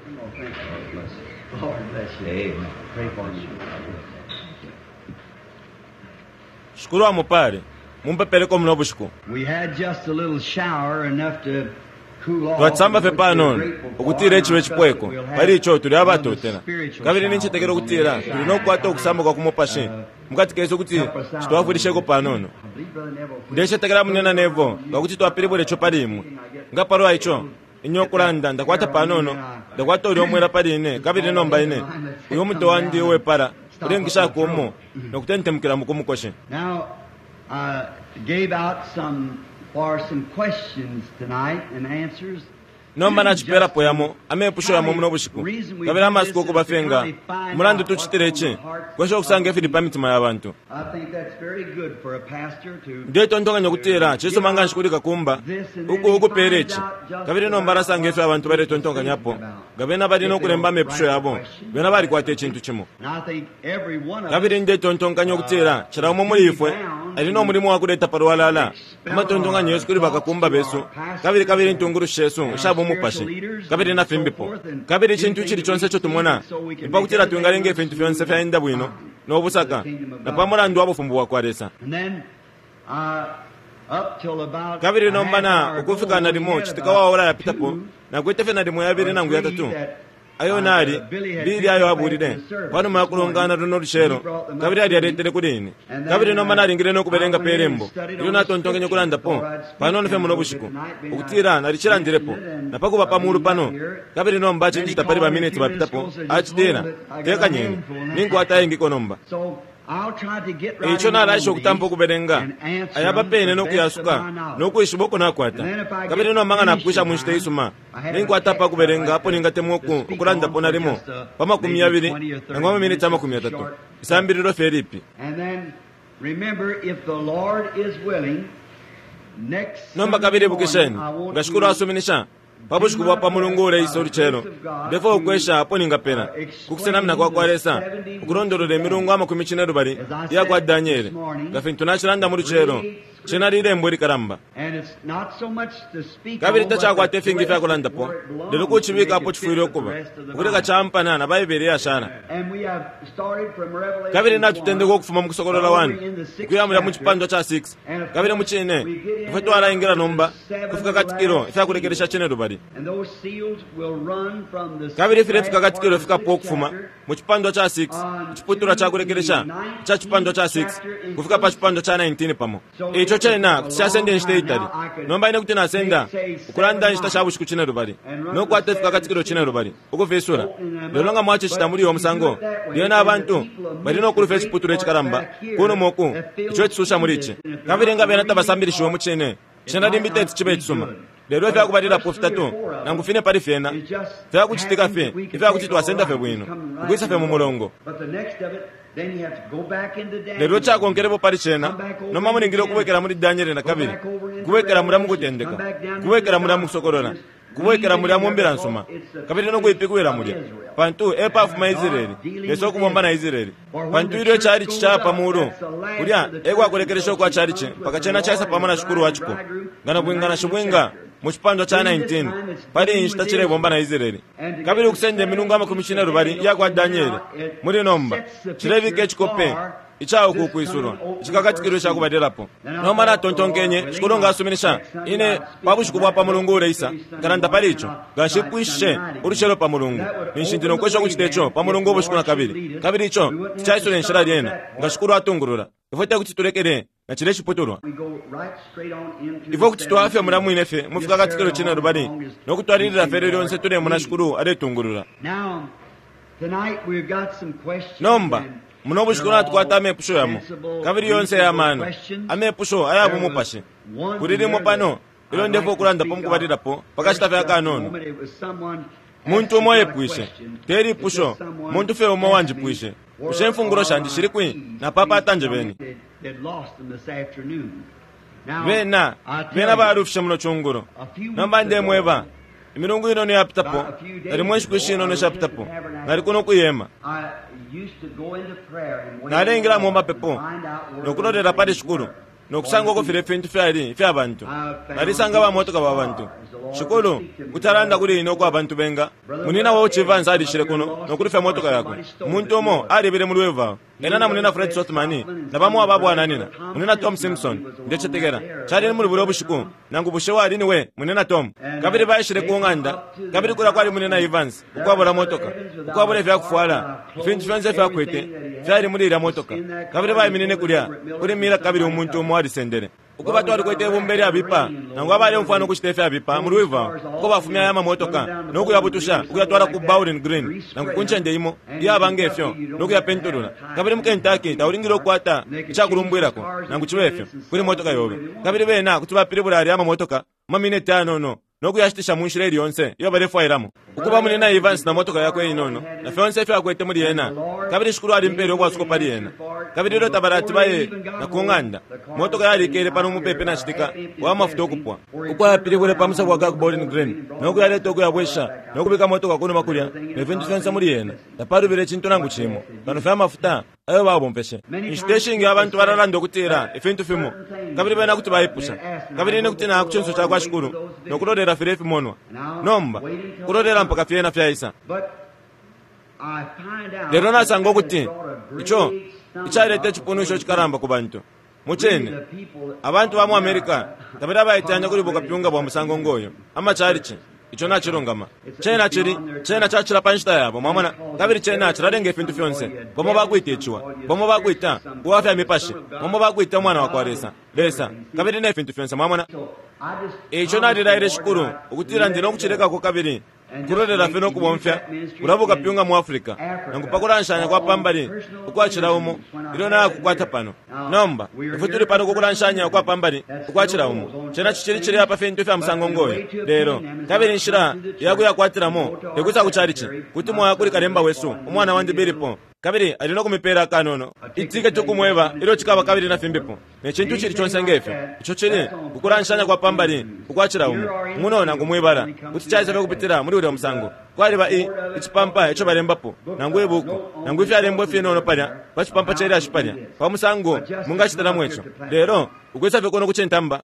Oh, thank you. Lord bless you. Lord bless you. Amen. Pray for you. Shukuru wa mupare. Mumpepele ko mno bushku. We had just a little shower enough to cool off. Twatsamba fe pano okutira echiwe chipweko. Pali icho tuli abato tena. Kabiri ninchi tekero kutira. Tuli no kwato okusamba kwa kumopashe. Mukati keso kuti twafundishe ko panono. Ndeshe tekera munena nevo. Ngakuti twapiribole chopalimu. Ngaparo icho. Inyokulanda ndakwata panono. Ndakwata uri omwera pali ine. Kabiri nomba ine. Uyo muto wandi we para. Urengisha komo. Nokutente mukira mukumukoshe. Now gave out for some questions tonight and answers. Nomba na chipera poyamo ame pusho ya muno bushiku kabira masiko ko bafenga mulando tuchitireche kwesho kusange Filipa mitima y'abantu. I think that's very good for a pastor to Ndio tontonga nyokutera chiso manga nshikuri kumba uko pereche kabira nomba rasange fe abantu bare tontonga nyapo gabena bari no kuremba me pusho yabo bena bari kwate chintu chimo kabira ndio tontonga nyokutera chira mu mulifwe ari no mulimo wakureta parwalala amatontonga nyesu kuri bakakumba beso kabira ntunguru shesu mupashe kabiri na fimbipo kabiri chintu chiri chonse cyo tumona ipa kutira tungalenge fintu fyonse fyaenda bwino no busaka na pamora ndo abufumbu wakwaresa kabiri no mbana ukufika na limo chitikawa ora yapitapo na kwete na limo yabiri nangu ya tatu ayo nari bili ayo aburide pano makulongana runo rushero kabiri ali aretere kudini kabiri no mana ringire no kuberenga perembo iyo na tontonge nyokulanda po pano no femuno bushiku ukutira na richirandirepo na pakuba pamuru pano kabiri no mbache ndita pari ba minute bapita po achidera teka nyeni ningo atayengi konomba icho na raisho kutampo kuberenga ayaba pene no kuyasuka no kuishiboko na kwata kabiri no manga na pusha munshite isuma ningo atapa kuberenga hapo ningatemoku ukuranda pona limo pama 12 ngoma minute ama 13 isambiriro Filipi. And then remember, if the Lord is willing, next nomba kabiri bukisheni ngashukuru asuminisha pabushku bapa mulungure isori chero defo ukwesha hapo ningapera kukusena mna kwa kwaresa ukurondorore mirungu ama kumichineru bari ya kwa Daniel gafintu nachiranda muri chero chena rirembo rikaramba kabiri tacha kwa tefingi fa kulanda po delo kuchibika hapo chifuiro kuba ukureka champana na Bible ya shana kabiri na tutende ko kufuma mukusokolola wanu kuyamura mu chipando cha 6 kabiri mu chine ifeto ara ingira nomba kufika katikiro ifa kurekeresha chineru bari kabiri fika katikiro fika po kufuma mu chipando cha 6 chiputura cha kurekeresha cha chipando cha 6 kufika pa chipando cha 19 pamo icho chena chasende nshite itali nomba ine kuti nasenda ukulanda nshita shabu shikuchina rubari no kwate fika katikiro china rubari uko vesura lolonga mwache chitamuri wa musango liona abantu bari no kuri Facebook turechikaramba kuno moku icho tsusha muriche kabirenga bena tabasambiri shiwo muchene chena dimbite chibe tsuma lero vya kubatira profita to nangu fine pari fena vya kuchitika fe vya kuti twasenda fe bwino kuisa fe mu mulongo lero chako ngerebo pari chena no mamu ngiro kuwekera muri Daniel na kabiri kuwekera muri amukutendeka kuwekera muri amusokorona kuwekera muri amombera nsoma kabiri no kuipikuwera muri pantu epa of Israeli yeso kumomba na Israeli pantu iro chari chichapa muro kuria egwa kurekeresho kwa chari che pakachena chaisa pamana shukuru wachiko ngana bwingana shubwinga muchipando cha 19 pali instachire bomba na Israeli kabiri kusende minungu ama kumishina rubari ya kwa Daniel muri nomba chirevike chikope ichao kukuisuro chikakatikiro cha kubadelapo no mana tontongenye chikulonga asuminisha ine pabushikubwa pa mulungu reisa garanda palicho gashipwishe urushero pa mulungu ninshindino kwesho kuchitecho pa mulungu bushikuna kabiri icho chaisore nshira yena ngashukuru atungurura ifote kuti turekere na chireshi potorwa ivo kuti twafe muramu inefe mufika katikiro china rubari no kutwaririra fere yonse tune munashukuru aretungurura nomba munobushikura twata amepusho yamo kabiri yonse yamano amepusho ayabu mupashe kuririmo pano ilo ndefo kulanda pomkubatira po pakachita fe kanono muntu moye pwishe teri pusho muntu fe omo wanje pwishe ushemfunguro shandi shiri kwi na papa atanje beni bena barufishe muno chunguro nomba ndemweba imirungu ino ni yapitapo nari mwenshi kwishino ni shapitapo nari kuno kuyema narengira mu mapepo nokunorera pari shukuru nokusanga ko fire fintu fyari fyabantu nari sanga ba motoka babantu shikulu kutalanda kuli ino kwa abantu benga munina wa uchivanza alishire kuno nokulifa motoka yako muntu omo alibire mulweva enana munina Fred Sothmani na bamu ababo ananina munina Tom Simpson ndechetegera chali muri buro bushiku nangu bushewa alini we munina Tom kabiri bayishire kuunganda kabiri kula kwali munina Evans ukwabora motoka ukwabora vya kufwala finchi fanze vya kwete vyari muri ira motoka kabiri bayi minene kulya kuri mira kabiri umuntu omo alisendere uko batu alikwete bumbere abipa nangu abale mfano kushitefe abipa mulwiva uko bafumya ya mamotoka noku yabutusha ukuyatwala ku Bowling Green nangu kunchende imo yabangefyo noku ya pentulula kabiri mukentaki tauringiro kwata chakurumbwirako nangu chibefyo kuri motoka yobe kabiri bena kutuba piribula ali ama motoka maminete anono noku yashitisha munshire yonse yo barefu airamo ukuba munina Evans na motoka yako inono na fionse fyo akwete muri yena kabiri shukuru ali mpero kwa suko pali yena kabiri ro tabarati baye na kunganda motoka yali kere pano mupepe na shitika wa mafuta okupwa ukwa piribule pamusa kwa Gag Bowling Green noku yale toko ya bwesha noku bika motoka kuno makulya neventu fionse muri yena taparu bire chinto nangu chimo pano fya mafuta ayo babompeshe instation y'abantu bararando kutira efintu fimo kabiri bena kuti bayipusha kabiri ne kutina kuchinso cha kwa shukuru nokulodera firefi monwa nomba kulodera mpaka fyena fyaisa lero nasango kuti icho ichalete chipunisho chikaramba ku bantu muchene abantu ba mu America kabira bayitanya kuri boka pyunga bwa musango ngoyo ama charichi icho nachirongama chena chachira panchita yabo mamana kabiri chena chirarenge fintu fyonse bomo bakwita echiwa bomo bakwita kuwafya mipashi bomo bakwita mwana wakwaresa lesa kabiri ne fintu fyonse mamana icho nadiraire shukuru ukutira ndino kuchireka ko kabiri kurorera feno kubomfya urabuka pyunga mu Africa nangupakura nshanya kwa pambali ukwachira umo irona kukwata pano nomba ifuturi pano kukura nshanya kwa pambali ukwachira umo chena chichiri hapa fentu fya musango ngoyo lero kabiri nshira yakuya kwatiramo ekusa kucharichi kuti moya kuri karemba wesu umwana wandi biripo kabiri alino kumipera kanono itike tukumweva iro chikaba kabiri na fimbipo nechintu chiri chonse ngefe icho chiri kukura nshanya kwa pambali ukwachira umo munona ngumwebara kuti chaise kupitira muri ule musango kwali ba ichipampa icho barembapo nangu ebuku nangu ifya rembo finono palya pachipampa cheri ashipalya pa musango mungachitana mwecho lero ukwesa fekono kuchentamba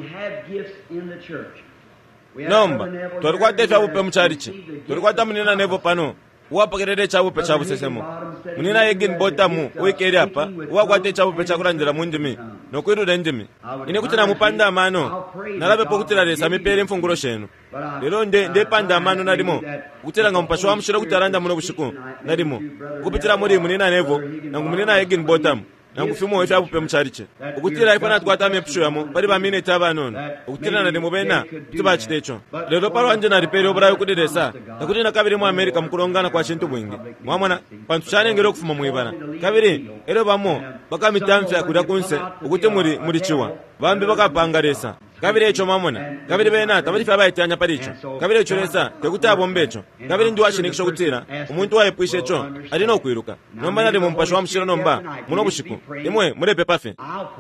nomba twalikwate fya bupe mucharichi twalikwata munina nevo pano wapakerere chabupe chabusesemo munina Egin Botamu wekeri apa wakwate chabupe chakurandira mundimi nokwirura ndimi ine kuti namupanda amano nalabe pokutira lesa mipere mfunguro shenu lero nde panda amano nalimo kutiranga mpasho wamushira kutaranda muno bushiku nalimo kupitira muri munina nevo nangu munina Egin Botamu nangu fimo wefa bupe mchariche ukutira ifana twata mepsho yamo bali ba minute abanono ukutira na demo bena tuba chitecho lero paro anje na repair obra yokudiresa nakuti na kabiri mu America mukulongana kwa chintu bwingi mwamana pantu chane ngero kufuma muibana kabiri ero bamo bakamitamfya kuda kunse ukuti muri chiwa bambi bakapangaresa kabiri echo mamona kabiri bena tabari fa bayitanya paricho kabiri echo lesa tekuta bombecho kabiri ndi washinikisho kutira umuntu wayepwishe echo alino kwiruka nomba nali mu mpasho wa mshiro nomba muno bushiku imwe murepe pafe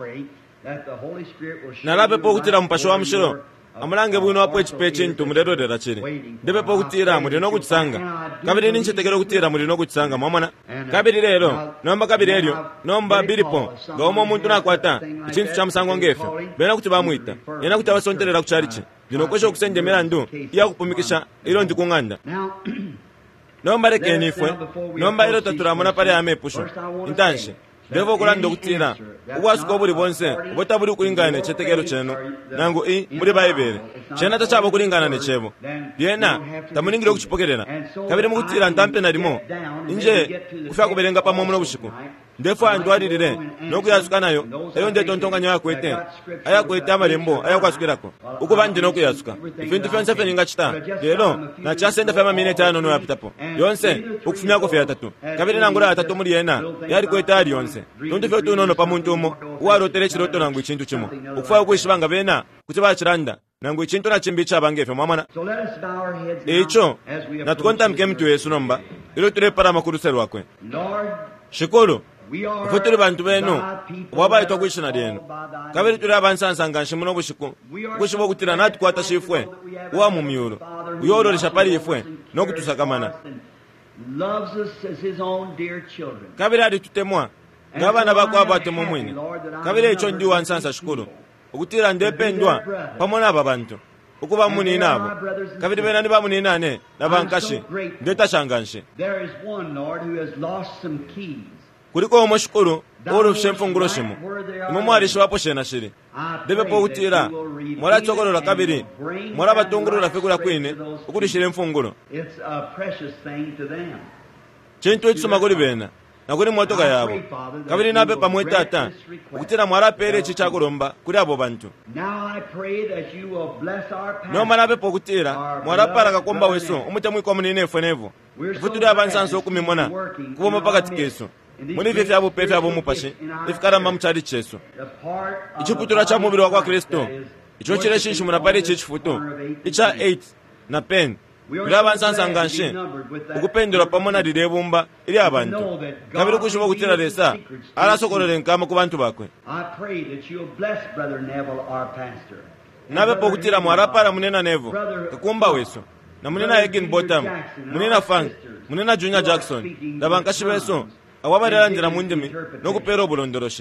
nalabe pokutira mpasho wa mshiro amulange bwino wapo echipechi ntu muredodera chiri ndebe pokutira mulino kutsanga kabiri ninchetekero kutira mulino kutsanga mwamona kabiri lero nomba kabiri elyo nomba bilipo ngomo muntu nakwata ichintu cha musango ngefyo bena kuti bamwita yena kuti abasonterera kucharichi ndino kwesho kusenjemera ndu iya kupumikisha ilo ndikunganda nomba lekeni ifwe nomba ilo taturamona pale amepusho intanshi devo kulando kutira ukwasuka buli bonse ubota buli kulingana chetekero cheno nangu muri baibere chena tachabo kulingana nechebo yena tamuningiro kuchipokerera kabiri mukutira ntampe nalimo inje kufya kuberenga pamwe muno bushiku ndefu andu alirire nokuyasuka nayo eyo nde tontonganyo yakwete ayakwete amalembo ayakwasukirako ukuba ndino kuyasuka ifintu fyonse feninga chita lero na chasenda fema minute anono yapitapo yonse ukufumyako fya tatu kabiri nangura atatu muri yena yali kweta ali yonse tonto fyo tunono pamuntu umo warotere chiroto nangu ichintu chimo ukufa kwishibanga bena kuti bachiranda nangu ichintu na chimbicha bangefe mwamana echo natukonta mkemtu Yesu nomba ilo tire para makurusero wakwe shikolo Futuri bantu benu waba ito kwishina dienu kabiri turi abansansanga nshimono bushiku kushibo kutira natu kwata shifwe wa mumyuro uyoro lishapari ifwe no kutusakamana kabiri adi tutemwa ngabana bako abate mumwini kabiri echo ndi wansansa shukuru ukutira ndependwa pamona aba bantu ukuba munina abo kabiri bena ndi bamuninane nabankashi ndetashanganshe kuliko omwe shikulu olufushe mfungulo shimo imwe mwalishi wapo shena shiri debepo kutira mwala tsokolola kabiri mwala batungulula fikula kwine ukulishire mfungulo chintu echisoma kuli bena nakuli motoka yabo kabiri nabe pamwe tata ukutira mwala pere chichakulomba kuli abo bantu noma nabe pokutira mwala para kakomba weso umute mwiko munine efwenevo ifutuli abansanso okumimona kuboma pakati keso muni vyefe abo pefe abo mupashe ifikaramba mchali cheso ichiputura cha mubiri wa kwa Kristo icho chile shinshi munapari chichifuto icha 8 na pen Bilaba nsansa nganshe ukupendera pamona dilebumba ili abantu kabiri kushuba kutira lesa ala sokolole nkama ku bantu bakwe nabe pokutira mwara para munena Nevo kakumba weso na munena Egin Bottom munena Frank munena Junior Jackson dabankashi beso awabadala ndira mundimi nokupera obulondoroshe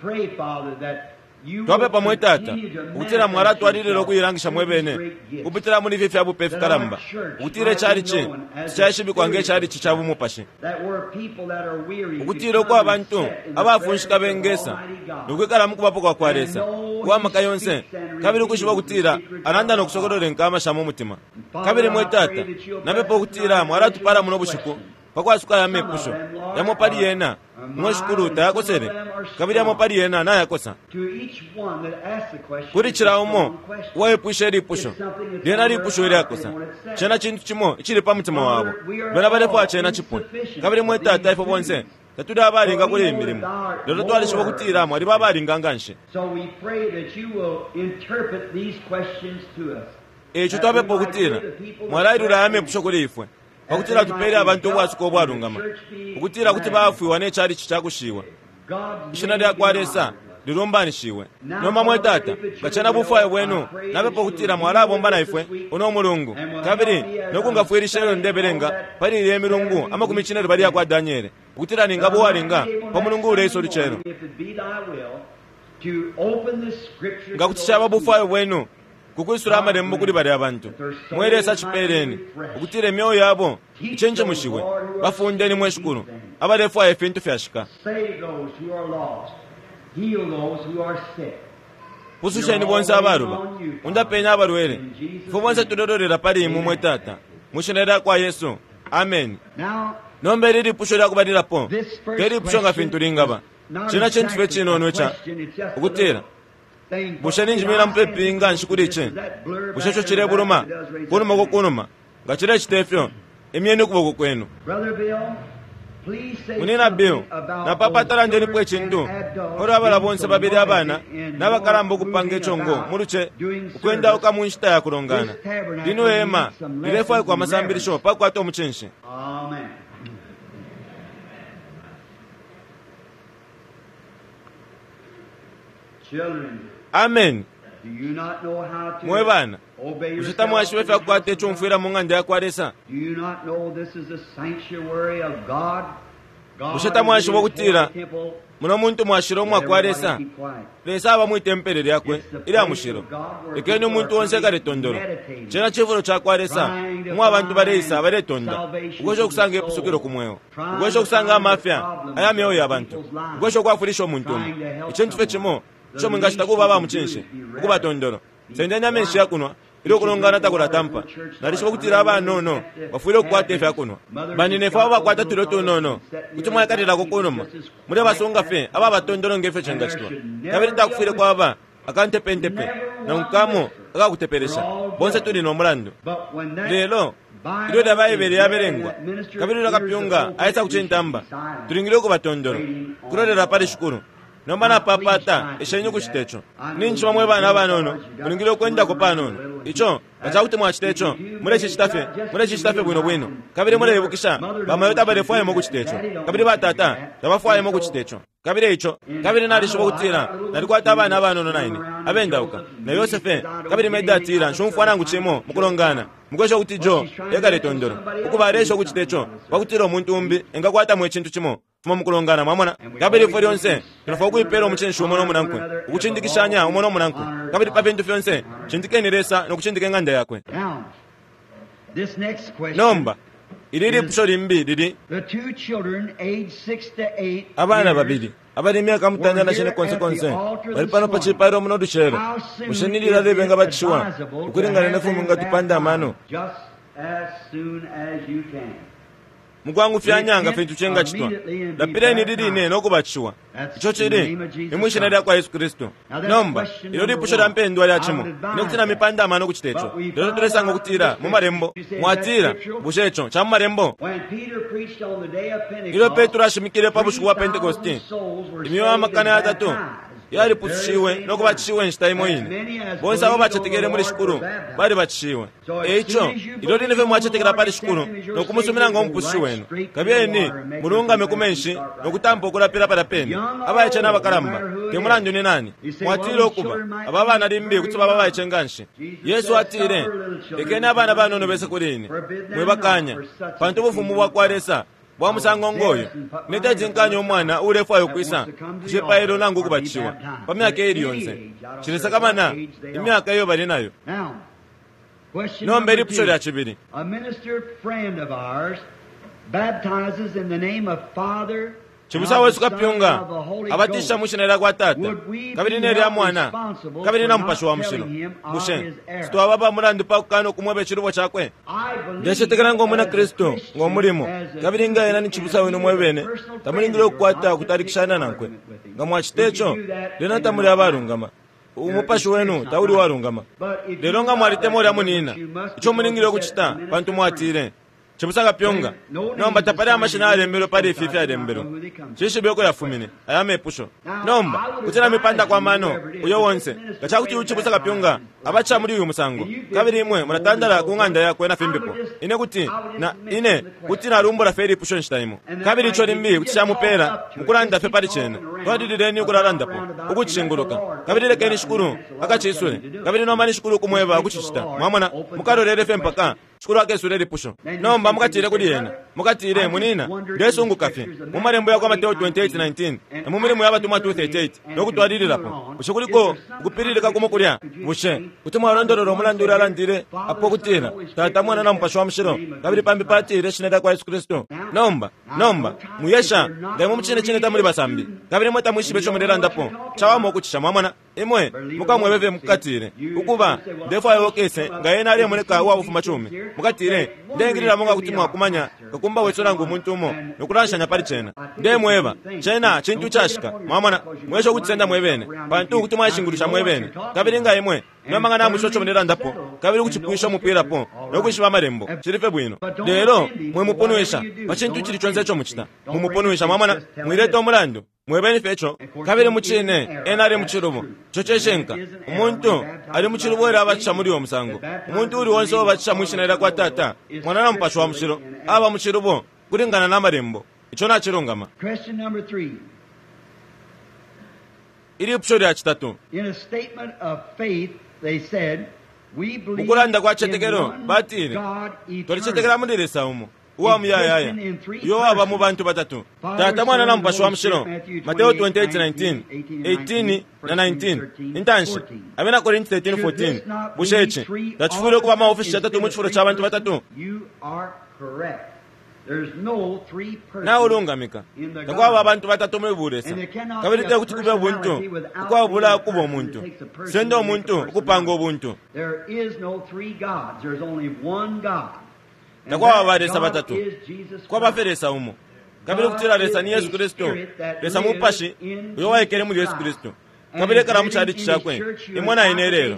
twabe pamwe tata ukutira mwara twadililo kuyirangisha mwebene kupitira muni vyefe abu pefu karamba ukutire chari che chashibi kwange chari chichabu mupashe ukutire kwa abantu abafunshika bengesa nukwikala mukubapo kwa kwaresa kwa makayonse kabiri kushiba kutira ananda nokusokolole nkama shamu mutima kabiri mwe tata nabepo kutira mwara tupara muno bushiku pakwa suka ya mepusho yamopali yena mwashukuru tayakosere kabiri yamopali yena na yakosa kuri chiraumo waepushe ripusho dena ripusho iri yakosa chena chintu chimo ichiri pa mutima wabo bena barepo achena chipo kabiri mwe tata ifo bonse tatuda abaringa kuri imirimo lero twalishiba kutira mwari babaringa nganshe echo twabepo kutira mwarairura yamepusho kuri ifwe pakutira tupere abantu bwasuko bwarungama ukutira kuti bafuiwa nechari chichakushiwa ishina lya kwaresa lirumbanishiwe noma mwe tata gachana bufayo bwenu nabe pokutira mwala bomba naifwe uno mulungu kabiri nokungafuirishero ndeberenga pali ile milungu ama kumichinero bali ya kwa Daniel ukutira ninga bo walinga pa mulungu uleiso lichero ngakutisha babufayo bwenu kukuisura amarembo kuri bari abantu mweresa chipereni ukutire myoyo yabo ichenje mushiwe bafundeni mweshukuru abarefu ayefintu fyashika pususheni bonse abaruba undapenya abarwere fo bonse tudodorera pali mumwe tata mushinera kwa Yesu amen nombe riri pusho lya kubadira po keri pusho nga fintu lingaba china chentu fe chino nwecha ukutira bushani njimira mpepinga nshikuliche bushacho chire buruma kunuma ko kunuma ngachira chitefyo emyene kuboko kwenu munina Bill na papa taranjeni kwe chintu ora abala bonse babiri abana nabakarambo kupange chongo muruche ukwenda ukamunshita ya kurongana dino ema lirefa kwa masambirisho pakwa ato muchenshi amen. Children, amen. Mwe bana ushita mwashiwefe akwate chomfwira munganda ya kwaresa ushita mwashiwa kutira muno muntu mwashiro mwa kwaresa lesa aba mwitempere lyakwe ili amushiro ekeni muntu wonse kare tondoro chena chivulo cha kwaresa mwa abantu bareisa baretonda ukosho kusanga epusukiro kumweho ukosho kusanga amafya ayamyeho yabantu ukosho kwafurisha omuntu ichentu fechimo cho mungashita kuba bamuchenshi kuba tondoro sendenya menshi yakunwa ilo kulongana takula tampa nalishiba kutira abana no bafuire kukwata efe yakunwa banine fa bakwata tuloto nono kuti mwakatira kokunoma mure basonga fe aba batondoro ngefe chengachitwa kabiri takufire kwaba akante pentepe na nkamo akakuteperesha bonse tuli no mulando lelo ilo dabaye bere yaberengwa kabiri nakapyunga ayesa kuchentamba tulingire ko batondoro kurorera pale shukuru nomana papata eshenyu kuchitecho ninchi bamwe bana banono mulingiro kwenda ko panono icho achaute mwa chitecho mure chitafe bwino kabiri mure yebukisha bamayota barefaye mo kuchitecho kabiri batata bafaye mo kuchitecho kabiri icho kabiri nali shibo kutira nali kwata bana banono naine abendauka na Yosefe kabiri medatira nshumfwana nguchemo mukulongana mukosho kuti jo yekale tondoro ukubaresho kuchitecho bakutira omuntu umbi engakwata mwe chintu chimo fuma mukulongana mwamona kabiri ifo lyonse tinofa kuipera omuchenshi umwe n'omunankwe okuchindikishanya umwe n'omunankwe kabiri pa bintu fyonse chindikeniresa nokuchindika enganda yakwe nomba iliri pusho limbi lili abana babiri abali emyaka mutandana chene konsekonse bali pano pa chipairo muno duchero mushenilira lebe nga bachiwa ukulingana nefumu nga tupanda amano mugwangu fyanyanga fe tuchenga chitwa lapireni lilini nokubachiwa icho chili imwishinalira kwa Yesu Kristo nomba ilo lipusho lya mpendwa lyachimo inokutina mipanda amano kuchitecho lero tulesanga kutira mumarembo mwatira bushecho cha mumarembo ilo Petro ashimikire pa bushuku wa Pentekosti imiwa makana atatu yali pushiwe nokubachiwe nshitaimo ine bonse abo bachetekere muri shukuru bali bachiwe echo ilo linefe mwachetekera pali shukuru nokumusumira ngo mpushiweno kabyeni mulungame kumenshi nokutampokola pala peni abayeche n'abakalamba kemulandu ni nani mwatire okuba aba bana limbi kuti baba bayeche nganshi Yesu atire ekene abana banono bese kulini mwebakanya pantu bufumu bwakwalesa bwamusango ngoyo nitejinkanya omwana ulefayo kwisa chipairo nangu kubachiwa pamyaka eri yonse chilesa kamana imyaka iyo bali nayo nombe lipusho lya chibiri chibusa wesu kapyunga abatisha mushinalira kwa tata kabiri neri ya mwana kabiri na mpasho wa mshino bushe sitwa baba mulandu pa kano kumwebe chirubo chakwe ndeshetekera ngo mwana Kristo ngo mulimo kabiri ngayena ni chibusa wenu mwebene tamulingiro kwata kutarikishana nankwe ngamwa chitecho lena tamuli abarungama umupasho wenu tauri warungama lero ngamwalitemo lya munina icho mulingiro kuchita pantu mwatire chibusaga pyonga nomba tapari amashina alembero pari fifi alembero chishi byoko yafumine ayame pusho nomba kutina mipanda kwa mano uyo wonse gachakuti uchibusaga pyonga abacha muri uyu musango kabiri imwe muratandara kunganda yakwe na fimbipo ine kuti na ine kuti na rumbura feri pusho nshitaimo kabiri icho limbi kuti chamupera mukulanda fe pari chena twadidireni ukuraranda po ukuchinguruka kabiri lekeni shukuru akachisule kabiri nomani shukuru kumweba akuchichita mwamana mukarorere fe mpaka shukuru akesuleli pusho nomba mukatire kuli yena mukatire munina ndesungu kafe mumarembo yakwa Mateo 28:19 mumirimu yabatumwa 2:38 nokutwadilirapo ushikuliko kupiririka kumukulya bushe kuti mwarondorero mulandura alandire apo kutira tata mwana na mpasho wa mshiro kabiri pambi patire shineda kwa Yesu Kristo nomba muyesha ndemo muchine chine tamuli basambi kabiri mweta mwishibe cho mulerandapo chawamo kuchisha mwamana imwe mukamwebeve mukatire ukuba ndefa yokese ngayena ali muleka wa bufuma chumi mukatire ndengirira monga kuti mwakumanya kakumba wetsorangu umuntu umo nokulanshanya pali chena ndemweba chena chintu chashika mwamana mwesho kutsenda mwebene pantu kuti mwashingurusha mwebene kabiri ngayemwe nomangana mushocho mulerandapo kabiri kuchipwisha mupira po nokushiba marembo chirife bwino lero mwe muponwesha pachintu chili chonse cho muchita mumuponwesha mwamana mwireto mulandu mwebeni fecho kabiri muchine enare muchirubo chocheshenka umuntu ali muchirubo era abacha muri wo musango umuntu uri wonse obacha mushinira kwa tata mwana na mpasho wa mushiro aba muchirubo kulingana na marembo icho na chirongama. Question number 3. Ili pshori ya chitatu In a statement of faith they said we believe mukulanda kwa in chetekero one batire God tolichetekera eternal. mudiresa umu uwa muyayaya yo aba mu bantu batatu tata mwana na mpasho wa mshiro Mateo 28:19 18 na 19 intanshi abena Korinthi 13:14 busheche tachifuro kuba maofisi atatu mu chifuro cha abantu batatu You are correct. There's no three persons. na ulungamika takwaba abantu batatu mweburesa kabiri te kuti kube buntu kwa bula kubo muntu sendo muntu kupanga obuntu There is no three gods. There's only one God. And takwaba that baresa God batatu is Jesus kwa Christ. baferesa umu kabiri kutira resa ni Yesu Kristo resa mupashi uyo waekere muri Yesu Kristo kabiri kara muchadi chakwe imwana inerero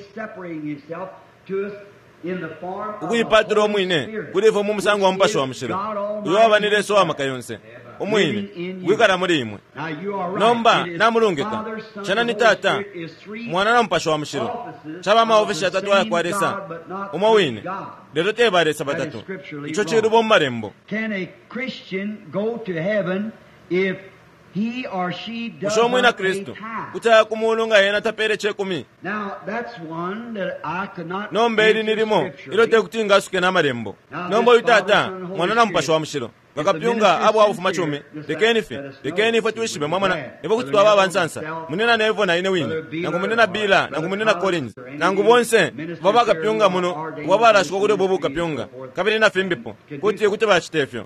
ukuyipatiro mwine kulivo mu musango wa mpasho wa mshiro uyo abanire wa makayonse umwine gwikara muri imwe nomba namulungeka chana ni tata mwana na mpasho wa mshiro chaba maofisi atatu ya kwaresa umawine lero tebaresa batatu icho chirubo marembo. Can a Christian go to heaven if he or she does Ushomwe na not pay Kristo tithe? kutaya kumulunga yena tapere chekumi Now that's one that I could not nombe ili answer nilimo scripturally. ilo te kutinga suke na marembo nombo yutata mwana na mpasho wa mshiro kakapyunga abo abufu machumi lekeni ife tuishibe mwamana ife kuti twaba abansansa munena nevo na ine wina nangu munena bila nangu munena Collins nangu bonse baba kapyunga muno wabarashwa kuti bobo kapyunga kabiri na fimbipo kuti bachitefyo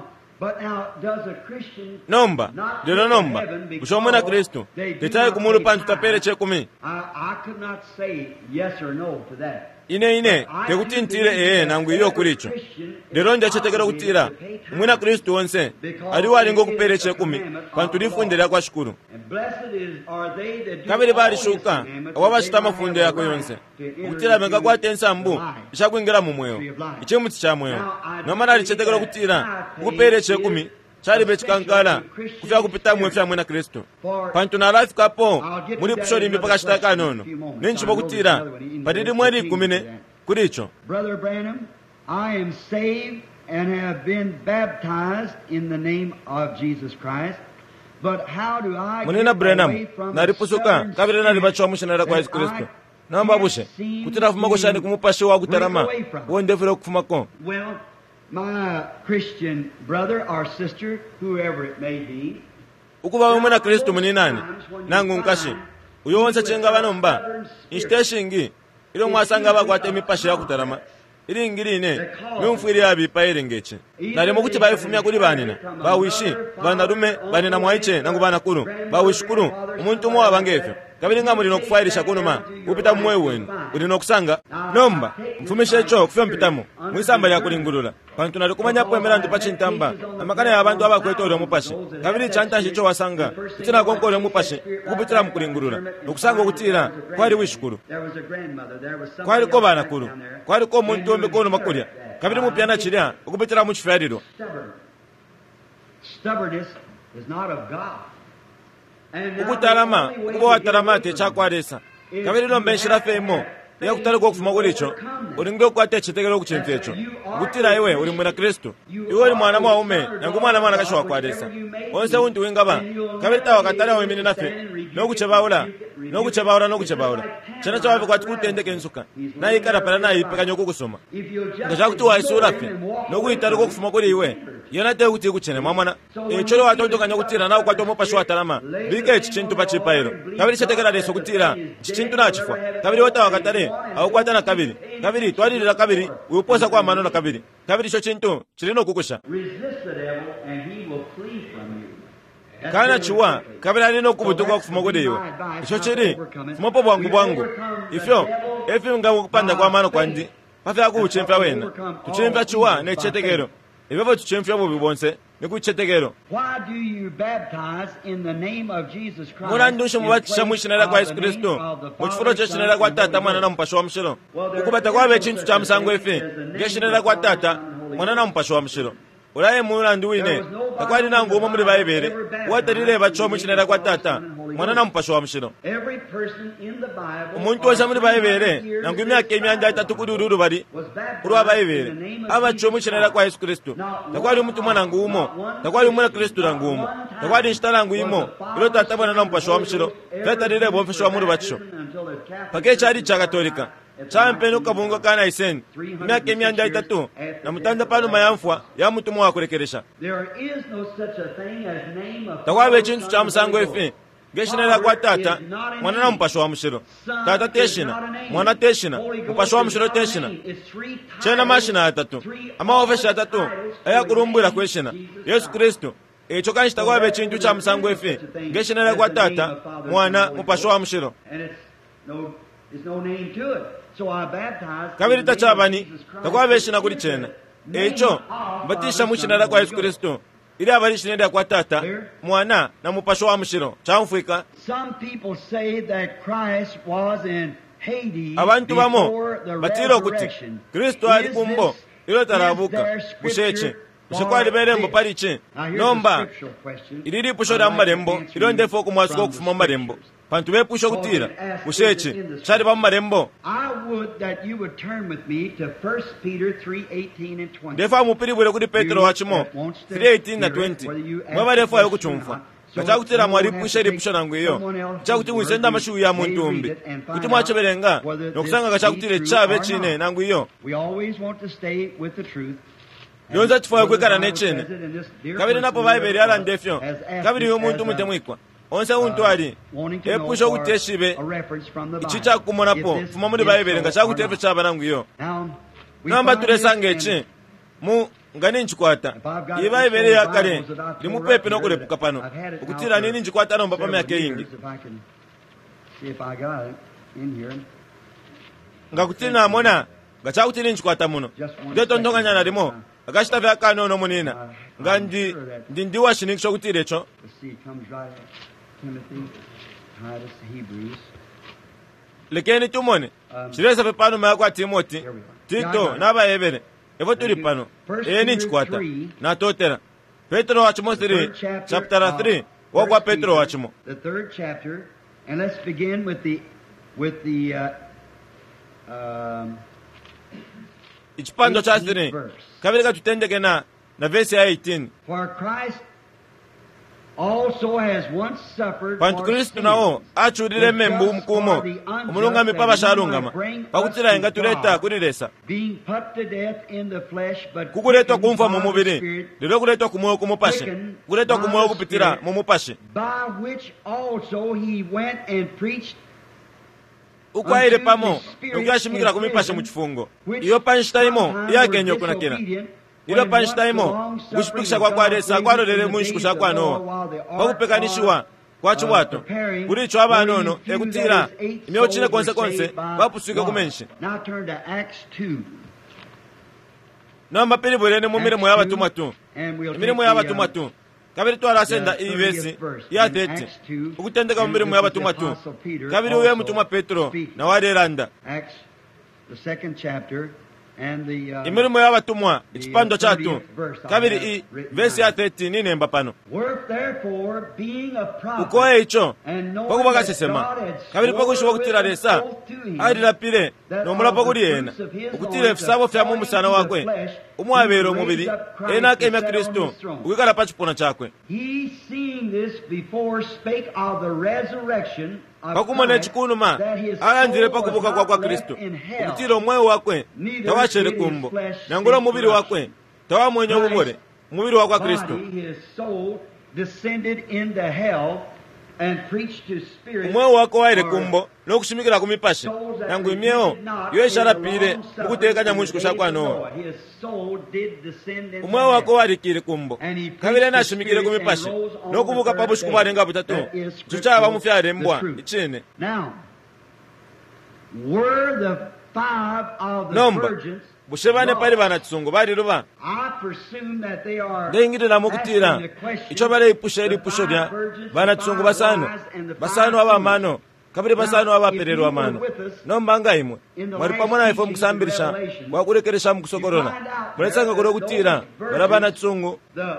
nomba lero nomba kushomona Kristo tetaye kumulu pantu tapere chekumi ine tekuti ntire nangu iyo kulicho lero ndachetekera kutira mwina Kristo wonse aliwo alingo kupere chekumi pantu lifundira kwa shukuru kabiri bali shuka awabashita mafundo yako yonse kutira benga kwa tensambu ishakwingira mu mweyo ichimutsi cha mweyo nomana alichetekera kutira kupere chekumi chali bechikankala kufya kupita mwefya mwina Kristo pantu na life kapo muri kusholimbi pakashitaka nono ninchipo kutira patidi mweri kumine kulicho. Brother Branham, I am saved and have been baptized in the name of Jesus Christ. But how do I munina Branham naripusuka kabiri naribacho mushinara kwa Yesu Kristo namba bushe kutira fuma koshani kumupashe wa kutarama wondefero kufumako. Well, my Christian brother or sister, whoever it may be, ukuba umuna Kristo muninani nangu nkashi uyo wonse chenga banomba instashingi ilo mwasanga bakwate emipashe ya kutarama ili ngirine mumfwiri abipa irengeche narimo kuti bayifumya kuri banina bawishi banarume banina mwaiche nangu banakuru bawishukuru umuntu mwa bangefe kabiri nga mulino kufairisha kunuma upita mwe wenu ulino kusanga nomba mfumishe cho kufya mpitamo mwisamba ya kulingulula pantu nali kumanya kwemera ndipachi ntamba amakana ya abantu abakwetoro mupashi kabiri chanta chicho wasanga kutina konkole mupashi kupitira mukulingulula nokusanga kutira kwali wishukuru kwali ko banakuru kwali ko muntu ombe kono makulya kabiri mupyana chirya ukupitira mu chifariro. Stubbornness is not of God. ukutarama ukuba watarama techakwaresa kabiri lombe nshirafemo yakutali kwa kufuma kulicho ulingiwe kwate chitekero kuchimfecho kutira iwe uli mwina Kristo iwe uli mwana mwaume nangu mwana kashowa kwaresa onse unti wingaba kabiri tawa katale wa imini nafe nokuchebaula chana chawabe kwa tikutendeke nsuka na ikara pala na ipeka nyoku kusoma ngachakuti wa isurafe nokuitali kwa kufuma kuli iwe yona te kuti kuchene mwamana cholo watotoka nyokutira na ukwato mopashi watalama bike chichintu pachipairo kabiri chetekera leso kutira chichintu na chifwa kabiri wata wakatare aukwata na kabiri twadilira kabiri uposa kwa mano na kabiri cho chintu chilino kukusha kana chuwa kabiri alino kubutuka kufuma kuli iwe icho chiri fumapo bwangu ifyo nga kupanda kwa mano kwandi pafya kuchemfya wena tuchemfya chuwa ne chitekero ivevo tuchemfya bobi bonse nikuchetekero. Murandusha mubatisha mushinera kwa Yesu Kristo muchifuro cheshinera kwa Tata Mwana na mpasho wa mshiro ukubata kwa bechintu cha msango efe ngeshinera kwa Tata Mwana na mpasho wa mshiro ulaye murandu wine takwali nangu umo muri bayibere watarire bacho mushinera kwa Tata Mwana na mpasho wa mshiro umuntu wose muri bayibere nangu imyaka imyanda 3 kudururu bari urwa bayibere abacho mushinera kwa Yesu Kristo takwali umuntu mwana ngumo takwali umwana Kristo nangumo takwali nshitarangu imo ilo Tata Mwana na mpasho wa mshiro vetarire bomfisho wa muri bacho pakecha ari cha Katolika champeno kabunga kana isen myaka imyanda 3 na mutanda pano mayamfwa ya mutumu wa kurekeresha takwabe chintu cha msango efe geshinera kwa Tata Mwana na mpasho wa mshiro Tata teshina Mwana teshina mpasho wa mshiro teshina chena mashina 3 ama ofesha 3 aya kurumbira kweshina Yesu Kristo echo kanishita kwabe chintu cha msango efe geshinera kwa Tata Mwana mpasho wa mshiro kabiri tachabani takwabeshina kuli chena echo mbatisha mushinera kwa Yesu Kristo ili abarishinera kwa Tata Mwana na mupasho wa mshiro chamfwika. Abantu bamo batiro kuti Kristo ali kumbo ilo tarabuka busheche ushikwali berembo paliche nomba iliri pusho da marembo ilo ndefo kumwasuko kufuma marembo pantu bepusho kutira busheche chari ba marembo. Defa mupiri bure kuri Petro wachimo 3:18 na 20 mwaba defa ayo kuchumfa kachakutira mwari pusho nangu iyo chakuti wisenda mashu ya muntumbi kuti mwacheberenga nokusanga kachakutire chabe chine nangu iyo. lyonza chifukwa kwekala nechene kabiri napo vaiveri ala ndefyo kabiri yomuntu mutemwikwa onse untu ali epusha okuti eshibe ichi chakumonapo fuma muli vaiveri nga chakutefe chabananguyo namba tulesanga eki mu ngani nchikwata ivaiveri yakale limupepe nokulepuka pano okutira nini nchikwata nomba pamyaka eyingi nga kuti namona nga chakutini nchikwata muno ndyotondonganyana limo akachita vyakane ono munina nga ndiwa shiningi chokutira echo lekeni tumone chilesafe pano mayakwa Timoti Tito navayevere evo tuli pano eni nchikwata natotera Petro wachimo 3 chapter 3 wakwa Petro wachimo the third chapter, and let's begin with the ichipando cha 3 kabiri katutendeke na vesi ya 18 for Christ also has once suffered pantu Kristu nawo achulile membu mkumo umulungami pa bashalungama pakutira inga tuleta kulilesa being put to death in the flesh, but kukuletwa kumva mu mubiri lero kuletwa kumwoyo kumupashe kuletwa kumwoyo kupitira mu mupashe by which also he went and preached ukwaile pamo nokuyashimikira kumipashe mu chifungo iyo panshitaimo yakenyo kunakira ilo panshitaimo kushipikisha kwakwalesa kwalolele munshikusha kwanowa pakupekanishiwa kwacho bwato kuli icho abanono ekutira imyochine konse bapuswika kumenshi Now turn to Acts 2. namba pili bwelene mu milimo y'abatumwa tu And we'll emilimo y'abatumwa tu kabiri twalasenda iyi vesi ya 30 ukutendeka mu milimo y'abatumwa tu kabiri uye mutumwa Petro na walelanda Acts, the second chapter, and the imilimo y'abatumwa ichipando chatu kabiri i vesi ya 30 ninemba pano worth therefore being a prophet, ukoye icho and knowing pakuba that kasesema God had kabiri sworn pakushiwa with kutira an lesa oath to him alilapile that nomulapo of the kuli yena fruits of his ukutira loins, efisabo fya mu musana according to wakwe the flesh, umwabera he omubiri raised up Christ ena to akemya sit on Kristo his throne. ukikala pa chipona chakwe He, seeing this before, spake of the resurrection of pakumona Christ, chikunuma that his alanzire soul was pakubuka not kwa left Kristo in hell, ukutira omwoyo wakwe neither tawachere did his kumbo flesh nangula see omubiri corruption. wakwe tawamwenya obubore mubiri wakwa Kristo Body, his soul descended into hell and preached to spirits omwoyo wako waire or kumbo nokushimikira kumipashe nangu imyewo yo eshalapire mukutekanya munshikusha kwanowa omwoyo wako walikire kumbo kabire nashimikire kumipashe nokubuka pabushiku bwalenga butatu chuchaba bamufyale mbwa ichine Now, were the 5 of the nomba virgins bushebane pali bana chisungu bali luba I presume that they are ndeyingirira mukutira asking the question, icho bale ipusha ili pusho the lya 5 virgins, bana the chisungu 5 basano wise, and the 5 basano abamano kabiri basano Now, abapererwa if you were amano with us nomba imwe in the mwali last pamona ifo teaching mukusambirisha of Revelation, wakulekeresha mukusokorona you find out muletsanga that kule those kutira virgins, bala bana chisungu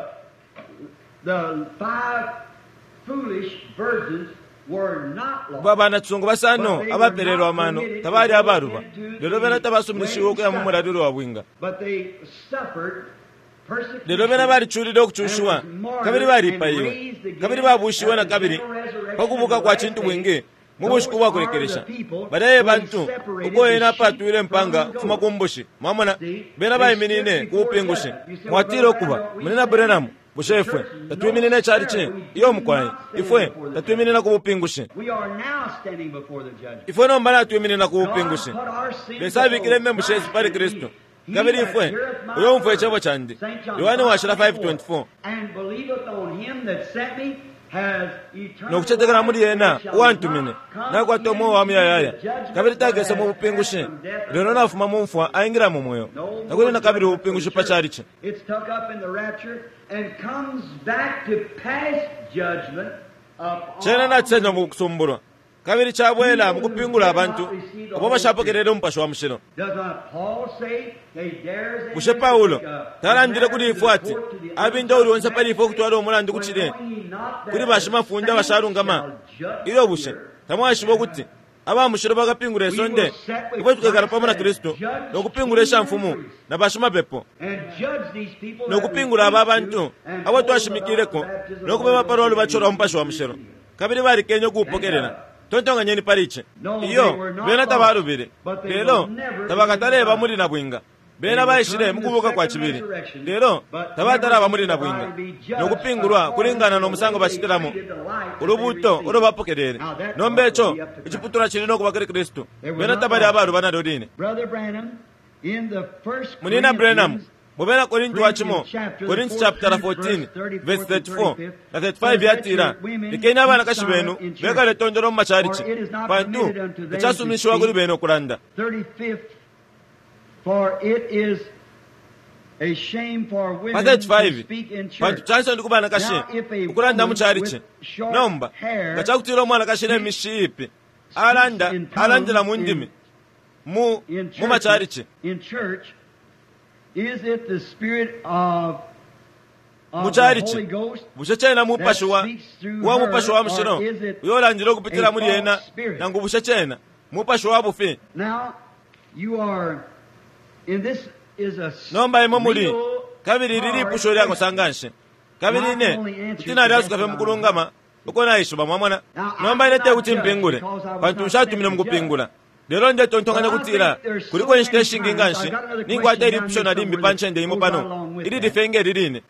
the 5 foolish virgins were not lost. kuba bana chisungu basano abapererwa amano tabali abaruba lero bena tabasumilishiwa okuya mumulaliro wa bwinga But they suffered persecution. lero bena balichulire okuchushuwa kabiri balipayiwe kabiri babushiwe na kabiri pakubuka kwa chintu bwingi mubushiku bwakulekeresha badaye bantu ukoyena patwile mpanga fuma kumbushi mwamona bena bayiminine kuupingushi mwatire okuba munena Branham bushefwe tatwiminine chali chi iyo mukwayi ifwe tatwiminina kuupingushi We are now standing before the judgment. ifwe nomba natwiminina kuupingushi God put our sins lesabikile upon membushesi pali Christ. Kristo He kabiri that ifwe heareth my uyo mfwe word, chebo chandi St. John Yohane washira 5:24, 5:24 and believeth on him that sent me has eternal nokuchetekera life, muri yena and shall uwantumine not come nakwatomo into wamuyayaya the judgment, kabiri but tagese has mu bupingushi passed from death lero unto nafuma mumfwa ayingira mu mwoyo nakuli na kabiri ubupingushi pachalichi It's took up in the rapture and comes back to pass judgment chena upon natsenya mu kusumbulwa kabiri chabwela mukupingula abantu obo bashapokerere mpasho wa mushiro Does not Paul say he dares bushe Paulo talandire kuli ifwati abinja uli wonse pali ifo kutwala omulandi kuchire kuli bashimafunda basharungama ilo bushe tamwashibo kuti abamushiro bagapingula esonde ifo tukekala pamo na Kristo nokupingula eshamfumu na bashimapepo nokupingula aba bantu abo twashimikireko nokubema parolo bachora mpasho wa mushiro kabiri bali kenyo kuupokerera tontonga nyeni pariche iyo bena tabalubire lero tabakataleba muri na bwinga bena bayishire mukubuka kwa kibiri lero tabataraba muri na bwinga nokupingurwa kulingana n'omusango bashitiramu urubuto urubapokerere nombe echo ichiputura kirino kuba kuri Kristo bena tabari abantu banadodine munina Branham mubera Korinto wachimo Korinto chapter 14 verse 34 na 35 yatira ikena abana kashibenu beka letondero mu macharichi bantu cyasumishwa kuri beno kuranda 35 for it is a shame for women to to speak in church. Bantu chanso ndikubana kashe ukuranda mu charichi nomba gachakutira omwana kashire mishipi alandira mu ndimi mu macharichi in church. Is it the spirit of the Holy Ghost bushachena mupashwa wa mupashwa mushiro uyolandira kupitira muri yena nangu bushachena mupashwa bufi. Now you are in this is a nomba imo muri kabiri riri pushori yako sanganshe kabiri ne kutina ryasu kafe mukulungama uko naishuba mwamwana nomba inete kuti mpingure bantu shatumina mukupingura lero nde tontonganya kutira kuliko instation nganshi ningwa ateri pushona limbi panchende imo pano iri difenge ririne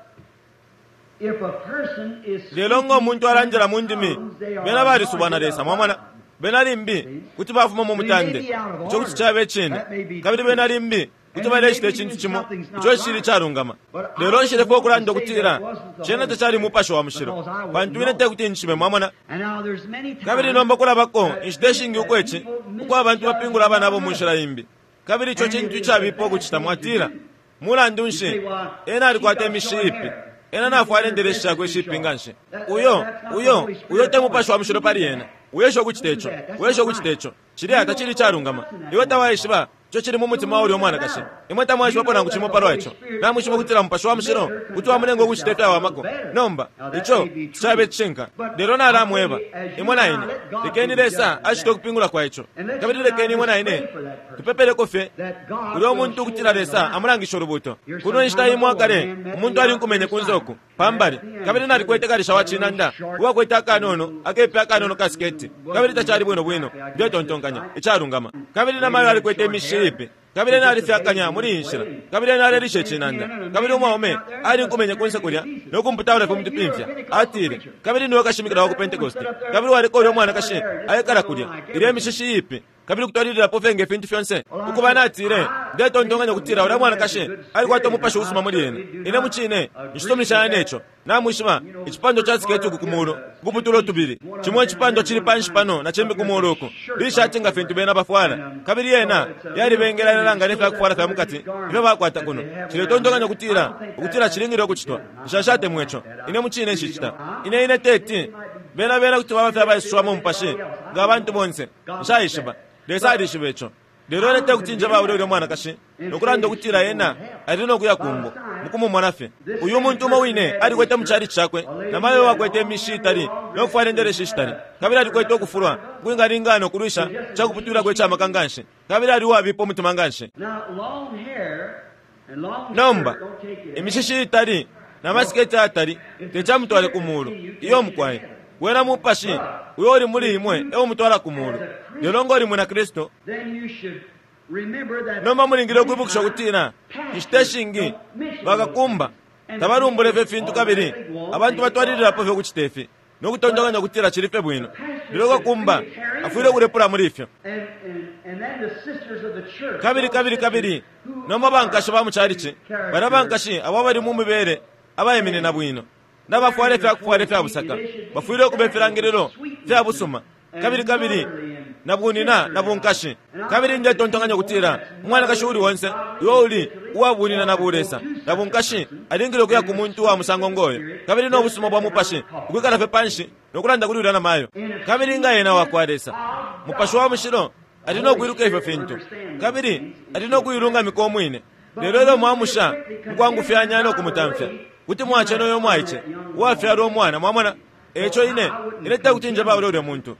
lero ngo muntu aranjira mundimi bena bari subana lesa mwamwana bena limbi kuti bafuma mu mutande cyo kuti chabe chinde kabiri bena limbi kuti baleshite chintu chimo cyo shiri charungama lero nshire fo kuranda kutira chena tachari mupasho wa mushiro bantu inete kuti nshime mwamwana kabiri nomba kula bako instation ngukwechi uko abantu bapingura abana abo munshira yimbi kabiri cyo chintu chabipo kuchita mwatira mulandi unshe ena ali kwate mishipi ena nafwale nderesha kwe shipinganshe uyo temupasho wa mushiro pali yena uyesho kuchitecho chiri atachiri charungama iwe tawaishiba cyo kiri mu mutima uri omwana kashe imwe tamwaje bapona nguchimo paro echo namuchimo kutira mpasho wa mushiro kuti wamenengo kuchitefa wa mako nomba icho chabe chinka lero na ramweba imwe naine lekeni lesa ashito kupingula kwa echo kabiri lekeni imwe naine tupepele kofe uri omuntu kutira lesa amulangisho rubuto kuno nshita imwe kare umuntu ali nkumenye kunzoku pambali kabiri nali kwete kali shawachina nda uwa kwete akanono akepe akanono kasketi kabiri tachari bwino ndio tontonganya icharungama kabiri na mayo ali kwete mishipi kabiri nali fyakanya muri inshira kabiri nali rishe chinanda kabiri umwome ali nkumenye kunse kulya nokumputawura fo mutipimfya atire kabiri niwe kashimikira wa ku Pentecost kabiri wali ko omwana kashe ayekara kulya ire mishishi ipi kabiri kutwalira pofenge fintu fyonse ukubana atire ndio tontonganya kutira ura mwana kashe ali kwato mupasho usuma muri yene ine muchine nshitomisha necho namushima ichipando cha sketi kukumuro gubutulo tubiri chimwe chipando chiri panshi pano na chembe kumuroko bishati nga fintu bena bafwana kabiri yena yari bengera nanga nefa kufara fa mukati ife bakwata kuno chire tondonganya kutira chiringiro kuchitwa shashate mwecho ine muchine shichita ine teti bena kuti bafa bayishwa mu mpashe ngabantu bonse shayishiba desadi shibecho lero nete kutinja ba uri mwana kashe nokurando kutira yena arino kuya kumbo mukumu mwanafe uyu muntu mawine ari kwete mchari chakwe na mayo wakwete mishitari nofare ndere shishitari kabira ari kwete okufurwa kwinga ringano kurusha chakuputura kwe chama kanganshe kabira ari wabipo mutumanganshe nomba imishishitari na masketi atari techa mutwale kumuru iyo mkwaye wena mupashi uyo uri muri imwe ewo mutwala kumuru lero ngori muna Kristo nomba mulingire kwibukisha kutina istashingi bagakumba tabarumbure fe fintu kabiri abantu batwalirira po fe kuchitefi nokutondoganya kutira chirife bwino lero kumba afuire kurepura muri ifyo kabiri nomba bankasha bamuchariche barabankashi abo bari mu mibere abayemene na bwino n'abafware fya busaka bafuire kubefirangiriro fya busuma kabiri nabunina nabunkashi kabiri nje tontonganya kutira mwana kashuri wonse yoli uwabunina naburesa nabunkashi alingire kuya kumuntu wa musango ngoyo kabiri no busuma bwa mupashi kwikala fe panshi nokulanda kulira na mayo kabiri nga yena wakwaresa mupashi wa mushiro alino kwiruka ife fintu kabiri alino kuyirunga mikomwine lero mwamusha mkwangu fyanyano kumutamfya kuti mwachano yo mwaiche wafya ro mwana mwamona echo ine ileta kutinja ba uri muntu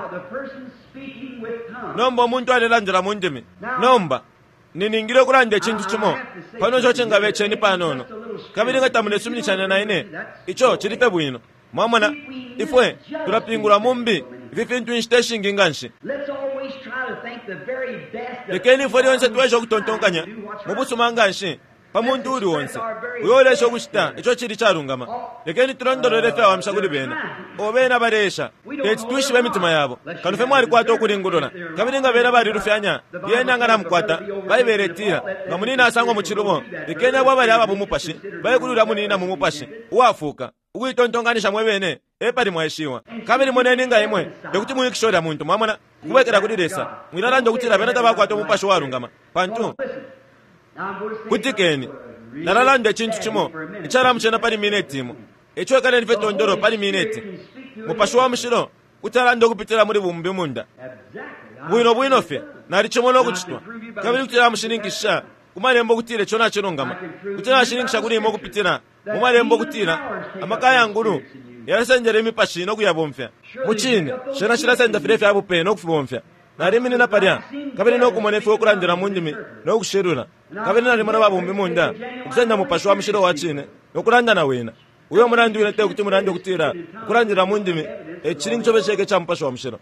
nomba muntu alilandira mundimi nomba niningire kurande chintu chimo pano cho chengabe cheni panono kabiri ngatamune sumnichana na ine icho chiripe bwino mwamona ifwe turapingura mumbi vifintu instation nganshi lekeni ifo lyonse tuwesha okutontonkanya mu busumanga nshi pamuntu uli wonse uyolesha okushita icho chili charungama lekeni tulondolole fe awamsha kuli bena obena balesha teti tuishibe mitima yabo kanu fe mwali kwata okulingulula kabiri nga bena bali rufyanya yena nga namukwata bayiberetira nga munina asangwa mu chilubo lekeni abo bali aba bumupashi bayikulula munina mumupashi uwafuka ukuitontonganisha mwebene epali mwaeshiwa kabiri moneni nga imwe ekuti muyikishoda muntu mwamona kuwekera kulilesa mwilala kutira bena tabakwata omupashi warungama pantu kutikeni nalalanda chintu chimo icharamuchena pali mineti imo echwekana nife tondoro pali mineti mupashi wa mushiro utalanda kupitira muri bumbi munda bwino fe nali chimono kuchitwa kabiri kutira mushirinkisha kumalembo kutire chona chirungama kutira shiringisha kuri imo kupitira mumalembo kutira amakaya nguru yarasenjere mipashi no kuyabomfya muchini shena shirasenda firefe abupe no kufubomfya nari mini na parya kabiri no kumonefe okurandira mundimi no kushirura kabiri nari mara babumbi munda kusenda mupashi wa mushiro wachine no kuranda na wena uyo murandi wete kuti murandi kutira kurandira mundimi echirincho besheke cha mupashi wa mushiro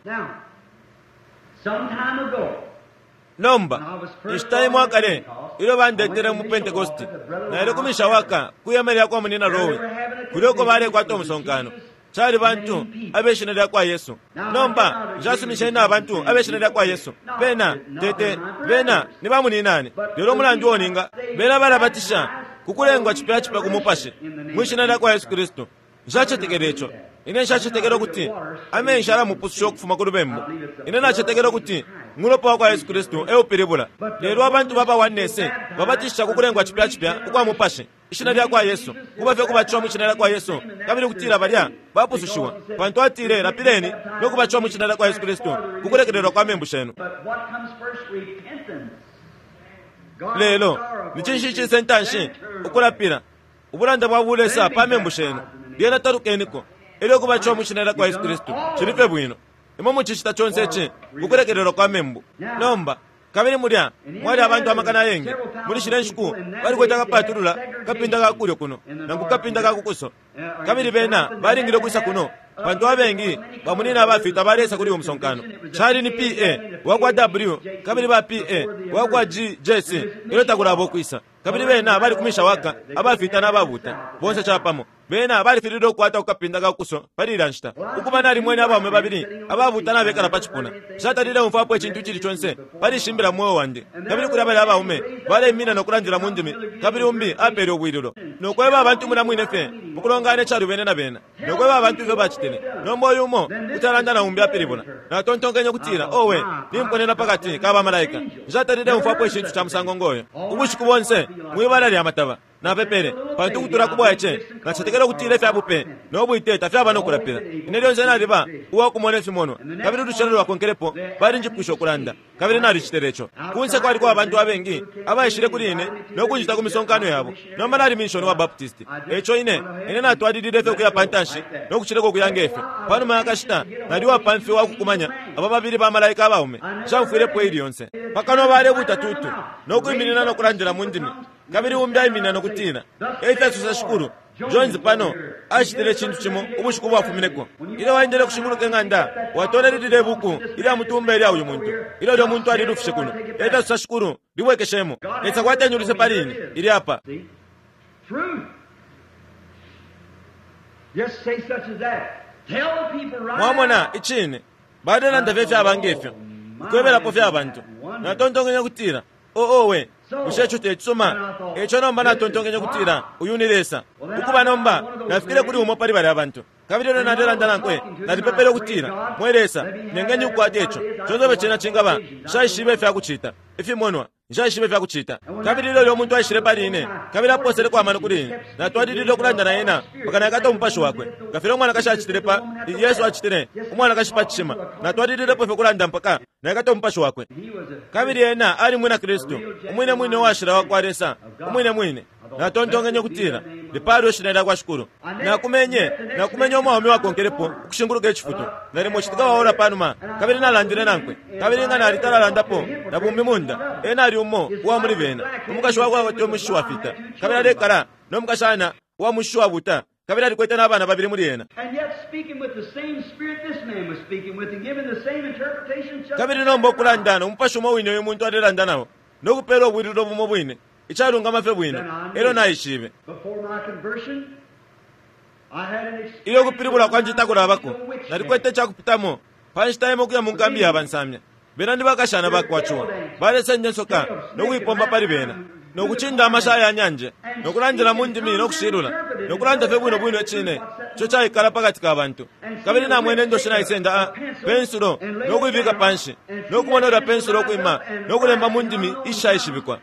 nomba ishtaimo akale ilo bandetere mu Pentecost na ile kumisha waka kuyemerera kwa munina rowe kuliko bale kwa tomusonkano chali bantu abeshinira kwa Yesu nomba jasumisha abantu abeshinira kwa Yesu bena tete bena nibamuninani lero mulandi oninga bena balabatisha kukulengwa chipya kumupashe mwishinira kwa Yesu Kristo jachetekerecho ine jachetekero kuti ameshara mupusho kufuma kulubembo ine nachetekero kuti ngulopa kwa Yesu Kristo eupiribula lero abantu baba wanese babatisha kukulengwa chipya kwa mupashe ishinira kwa Yesu kubafe kubachwa mwishinira kwa Yesu kabiri kutira balya bapusushiwa pantu atire rapireni no kubachwa mwishinira kwa Yesu Kristo kukulekererwa kwa membusheno lelo nichinshi sentanshi ukulapira ubulanda bwabulesa pa membusheno byena tarukeniko elo kubachwa mwishinira kwa Yesu Kristo chirife bwino imo muchishita chonse che kukulekererwa kwa membu nomba kabiri mulya mwali abantu amakana yenge muri shirenshiku bali kweta kapaturula kapinda kakulyo kuno nangu kapinda kakukuso kabiri bena bali ngiro kusa kuno bantu abengi bamunina abafita balesa kuri umusonkano chali ni PA wakwa W kabiri ba PA wakwa GJC ilo takulabo kwisa kabiri bena bali kumisha waka abafita nababuta bonse chapamo bena bali firido kwata ukapinda kakuso bali lanshta ukubana ali mwene abamwe babiri ababuta nabekala pachipuna shata lile umfapo echintu chili chonse bali shimbira mwoyo wande kabiri kuri abali abaume bali mina nokulanjira mundimi kabiri umbi aperi obwiriro nokweba abantu muna mwine fe mukulongane chalu bene na bena nokweba abantu fe bachitene nomboyo umo utalanda na umbi apiribona na tontongenye kutira owe nimponena pakati kaba malaika shata lile umfapo echintu cha musango ngoyo ubushiku bonse mwibala lya mataba na pepere pantu kutura kubwache na chetekero kutire fya bupe no buiteta fya bano kurapira inelyo nzena riba uwa kumone fimono kabiri dushero wakonkerepo bari njipusho kuranda kabiri nari chiterecho kunse kwali kwa abantu abengi abayishire kuri ine no kunjita ku misonkano yabo no manari mission wa Baptist echo ine na twadidire fe kuya pantanshi no kuchireko kuyangefe pano makashita nari wa pamfi wa kukumanya aba babiri ba malaika abaume shamfire poiri yonse pakano bare butatutu no kuiminina no kuranjira mundimi kabiri umbya imina no kutina Efeso sashukuru Jones pano ashitire chintu chimo ubushiku bwafumineko ile waendele kushinguluka nganda watona lidire buku ile mutumba ile uyu muntu ile ndo muntu ali rufishe kuno Efeso sashukuru liwekeshemo etsa kwata nyulise palini ile hapa just say such as that tell people right mwamona ichine badala ndavefya abangefya kwebera pofya abantu na tontongenya kutira owe ushecho tetsoma echo nomba na tontongenya kutira uyunilesa ukuba nomba nafikire kuri umo pali bali abantu kabiri na ndela ndalankwe na dipepele kutira mwelesa nyengenyi ukwatecho chozobe chena chingaba shayishibe fya kuchita ifimonwa njashibe fya kuchita kabiri lelo muntu ayishire pali ine kabiri aposere kwa manu kuri na twadidilo kulanda na yena bakana yakata umpasho wakwe kafiro mwana kashachitire pa Yesu achitire umwana kashipachima na twadidilo pofe kulanda mpaka na yakata umpasho wakwe kabiri yena ali mwina Kristo umwine washira wakwaresa umwine na tontongenye kutira liparo shinera kwa shukuru na kumenye omwami wakonkerepo kushinguluka echifuto nari mochitika waora panuma kabiri nalandire nankwe kabiri ngana alitala landapo na bumbi munda ena ali umo wa muri bena umukashi wakwa wato mushwa fita kabiri alekara no mukashana wa mushwa buta kabiri ali kwete n'abaana babiri muri yena And yet speaking with the same spirit this man was speaking with and giving the same interpretation. kabiri nomba okulandana omupasha omwe wine oyo muntu alerandanawo n'okupeera obwiriro obumu bwine ikyalungama fe bwine era nayishiibe Before my conversion, I had an experience. iyo okupiribula kwanjitakulabako nali kwete ekyakupitamu panshitayima okuya mu nkambi yabansamya bena ndi bakashana bakwacuwa balesennyo ensoka n'okwipomba pali bena n'okukinda amasha yanyanje n'okulanjira mu ndimi n'okushirula n'okulanda fe bwino bwino ekine kyo kyayikala pakati k'abantu kabiri namwene ndoshi nayisenda pensulo n'okwibika panshi n'okumonera pensulo okwima n'okulemba mu ndimi ishayishibikwa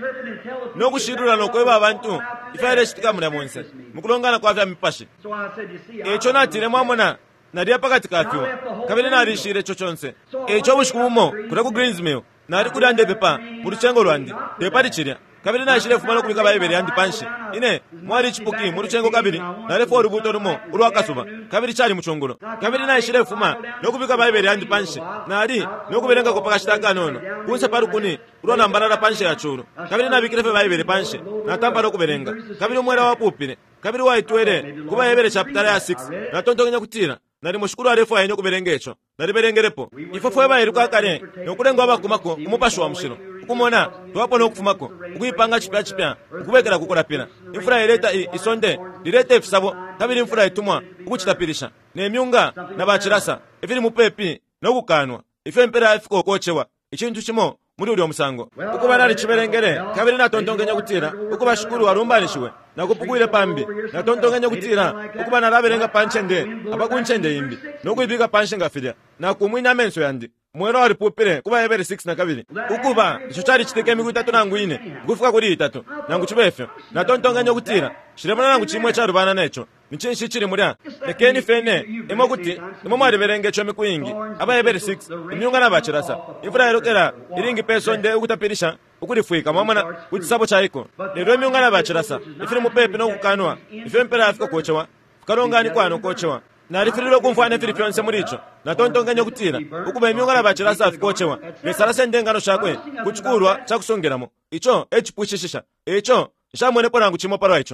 n'okushirula n'okweba abantu ifaire shitika mulemunse mukulongana kwavya mipashi So I said, you see, ekyo natiremu amona nali pakati kafyo kabiri nalishire ekyo kyonse ekyo bushikumo kule ku Greensmill nali kulande pepa mu rucengo lwandi pepa lichirya kabiri nashire fuma n'okubika bayibere yandi panshi ine mwali chipuki mu rucengo kabiri nalefa orubuto lumo olwakasuba kabiri kyali muchongolo kabiri nashire fuma n'okubika bayibere yandi panshi nali n'okuberenga ko pakashitaka nono kunse parukuni ulona mbalala panshi ya churu kabiri nabikire fe bayibere panshi natamba n'okuberenga kabiri omwera wapupire kabiri waitwere kuba yebere chapter ya 6 natontokenya kutira nali mushukuru arefu ayenye kuberenge echo nali berengerepo ifofo ebayiruka kale nokulenga abakumako umupasho wa mushiro kumona twapo n'okufumako ukuyipanga chipya ukubekera kukola pina infura ileta isonde lilete efisabo kabiri infura itumwa ukuchitapirisha nemyunga nabachirasa ifiri mupepi n'okukanwa ife mpera afiko okochewa ikintu kimo muri uli omusango ukuba nali chiberengere kabiri natontongenya kutira ukuba shukuru warumbanishiwe nakupukuile pambi natontongenya kutira ukuba nalaberenga panchende abakunchende imbi nokuibika panshe ngafirya nakumwinya menso yandi mwero wali pupire kuba yebere 6 na kabiri ukuba icho chali chiteke miku 3 nangu ine kufuka kuli 3 nangu chibefyo natontongenya kutira shiremana nangu chimwe cha rubana necho nichinshi chiri mulya ekeni fene emokuti imomwali berenge echo miku ingi aba yebere 6 imyunga nabachirasa imvura yerokera iringi peso nde ukutapirisha ukulifuika mwamana kuchisabo chaiko lero imyunga nabachirasa ifiri mupepe n'okukanwa ife mpera afika kochewa kalongani kwano kochewa nalifirilo kumfana fili pyonse mulicho natontongenya kutira ukuba imyunga nabachirasa afika kochewa lesarase ndengano shakwe kuchukulwa chakusongeramo icho echipwishishisha icho shamwene ponangu chimopalwa icho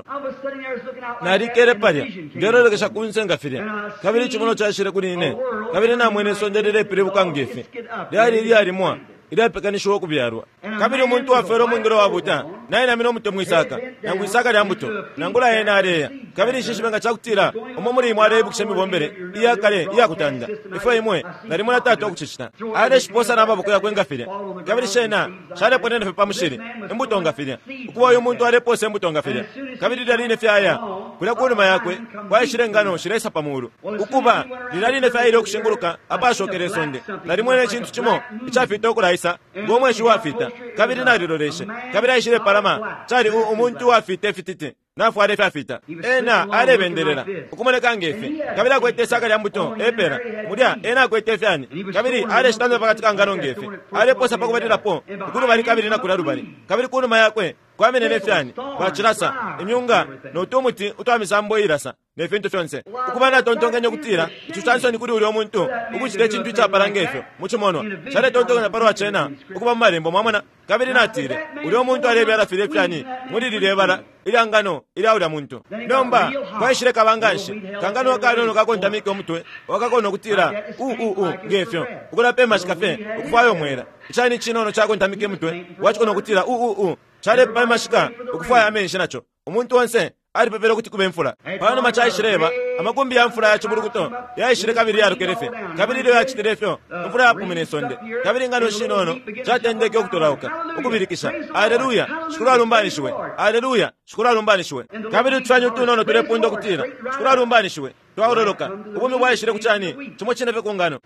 nalikere palya ngerolekesha kunsenga filya kabiri chimono chashire kuli ine kabiri namwene sonderere pire bukangefe lyali mwa ilapekanisha okubyarwa kabiri omuntu wafera omwingiro wabuta naye namina omuto mwisaka nangu isaka lya mbuto nangula yena aleya kabiri ishishibenga chakutira omwe mulimu alebukisha mibombere iyakale iyakutanda ifo imwe nalimuna tatu okuchichita ale shiposa nababoko yakwengafirya kabiri shena shaleponene fe pamushiri embuto ngafirya ukuba oyo omuntu alepose embuto ngafirya kabiri lyaline fyaya kula kuluma yakwe kwayishire ngano shiresa pamulu ukuba lilaline fyayire okushinguluka apashokere esonde nalimwene ekintu kimo ichafita okulaisa ngomweshi wafita kabiri naliloleshe kabiri ayishire palama chali omuntu wafita efititi nafu alefe afita ena alebenderera ukumoneka ngefe kabiri akwete esaka lya mbuto epera mulya ena akwete efyani kabiri ale shitanza pakati kangano ngefe aleposa pakubatirapo ukulu bali kabiri nakula lubali kabiri kuluma yakwe kwamenene efyani bachirasa imyunga notumuti utwamisambo irasa nefintu fyonse ukuba natontongenya kutira icho chansoni kuli uli omuntu ukuchita ekintu chapalangefe muchimono chale tontongenya parwa chena ukuba mumalembo mwamona kabiri natire uli omuntu alebi alafire efyani mulilile ebala ili angano ili awula muntu nomba kwayishire kabanganshi kangano kanono kakontamike omutwe wakakona okutira ngefyo ukula pema shikafe ukufayo mwera ichani chinono chakontamike mutwe wachikona okutira chale pema shika ukufaya amenshi nacho omuntu wonse ali pepera kuti kube mfula pano machayishireba amakumbi ya mfula yacho burukuto yayishire kabiri yarukerefe kabiri lyo yachitirefyo mfula yapumene sonde kabiri ngano shinono chatendeke okutolauka okubirikisha haleluya shukuru alumbanishwe haleluya shukuru alumbanishwe kabiri tufanye utunono tulepundo kutira shukuru alumbanishwe twawololoka ubumi bwayishire kuchani chimo chinefe kungano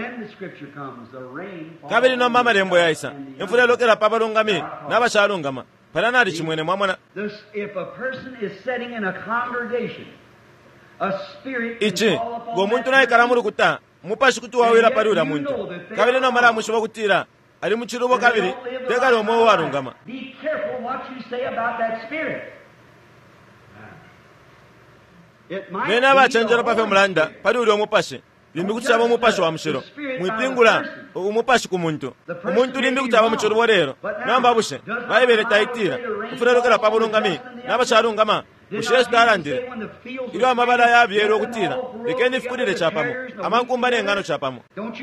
kabiri nomba malembo yaisa mfula lokera pabalungami nabashalungama palanali chimwene mwamona ichi ngomuntu naye kalamuru kuta mupashi kuti wawira pali ula muntu kabiri nomala mushuba kutira ali muchirubo kabiri tekali omwe walungama nena bachenjera pafe mulanda pali uli omupashi limbi kutaba omupashi wa mushiro mwipingula omupashi ku muntu omuntu limbi kutaba muchirubo lero namba bushe bayibere taitira ufuna lokera pabulungami nabachalungama ushesita alandire ilo amabala yabyera okutira lekeni fukudire chapamo amankumba n'engano chapamo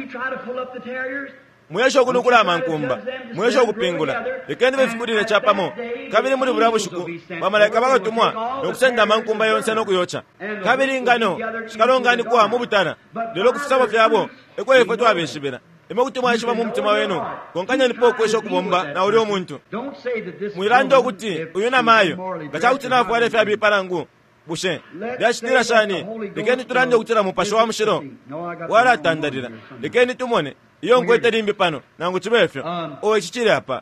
muyesha okunukula amankumba muyesha okupingula lekeni befukudire chapamo kabiri muri burabushuku bamalayika bagatumwa okusenda amankumba yonse n'okuyocha kabiri ngano shikalonganikwa mu butana lero kufusabo byabo ekwefe twabeshibera emakutumwa yashiba mu mutima wenu konkanya nipo okwesha okubomba na uli omuntu mwiranda okuti uyu namayo gachakuti nafuwale fya biparangu bushe byashitira shani lekeni turande okutira mupasho wa mushiro wala atandalira lekeni tumone iyo nkwete limbi pano nangu chibefyo owechichiri apa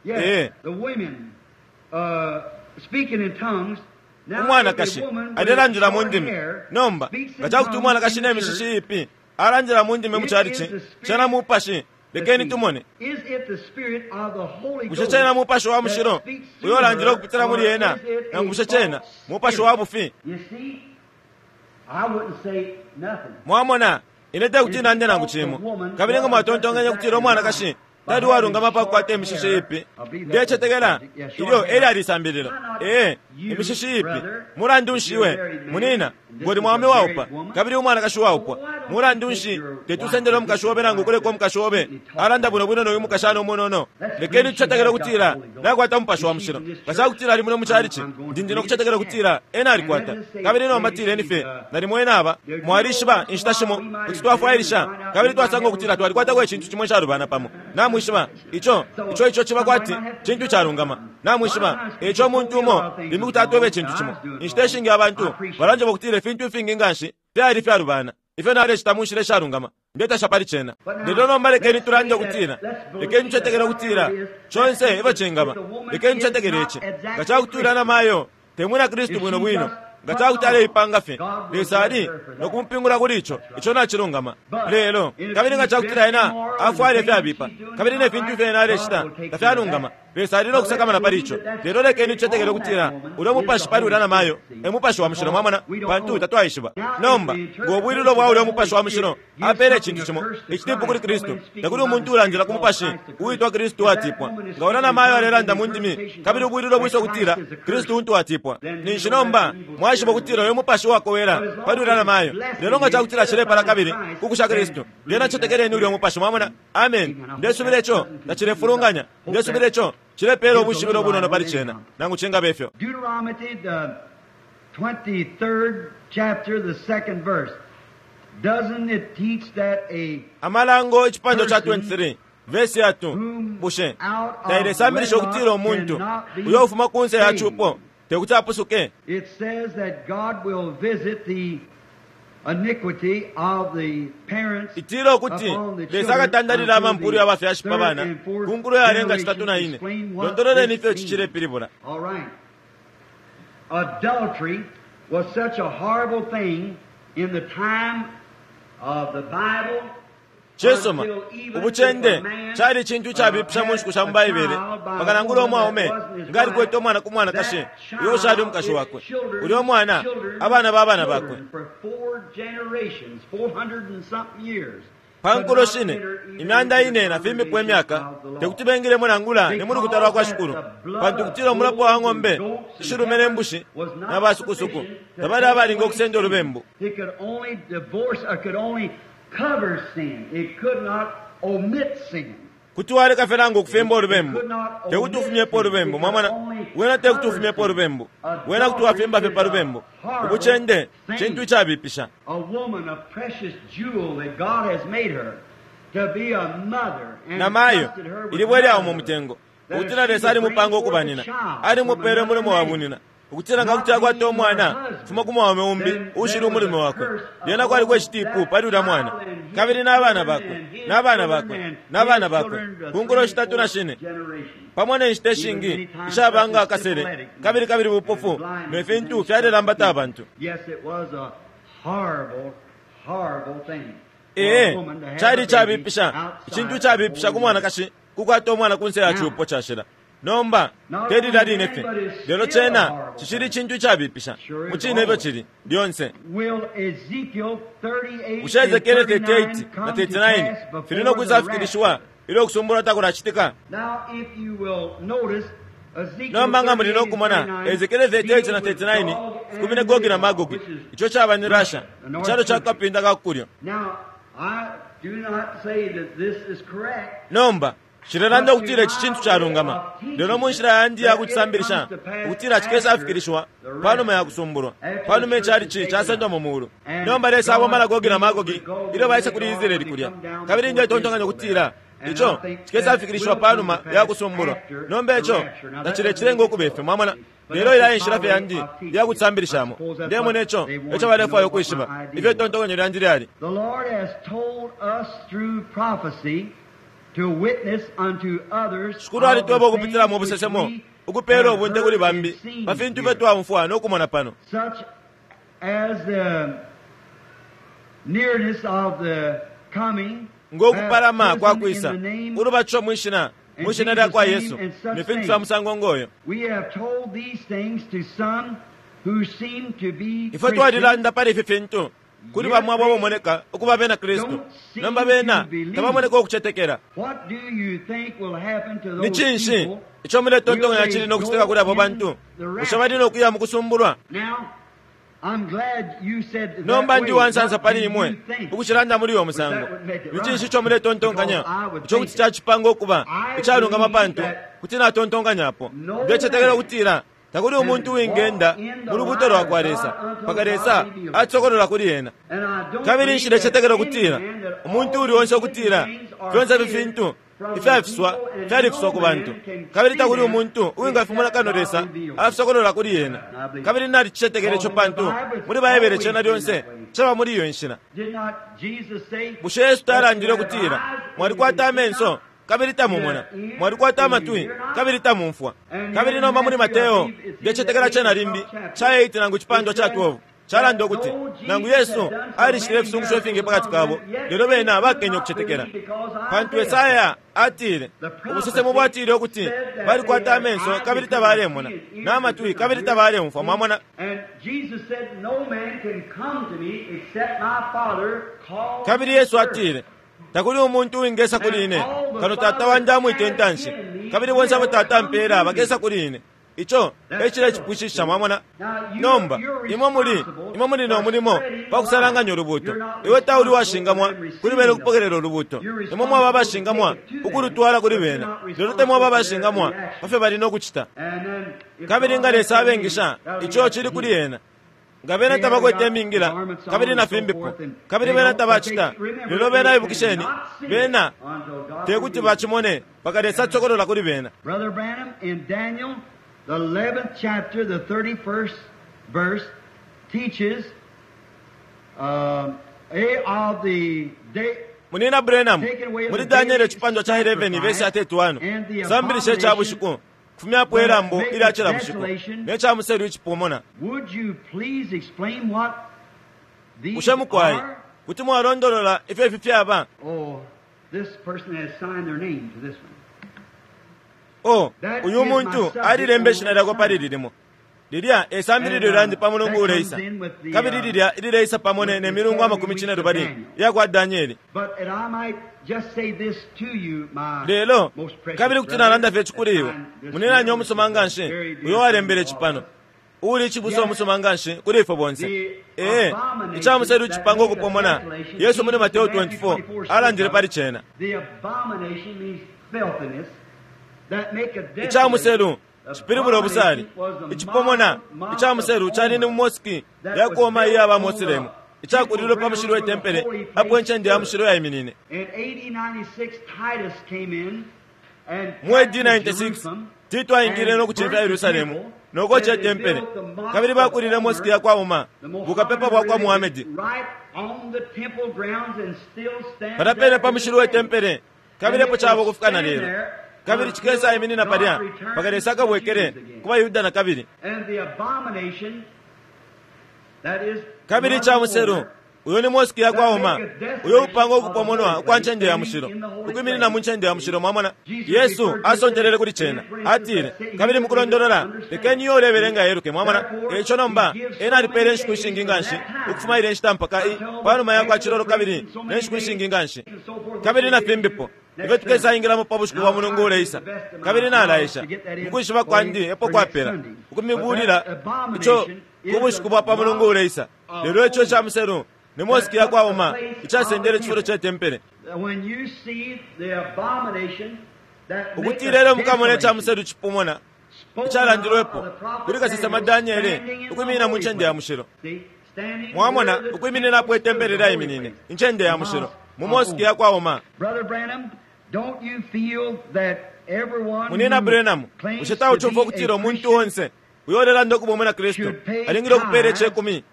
umwana kashi adelanjira mu ndimi nomba gachakuti umwana kashi nemishishi ipi aranjira mu ndimi mucharichi chana mupashi lekeni tumone kushechena mupasho wa mushiro uyolanjira okupitira muri yena nangu kushechena mupasho wa bufi mwamona inete kuti nande nangu chimo kabirenga mwatontonganya kutira omwana kashi tadi warunga mapako ate emishishi ipi ndechetegera iyo eri alisambirira emishishi ipi murandunshi munina ngori mwame waupa kabiri umwana kashi waupa murandunshi tetusendera omukashobe nangu kuleko omukashobe alanda buno buno noyu mukashano munono lekeni tuchetegera kutira nakwata mupasho wa mushiro kasa kutira ali muno mucharichi ndindino kuchetegera kutira ena alikwata kabiri no matire nife nari mwena aba mwarishiba inshitashimo kutitwafuairisha kabiri twasanga kutira twalikwata kwe chintu chimwe charubana pamo namwishiba icho chiba kwati chintu charungama namwishiba icho muntu umo limikutatwebe chintu chimo inshiteshingi abantu baranje bokutire fintu fingi ngashi byari fyarubana ife nare chitamushire sharungama ndeta shapari chena ndono malekeni turanje kutira lekeni chetegera kutira chonse iba chengama lekeni chetegereche gacha kutura na mayo temuna Kristo bwino bwino gacha kutale ipanga fe lesari nokumpingura kuricho icho nachirungama lelo kabiri gacha kutira ina afware fyabipa kabiri ne fintu fe nare chita tafyanungama lesari no kusakama na paricho lero lekeni chetegera kutira uro mupashi pari urana mayo emupashi wa mushiro mwamana bantu tatwaishiba nomba ngobwiriro bwa uro mupashi wa mushiro apere chintu chimo ichitipu kuri Kristo nakuri umuntu urangira kumupashi uitwa Kristo atipwa ngaona na mayo areranda mundimi kabiri ubwiriro bwiso kutira Kristo untu atipwa nishinomba mwashiba kutira yo mupashi wako wera pari urana mayo lero ngacha kutira chile para kabiri kukusha Kristo lena chotegere ni uri mupashi mwamana amen ndesubirecho ndachire furunganya ndesubirecho chile pero bushibiro buno pari chena nangu chenga befyo Deuteronomy the 23rd chapter the 2nd verse. Doesn't it teach that amalango chipando cha 23 verse ya 2 bushe taire samirisho kutira omuntu uyofuma kunse ya chupo tekutapusuke it says that God will visit the iniquity of the parents itiro kuti lesaka tandalira amampuru abafe ashipabana kunguru yarenga chitatu na ine ndondorere nife chichire piribura. All right. Adultery was such a horrible thing in the time of the Bible. Chesoma ubuchende chari chintu chabipsha mushku shambaibere pakanangura omwaume ngari kwete omwana kumwana kashe yo shali mukasho wakwe uli omwana abana babana bakwe pankulo shine imyanda ine na fimi kwe myaka tekutibengire mwanangula ne muri kutarwa kwa shukuru pantu kutira mulapo wa ng'ombe shirumene mbushi na basukusuku tabada abali ngokusenda olubembo cover sin. It could not omit sin. Kutuwale kaferango kufemba olubembo tekutufumye po olubembo mwamana wena tekutufumye po olubembo wena kutuwafemba fe pa lubembo ubuchende chintu chabipisha. A woman, a precious jewel that God has made her to be a mother and namayo ilibwele awo mu mutengo ukutina lesa ali mupango okubanina ali mupere mulimo wabunina ukutina nga kutagwa to omwana fuma kuma wa meumbi ushiri umulimo wakwe yena kwali kwe chitipu pali uda mwana kabiri n'abana bakwe kungulo chitatu na shine pamone nshiteshingi ishabanga akasere kabiri bupofu mefintu fyadela ambata abantu. Yes, it was a horrible thing. Chari chabipisha chintu chabipisha kumwana kashi kukwata omwana kunse ya chupo chashira nomba tedi dadi nefe lero chena chishiri chintu chabipisha muchine ebyo chiri lyonse ushezekele 38 na 39 filino kuzafikirishwa ilo kusumbura takura chitika. Now if you will notice nombanga mulina okumona Ezekiel 38 na 39 kumine Gogi na Magogi icho chaba ni Russia chalo cha kapinda kakulyo. Nomba shireranda kutira chichintu charungama lero munshira yandi yakutsisambirisha kutira chikesa afikirishwa pano maya kusumburwa pano mechari chi chasendwa mumulu nomba lesa abo mala Gogi na Magogi ilo baisa kuri Israeli kulya kabiri nje tontonganya kutira icho chikesa afikirishwa pano ma yakusumbura nomba echo nachire chirengo kubefe mwamana lero ila inshirafe yandi yakutsambirishamo ndemo necho echo balefa yokwishima ivyo tontonganya yandiri ali. The Lord has told us through prophecy to witness unto others shukuru ali tuwebo kupitila mu busesemo ukupero obunte kuli bambi bafintu betu amfwana okumona pano such as the nearness of the coming ngokupalama kwa kwisa urubacho mwishina lya kwa Yesu nifintu sa musango ngoyo. We have told these things to some who seem to be ifo twadilanda pali fifintu kuli bamwe abo bomoneka okuba bena Kristo namba bena tabamoneka okuchetekera. What do you think will happen to those nichinshi people? icho mule tontonga yachili nokuchiteka kuli abo bantu ushabadi nokuya mukusumbulwa. Now I'm glad you said that. Nomba ndi wansanza pali imwe ukuchilanda muri yo musango nichinshi cho mule tontonganya icho kuti chachipango okuba ichalunga mapantu kuti na tontonganyapo ndechetekera kutira takuli umuntu wingenda mulubuto lwakwaresa pakaresa atsokolola kuli yena kabiri nshile chetekera kutira umuntu uli wonse okutira vyonse bifintu ifafiswa fyalifiswa ku bantu kabiri takuli umuntu uwingafumula kanoresa afisokolola kuli yena kabiri nali chichetekere cho pantu muri bayebere chena lyonse chaba muri iyo nshina bushe Yesu talandire kutira mwali kwata amenso kabiri tamumona mwali kwata amatwi kabiri tamumfwa kabiri nomba muri Mateo ndechetekera chena limbi cha 8 nangu chipando cha 12 chalando kuti nangu Yesu alishire fisungu shofinge pakati kabo lero bena bakenye kuchetekera pantu Yesaya atire ubusese mubwatire okuti bali kwata amenso kabiri tabale mona namatwi kabiri tabale mfwa mwamona. Kabiri Yesu atire takuli umuntu wingesa kuline kano tata wanja mwitentanshi kabiri wonsa batata mpera bagesa kuline icho echira chipushisha mwamona. Nomba imwe muri no mulimo bakusaranganya urubuto iwe tauli washingamwa kuri bene kupokerera urubuto imwe mwa babashingamwa ukurutwara kuri bene lero mwa babashingamwa bafe bali no kuchita kabiri ngalesa abengisha icho chiri kuri yena ngabena tabakwete mingira kabiri na fimbipo kabiri bena tabachita lero bena ibukisheni bena tekuti bachimone bakaresa tsokolola kuri bena. Brother Branham in Daniel the 11th chapter, the 31st verse, teaches of the day. Munina Branham, muri Daniel chipando cha 11 verse 31. Sambirishe cha bushiku. Kufumya pwerambo ili achira bushiku. Necha museru chipomona. Would you please explain what these are? Kuti mwarondolola ife fifya aba. Oh, this person has signed their name to this one. Oh, uyu muntu alirembeshina lako palilimo lilia esambiri lirandi pamulungu uleisa kabiri lilia ilileisa pamone ne milungu amakumi china lubali yakwa Danieli lelo kabiri kutina landa fe chikuliwe munena nyo musomanganshi uyo walembele chipano uli chibuso musomanganshi kulifa bonse icha museru chipango kupomona Yesu mune Mateo 24 alandire pali chena ichamuseru chipiribulo obusali ichipomona ichamuseru chanini mumoski yakoma yaba mosilemu ichakulilo pamushiro etempere apwenche ndi amushiro ya iminine. Mwedi 96 Tito ayingire no kuchimva Yerusalemu nokoche tempere kabiri bakulile moski yakwa uma bukapepa bwa Muhammad parapene pamushiro etempere kabiri po chabo kufikana lero kabiri chikesa imini na paria pakare saka bwekere kuba Yuda na kabiri kabiri cha museru uyo ni moski yakwa oma uyo upango kupomonwa kwa nchende ya mushiro ukwimini na munchende ya mushiro mwamana Yesu asonjerere kuri chena atire kabiri mukulondorora pekenyi yo leberenga yeruke mwamana echo nomba ena reference kushinginganshi ukufuma ile nshitampaka pano mayakwa chiroro kabiri nenshi kushinginganshi kabiri na pembepo ife tukesayingiramo pabusiku bwa mulungu uleisa kabiri nalayisha mukwishiba kwandi epo kwapera ukumibulira icho kubusiku bwa pa mulungu uleisa lero echo cha musero nemosikia kwawoma ichasendere chifuro cha tempere ukutirere mukamone cha musero chipumona ichalandirwepo kulika sisema Danieli ukwimina munchende ya mushiro mwamona ukwimininapo etemberera iminine inchende ya mushiro mumosikia kwawoma munina Branham ushitawo chumva kutira omuntu wonse uyolera ndokubomera Kristo alingire okupera chekumi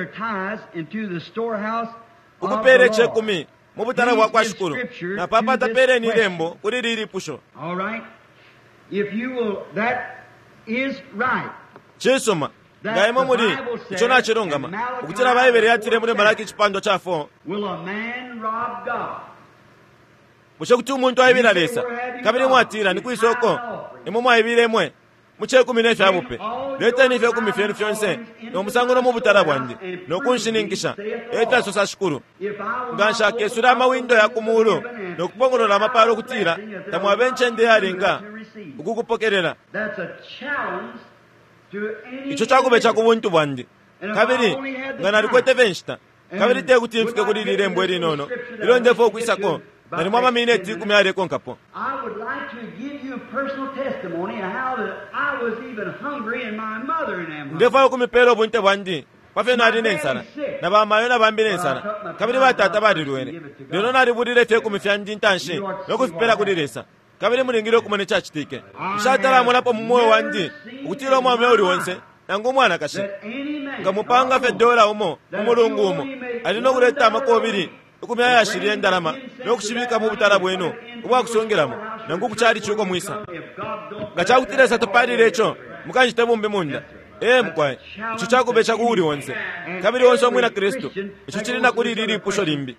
ukupera chekumi mubutara bwa kwa shukuru na papa tapere ni lembo kuri riri pusho. All right, if you will, that is right. Chesoma ngaimo muri ichona chirongama ukutira bayibere yatire muri Malaki chipando cha 4 Will a man rob God? mushe kuti umuntu ayibira lesa kabiri mwatira ni kwisoko imo mwayibire mwe muche kumine fyabupe leta ni fya kumifyenu fyonse no musango no mubutara bwandi no kunshiningisha eta sosa shukuru ngansha kesura mawindo ya kumuro no kupongorola maparo kutira tamwa benchende yaringa ukukupokerera. That's a challenge to any. Icho chakube chakubuntu bwandi kabiri ngana rikwete venshta kabiri te kuti mfike kuri rirembo erinono ironde fo kwisako nari mama mineti kumyare konkapo. I would like to give you a personal testimony of how that I was even hungry and my mother and them. Ndefa kumipero bunte bwandi pafenari nensana na bamayo na bambire nensana kabiri batata barirwene lero nari burire te kumifyandi ntanshi no kufipera kuriresa kabiri muringiro kumone chachitike shatara munapo mumwe wandi ukutiro mwa meuri wonse nangu mwana kashi ngamupanga fe dola umo umulungu umo alino kuleta amakobiri ukumya yashiriye ndalama nokushibika mu butara bweno ubwa kusongeramo nangu kuchari chuko mwisa gachakutiresa toparire echo mukanjite bombe munda mkwae icho chakubecha kuuri wonse kabiri wonse omwina Kristo icho chirina kuri riri pusho limbi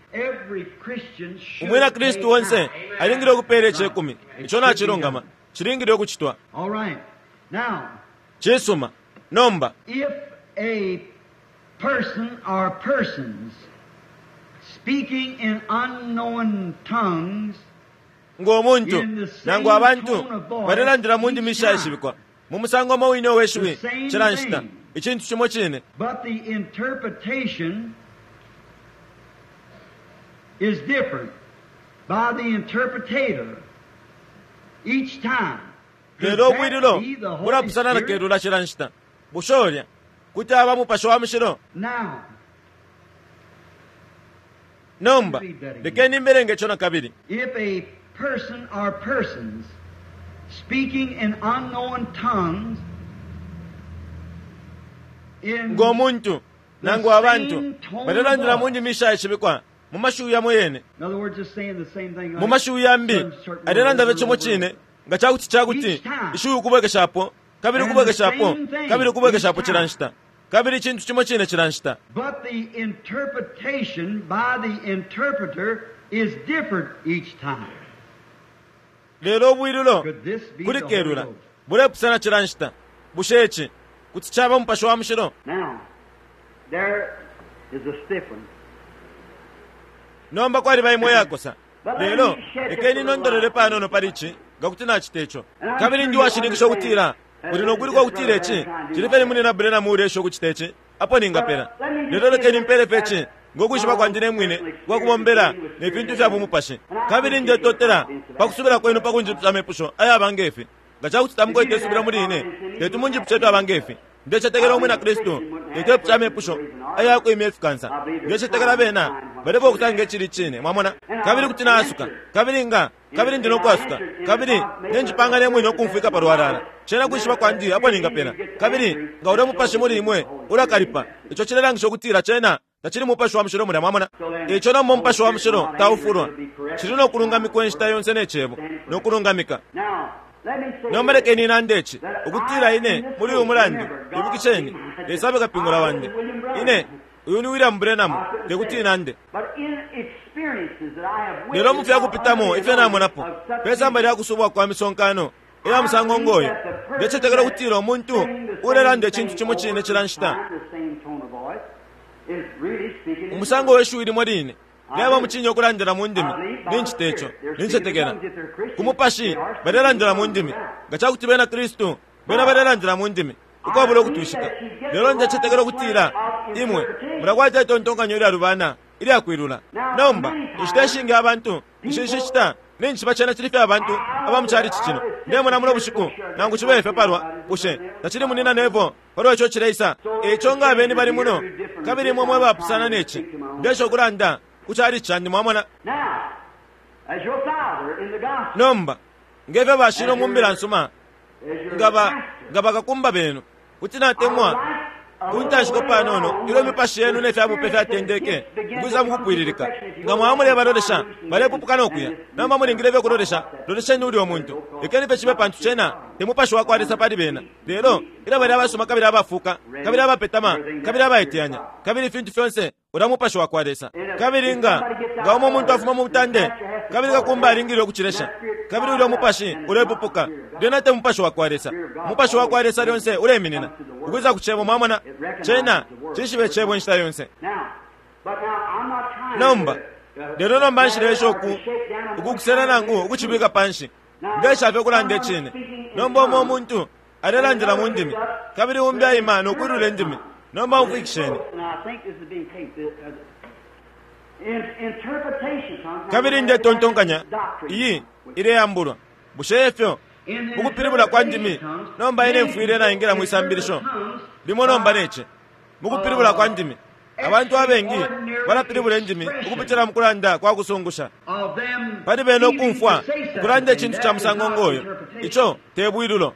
umwina Kristo wonse alingire kupere chekumi icho na chirongama chiringire kuchitwa. All right. Now, chesoma nomba if a person or persons speaking in unknown tongues ng'omuntu nangu abantu barelandira mundi mishashibikwa mumusango mawino weshwe chiranshita ikintu chimo chine, but the interpretation is different by the interpretator each time. lero bwiriro burapusana na kerula chiranshita bushoria kuti aba mupasho wa mishiro. Now, nomba lekeni mberenge chona kabiri if a person or persons speaking in unknown tongues in ng'omuntu nangu abantu barelandira mundi mishashibikwa mumashuya moyene. In other words, just saying the same thing. mumashuya mbi adelanda bechomo chine ngachakuti chakuti ishuyu kubegeshapo kabiri kubegeshapo kabiri kubegeshapo chiranshita kabiri chintu chimo chine chiranshita. But the interpretation by the interpreter is different each time. lero bwiriro Could this be kuri the kerula Holy Ghost? burepusana chiranshita bushechi kuti chaba mupasho wa mshiro. Now, there is a stiff one. nomba kwali baimwe yakosa lero ekeni nondorere pano no parichi gakuti na chitecho kabiri ndi washinikisho kutira kuti nokuri kwa kutira echi chilipeni mune na Branham uresho kuchitechi apo ningapera lero lekeni mpere pechi ngokushiba kwandine mwine kwakubombera nepintu vyapo mupashi kabiri nje totera pakusubira kwenu pakunjipsame pusho aya abangefi gachakuti tamkoite subira muri ine tetu munjipchetu abangefi ndechetekera omwe na Kristo ete pchame pusho aya ko imefikansa ndechetekera bena barebo kutange chiri chine mwamona kabiri kuti nasuka kabiri ndino kwasuka kabiri nenjipanga nemwe nokumfika parwarara chena kushiba kwandi apo ningapera kabiri ngaure mupashi muri imwe urakaripa icho chirera ngisho kutira chena tachiri mupashi wa mshiro muri mwamona icho na mupashi wa mshiro taufurwa chirino kurungamika kwenshita yonse nechebo nokurungamika. Nomerekeni nandechi ukutira ine muri umurandi ibukicheni esabe kapingura wande ine uyuni William Branham ndekuti nande lero mufya kupitamo ife namonapo pesa mbali yakusubwa kwa misonkano era musango ngoyo ndechetekera kutira omuntu urerande chintu chimo chine chiranshita umusango weshuiri mwarine ngeba mukinyi okulandira mu ndimi ninchitecho ninchetegera kumupashi balelandira mu ndimi gachakuti bena kristo bena balelandira mu ndimi ukwabula okutushika lero njachetegera okutira imwe murakwata tontonganyo eri arubana iri akwirula nomba ekiteshinga abantu ishishita ninchiba chena chirife abantu abamuchari chichino ndemona muno bushiku nangu chibefe parwa ushe nachiri munina nevo parwa echo chireisa echo nga abeni bali muno kabiri momwe bapusana nechi ndesho kuranda kuchari chandi mwamona nomba ngeve bashiro mumbira nsuma ngaba kakumba beno utina temwa kuntashiko panono ilo mipashi yenu nefe amupefe atendeke nguza mukupwiririka nga mwamule balodesha balepupukana okuya namba mulingireve kulodesha lodesha ni uli omuntu ekenife chibe pantu chena temupashi wakwarisa pali bena lero ila bali abasoma kabiri abafuka kabiri abapetama kabiri abaetianya kabiri fintu fyonse uramupashi wakwarisa kabiri nga omo omuntu afuma mu butande kabiri kakumba alingirire okuchiresha kabiri uli omupashi ulepupuka lyona temupashi wakwarisa mupashi wakwarisa lyonse uleminina ukuza kuchebo mwamona chena chishibe chebo nshita yonse nomba lero nomba nshiresho ukukusera nangu ukuchibika panshi ndeshave kulanda chine nomba omo omuntu alelandira mu ndimi kabiri umbi ayimana okwirule ndimi nomba mfikisheni kabiri nde tontonkanya iyi ire yambulwa bushefyo mukupiribula kwa ndimi nomba ine mfuire naingira mu isambirisho limo nomba neche mukupiribula kwa ndimi abantu abengi balapiribula endimi ukupitira mukulanda kwa kusungusha pali beno kumfwa kulanda chintu cha musango ngoyo icho tebwirulo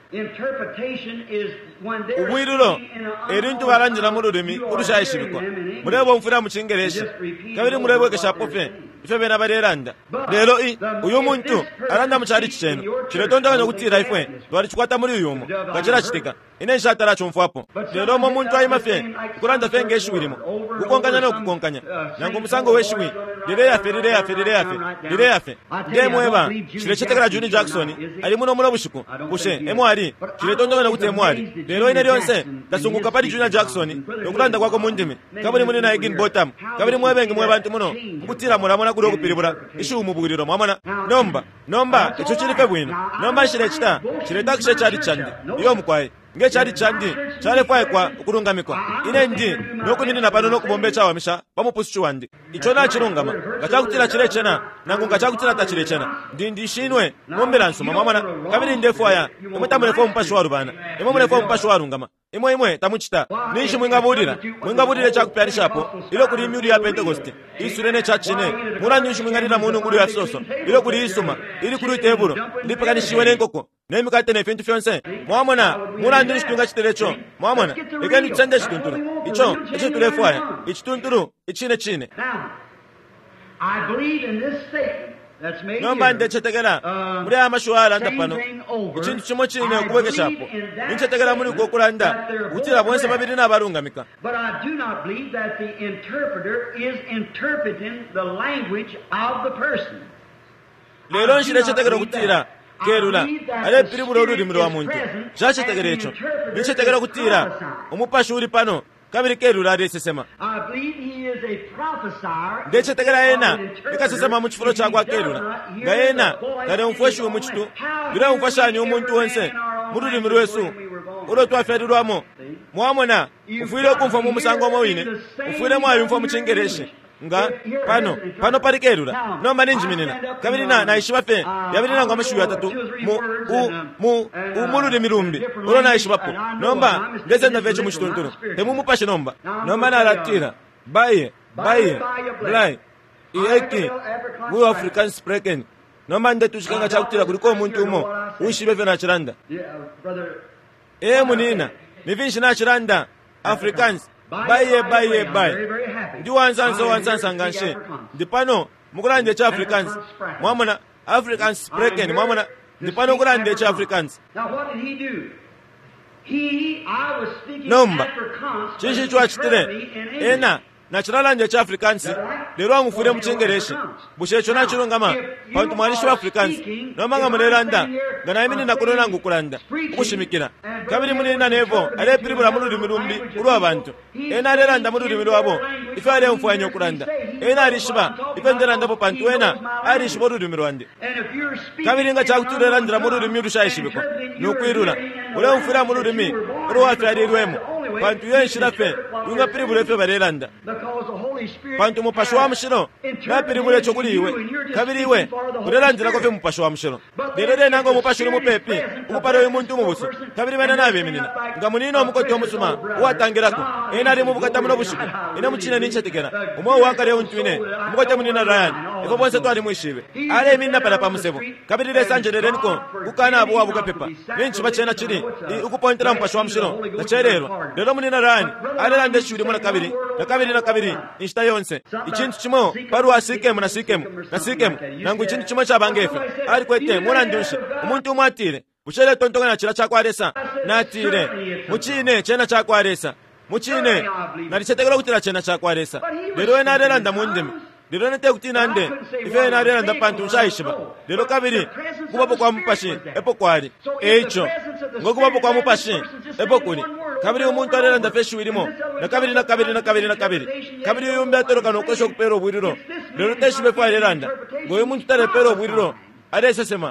ubwirulo erintu balanjira mu lulimi ulushayishibikwa murebo mfura mu kingereshi kabiri murebo keshapofe ife bena bareranda lero uyu muntu aranda mu cyari kicheno kiretondanya gutira ife twari chikwata muri uyu mu kachira chitika ine nshatara chomfwapo lero mo muntu ayimafe kulanda fenge eshwirimo kukonkanya no kukonkanya nango musango weshwi lire yafe ndemweba chirechetekera Juni Jackson ali muno muno bushiku bushe emwari chiretondanya gute emwari lero ine lyonse dasunguka pali Juni Jackson okulanda kwako mundimi kaburi muni na egin bottom kabiri mwebenge mwebantu muno ngutira muramona kuri okupiribura ishu umubugiriro mwamana nomba echo chiripe bwino nomba shirechita chiretakishe chari chandi iyo mukwaye nge chari chandi chare kwaye kwa ukurungamikwa ine ndi nokunini na pano nokubombe chawa misha pamupusichu wandi ichona chirungama ngachakutira chirechena nangu ngachakutira tachirechena ndishinwe mombera nsuma mwamana kabiri ndefu aya umutamule fo mpashi warubana imomule fo mpashi warungama imwe tamuchita nishi mwingabudire chakupyarishapo ilo kuri imyuri ya Pentecost isurene chachine mura nishi mwingarira munu nguru ya soso ilo kuri isuma ili kuri teburo ndipakanishiwe nenkoko nemikate nefintu fyonse mwamona mura nishi tunga chiterecho mwamona ekeni tsende chitunturu icho tulefu aya ichitunturu ichine I believe in this statement that's made nomba ndechetegera muri amashwara ndapano ikintu kimwe chine kubekeshapo ninchetegera muri gokulanda utira bwense babiri nabarungamika but I do not believe that the interpreter is interpreting the language of the person. lero nshirechetegera kutira kerula ale piriburo ururimi rwa muntu chachetegera echo ninchetegera kutira umupashi uri pano kabiri kerula aresesema ndechetegera yena ikasesema mu chifulo chakwa kerula nga yena kale umfweshi mu chitu bira umfashani umuntu wonse mururimi rwesu ulo twaferirwamo mwamona ufwire kumfa mu musango mwine ufwire mwayo umfa mu chingereshi nga pano pali kerula nomba ninjiminina kabiri naishibafe yabiri nango amashuyu atatu mu umulurimi rumbi ulo naishibapo nomba ndeze ndavecho mu chitunturu temumupashe nomba nalatira baye blai ieki we Africans spreken nomba ndetushikanga chakutira kuliko omuntu umo uishibefe na chiranda munina nivinshi na chiranda Africans baye ndi wansansa nganshe ndipano mukulande cha Africans mwamona Africans spreken mwamona ndipano kulande cha Africans. Now what did he do? I was speaking nomba Afrikaans chichi chwachitire ena nachiralanje cha afrikansi lero amufure muchengereshi bushecho nachirongama pantu mwanishi wa afrikansi nomanga muneranda ngana imini nakurona ngukulanda ukushimikira kabiri munina nevo ale piribura mululimi lumbi ulwa abantu ena aleranda mululimi lwabo ife ale mfwanyo kulanda ena alishiba ife nderanda po pantu ena alishiba mululimi lwande kabiri nga chakutulerandira mululimi lushayishibiko nukwirula ule mfura mululimi ulwa twalirwemo pantu yenshirafe unga piribura fe barelanda pantu mupasho wa mshiro na piribura chokuliwe kabiri iwe ulerandira kofe mupasho wa mshiro derere nango mupasho mupepi ukuparo y'umuntu mubuso kabiri bana nabe minina ngamunino mukoti omusuma watangirako ena ali mubukata muno bushiku ina muchina ninchetekera umwe wakare untwine mukoti munina Ryan iko bonse twali mwishibe ale minna para pamusebo kabiri lesanjere niko ukana abo wabuka pepa ninchi bachena chiri ukupointera mupasho wa mshiro na cherero lero munina Ryan ale lande shuri muna kabiri na kabiri insta yonse ichintu chimo paru asikemu na sikemu nangu ichintu chimo chabangefe ali kwete muna ndushe umuntu umwatire bushele tontogana chira chakwaresa natire muchine chena chakwaresa muchine nalichetekera kutira chena chakwaresa lero ena relanda mundimi lero nete kutina nde ife ena relanda pantu nshayishiba lero kabiri kubapo kwa mupashi epo kwali echo ngokubapo kwa mupashi epo kuli kabiri umuntu relanda feshu irimo na kabiri yumbe atoroka nokosho kupero bwiriro lero teshibe kwa relanda ngoyo muntu tare pero bwiriro adesesema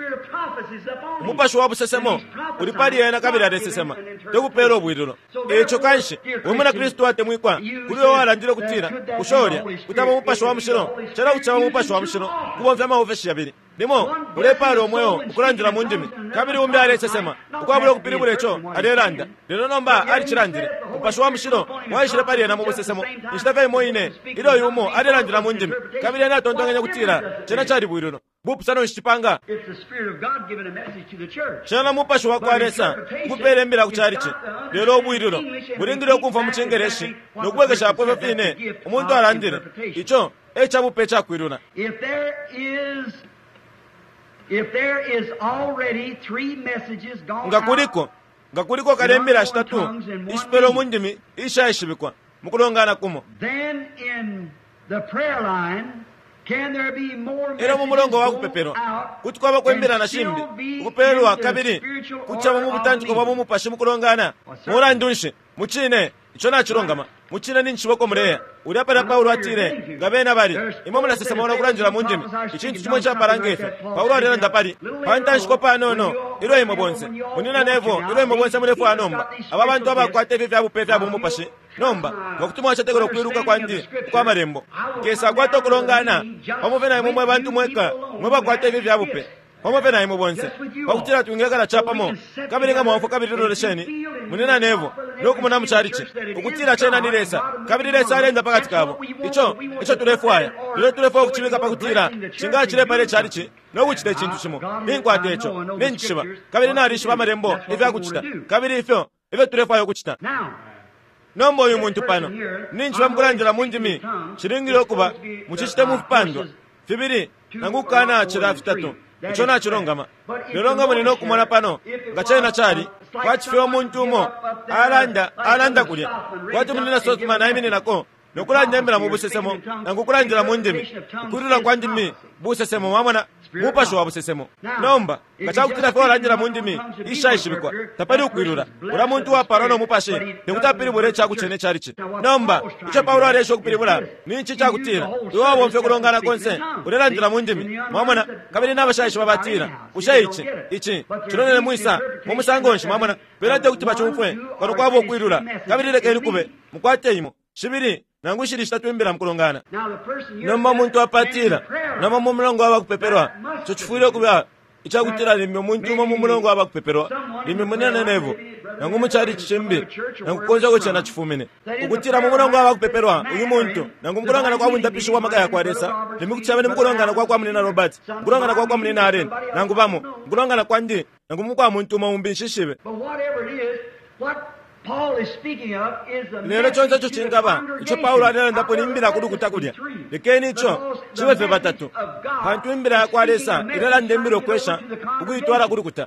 mupasho wabu sesemo ulipali yana kabiri adesesema tekupero bwiriro echo kanshi umuna Kristo ate mwikwa kuliyo walandire kutira kushorya kutama mupasho wa mshiro chara kuchama mupasho wa mshiro kubomvya maofeshi yabiri limo ulepalo omwewo ukulandira mundimi kabiri umbe adesesema ukwabula kupiribula echo adelanda lero nomba alichirandire mupasho wa mshiro waishire pali yana mubusesemo nishitave moine ilo yumo adelandira mundimi kabiri yana tondongenya kutira chena chari bwiriro bupusano nshipanga chana mupasho wakwaresa kuperembera kucharichi lero bwiriro bulingire kumva muchengereshi nokubekesha apo fine umuntu alandire icho echa bupecha kwiruna if there is already 3 messages gone ngakuliko kalembera shitatu ishpero mundimi ishayishibikwa mukulongana kumo then in the prayer line can there be more era mu mulongo wa kupepero kuti kwaba kwembera na shimbi kuperwa kabiri kuchama mu butanjiko bwa mu pashi mukulongana mura ndunshi muchine icho nachirongama muchine ninchiboko mureya uri apara Paulo atire ngabena bari imomu na sesa mona kulanjira mundimi ichintu chimwe cha parangefe Paulo arera ndapari pantanshiko panono iro imo bonse munina nevo iro imo bonse murefu anomba aba bantu abakwate vivya bupefe abo mu pashi nomba ngokutuma achategero kwiruka kwandi kwa marembo kesa kwato kulongana pamuvena imwe abantu mweka mwebakwate vivya bupe pamuvena imwe bonse bakutira twingekana chapamo kabiringa mwafu kabiroresheni munina nevo nokumuna mucharichi ukutira chena niresa kabiresa alenza pakati kabo icho tulefwaya lero tulefwa kuchimika pakutira chinga chile pale charichi nokuchite chintu chimo ninkwate echo ninchiba kabiri narishiba marembo ife akuchita kabiri ife tulefwayo kuchita nombo uyu muntu pano ninchiba mukulanjira mundimi chiringiro kuba muchichite mupandwa fibiri nangukana chira fitatu icho nachirongama lirongamo ninokumona pano ngachena chari kwachifewa muntu umo alanda kulya kwati munina sosmana imini nako nokulanja mbira mu busesemo nangukulanjira mundimi kurira kwandimi busesemo mamona mupasho wa busesemo nomba ngachakutira fe walanjira mundimi ishayishibikwa tapari ukwirura ura muntu wa parono mupashe nekutapiri bure chakuchene charichi nomba icho Paulo aresho kupiribula ninchi chakutira iwo bomfe kulongana konse urelanjira mundimi mamona kabiri nabashayishi babatira ushayichi ichi chinonene muisa mumusangonshi mamona berate kuti bachumfwe kono kwabo kwirura kabiri lekeri kube mukwate imo shibiri nangushiri shitatu imbira mkulongana nomba muntu apatira nomba mumulongo waba kupeperwa chochifuire kuba ichakutira limbe muntu mu mulongo waba kupeperwa limbe munene nevo nangumuchari chichimbi nangukonza kuchana chifumine ukutira mu mulongo waba kupeperwa uyu muntu nangumkulongana kwa muntu apishi wa makaya kwaresa limbe kuchabene mukulongana kwa munena Robert kulongana kwa munena Aren nangubamo kulongana kwa ndi nangumukwa muntu mu mbishishibe Paul is speaking of is the lero chonse cho chingaba icho Paulo analanda ponimbira kudu kutakulya lekeni icho chiwefe batatu pantu imbira yakwalesa irala ndembiro kwesha ukuyitwala kudi kuta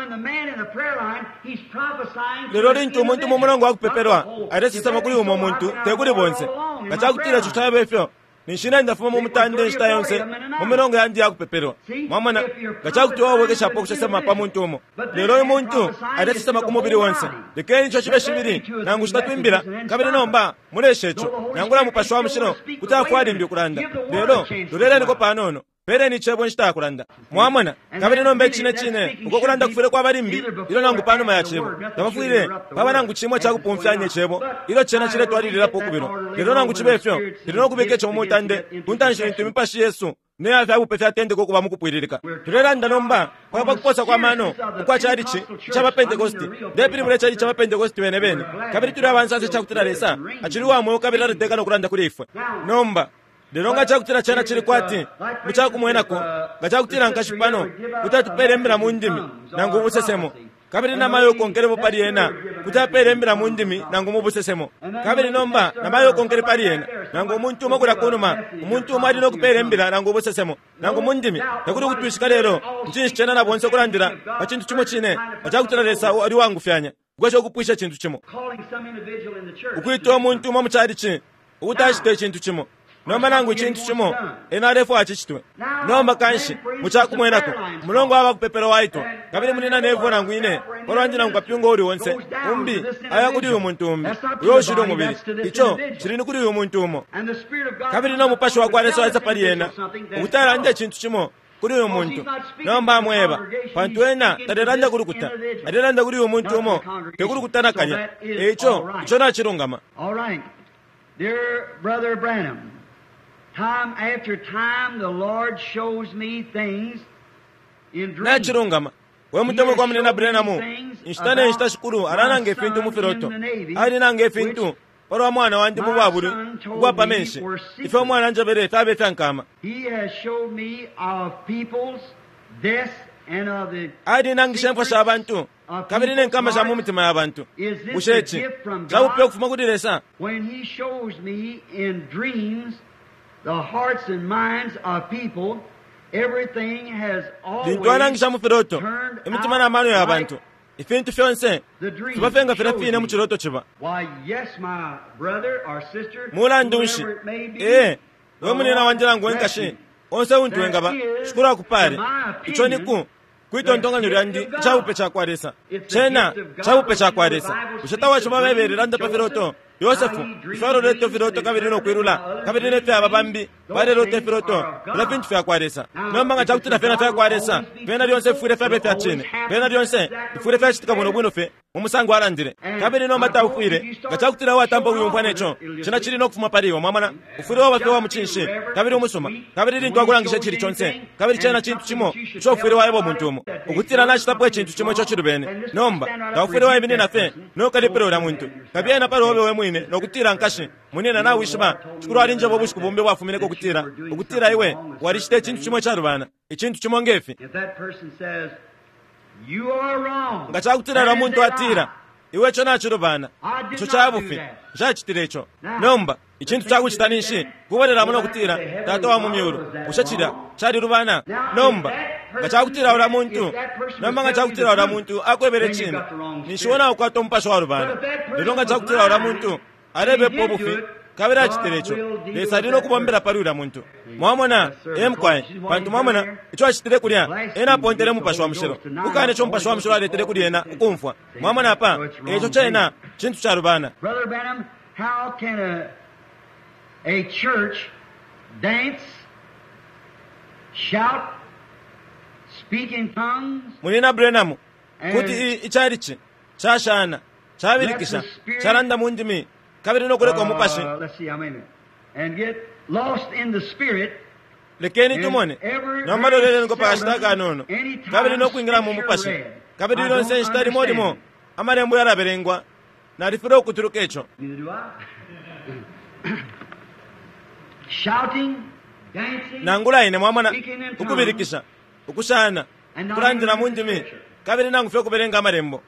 lero lintu omuntu mumulongo wakupeperwa aresisama kuli umo omuntu tekuli bonse ngachakutira chitabefyo nishina ndafuma mumutande nshita yonse mumilongo yandi yakupeperwa mwamana ngachakutiwa wekeshapo kushasema pa muntu umo lero omuntu aresisama kumubiri wonse lekeni icho chibe shibiri nangu shitatwimbira kabiri nomba muleshecho nangula mupashwa wa mshino kutakwadi mbyo kulanda lero lorera niko panono pere ni chebo nshita kulanda mwamana kabiri nombe chine uko kulanda kufire kwa barimbi ilo nangu pano maya chebo tabafuire baba nangu chimwe chakupumfyanye chebo ilo chena chile twalilira pokubiro lero nangu chibefyo lero kubekecho mutande untanshe ntumipashi Yesu ne afa upefya atende ko kuba mukupwiririka tulera ndanomba kwa kuposa kwa mano kwa charichi chaba Pentecost depiri mure chari chaba Pentecost bene kabiri tuli abanza chakutira lesa achiri wa moyo kabiri radeka no kulanda kuri ife nomba lero chakutira chana chiri kwati muchakumwenako ngachakutira nkashipano kutatuperembera mundimi nangu ubusesemo kabiri namayo konkerebo pariena kutaperembera mundimi nangu mubusesemo kabiri nomba namayo konkere pariena nangu umuntu makura kunuma umuntu umari no kuperembera nangu ubusesemo nangu mundimi nakuri kutwishika lero nchinshi chena na bonse kulandira achintu chimo chine achakutira lesa ari wangu fyanya gwasho kupwisha chintu chimo ukwito umuntu mu mucharichi utashite chintu chimo nomba nangu chintu chimo enarefu achichitwe nomba kanshi muchakumwenako mulongo aba kupepera waito kabiri munina nevo nangu ine olwanji nangu kapyungo uri wonse umbi aya kuri uyu muntu umbi uyo shiro mubiri icho chirini kuri uyu muntu umo kabiri no mupashi wa kwareso asa pariena ukutara anje chintu chimo kuri uyu muntu nomba amweba pantu ena taderanda kuri kuta aderanda kuri uyu muntu umo tekuri kutana kanya icho na chirungama. All right, dear brother Branham, time after time the Lord shows me things in dreams. Nachirungama we mutemo kwa mnena Branham instane instashukuru arana ngefintu mufiroto ari nange fintu oro mwana wandi mubaburi gwapa menshi ife mwana njabere tabe tankama. He has showed me of people's death and of the ari nangishamfa shabantu kabiri nenkama sha mumitima yabantu ushechi zawupe kufuma kudiresa. When he shows me in dreams the hearts and minds of people, everything has always turned imitima na mano yabantu ifintu fyonse tubafenga firafine mu kiroto kiba. Why, yes, my brother or sister, mulandunshi we munena wanjira ngo enkashi onse untu wengaba shukura kupare icho niku kwitontonga nyurandi chaupe cha kwaresa chena chaupe cha kwaresa ushatawa chuma beberera nda pafiroto Yosefu ifaro leto firoto kabiri no kwirula kabiri ne fya babambi bare rote firoto la pintu fya kwaresa nomba nga chakutira fya kwaresa bena lyonse fure fya befya chine bena lyonse fure fya chitika bono bwino fe umusango arandire kabiri no mata ufire nga chakutira watambo uyumva necho china chiri no kufuma pariwo mwamana ufire wa bakwe wa muchinshi kabiri umusoma kabiri rintu agurangisha chiri chonse kabiri chena chintu chimo cho ufire wa yebo muntu umo ukutira na chitapwe chintu chimo cho chirubene nomba da ufire wa ibine na fe no kalipero la muntu kabiri na paro we nokutira nkashi munena na wishima chikuru arinje bobushku bombe wafumine ko kutira iwe warishite chintu chimwe cha rubana ichintu chimo ngefi ngacha kutira ra muntu atira iwe chona chirubana icho chabufi chachitirecho nomba ichintu chakuchitanishi kubolera muno kutira tato wa mumyuru ushachira chari rubana nomba ngacha kutira ra muntu nomba ngacha kutira ra muntu akwebere china nishona ukwato mpasho wa rubana ndonga ngacha kutira ra muntu arebe pobufi kabira chiterecho lesa lino kubombera parura muntu mwamona emkwai bantu mwamona icho achitire kulya ena pontere mupashwa mshero ukane cho mpashwa mshero aletere kuliena kumfwa mwamona pa echo chena chintu cha rubana. Brother Branham, how can a church dance, shout, speak in tongues? Munina Branham kuti icharichi chashana chabirikisha charanda mundimi kabiri no kure ko mupashi and get lost in the spirit. Lekeni tumone nomba lolele ngo pasta kanono kabiri no kuingira mu mupashi kabiri no sense tari modimo amarembo yaraberengwa na rifiro kuturukecho shouting, dancing, nangula ine mwamana ukubirikisha ukushana kurandira mundimi kabiri nangu fe kuberenga malembo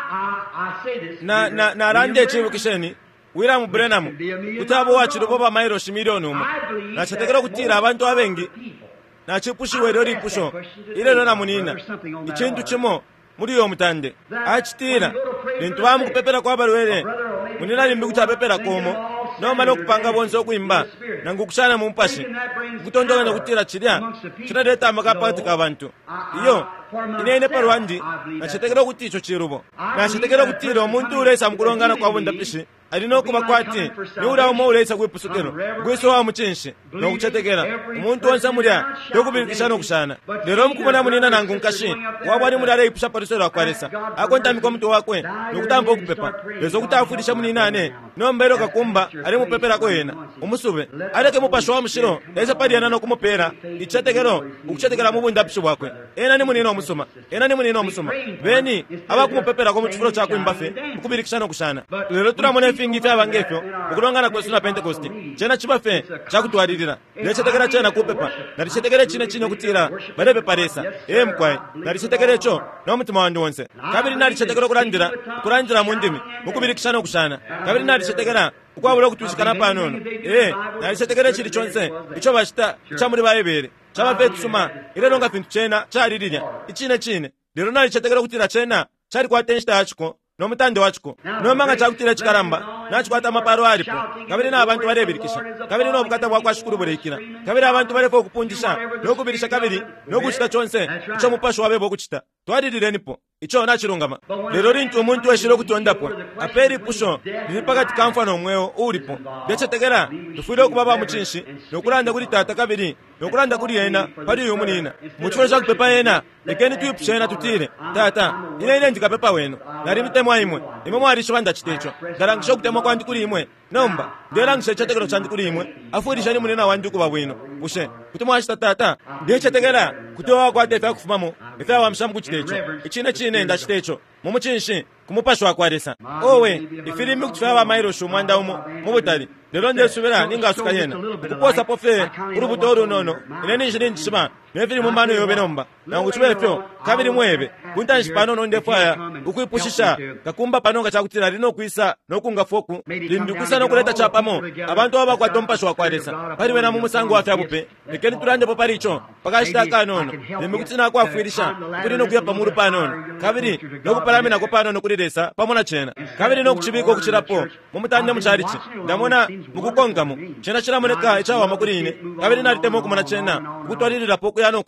na arande chibukisheni William Branham kutabo wachirupo pa mairoshi milioni umwe nachatekera kutira abantu abengi nachipushiwe lori pusho ile lona munina ichintu chimo muri yo mutande achitira bintu bamukupepera kwa barwere munina limbi kutapepera komo no mano kupanga bonzo okuimba nangukushana mu mpashi kutondoka nakutira chirya chinadeta makapati kabantu iyo inene parwandi nachatekera kuti icho chirubo nachatekera kutira omuntu uresa mukulongana kwa bunda pishi alino kuba kwati niura umulesa kwepusukero gweso wa muchinshi no kuchatekera umuntu wonse mulya yokubirikishana kushana lero mukubona munina nangu nkashi wabwani mulale ipusha parisero akwaresa akonta miko mtu wakwe nokutamba okupepa lezo kutafundisha munina ane no mbero kakumba ali mupepera ko yena umusube aleke mupasho wa mushiro ese padiana no kumupera ichatekero ukuchatekera mubunda pisho bwakwe ena ni munina omusoma beni abakumupepera ko muchifuro chako imbafe ukubirikishana kushana lero turamone fingi fya bangefyo ukulongana kwesuna Pentecost chena chibafe chakutwaririra lechetekera chena kupepa na lichetekere chine kutira barebe paresa mkwai na lichetekere cho no mutima wandi wonse kabiri na lichetekera kurandira mundimi mukubirikishana kushana kabiri na lichetekera ukwabula kutushikana panono na lichetekere chili chonse icho bashita chamuri bayebere chabafe tsuma ile longa fintu chena charirinya ichine lero na lichetekera kutira chena chari kwa tenshita achiko no mutande wachiko no manga chakutira chikaramba nachikwata maparo alipo kabiri na abantu barebirikisha kabiri no bukata bwa kwashukuru burekira kabiri abantu barefo kupundisha no kubirisha kabiri no kuchita chonse icho mupasho wabebo kuchita twadirirenipo icho nachirungama lero rintu umuntu weshiro kutondapo aperi pusho nilipakati kamfano mweo ulipo bechetekera tufire kubaba muchinshi nokulanda kuri tata kabiri nokulanda kuri yena pali yumunina muchiro chakupepa yena ekeni tuyipshena tutire tata ine ndikapepa wenu nari mitemo imwe imwe arishwanda chitecho ndarangisho kutemo kwandi kuri imwe nomba nderangisho chetekero chandi kuri imwe afurishani munena wandi kuba bwino ushe kutemo ashita tata ndechetekera kutowa kwa tefa kufumamo efa wamshamu kuchitecho ichine ndachitecho mumuchinshi kumupasho akwaresa owe ifilimi kuchifaya bamairo shumwanda umo mubutali lero ndesubira ningasuka yena kuposa pofe urubutoru nono ineni njini nchima nefilimu mano yobe nomba na nguchubefyo kabiri mwebe kuntanshi pano nondefaya ukuipushisha kakumba panonga chakutira lino kuisa nokunga foku lindukusa nokuleta chapamo abantu aba kwa tompasho akwaresa pali wena mumusango wafya bupe nekeni tulande popari icho pakashita kanono lemikutina kwa afuirisha kuri no kuyapa muru panono kabiri nokupalamina ko panono kuliresa pamona chena kabiri nokuchibiko kuchirapo mumutande mucharichi ndamona mukukongamo chena chiramoneka ichawa makurine kabiri nalitemo kumana chena kutwalirira poko yano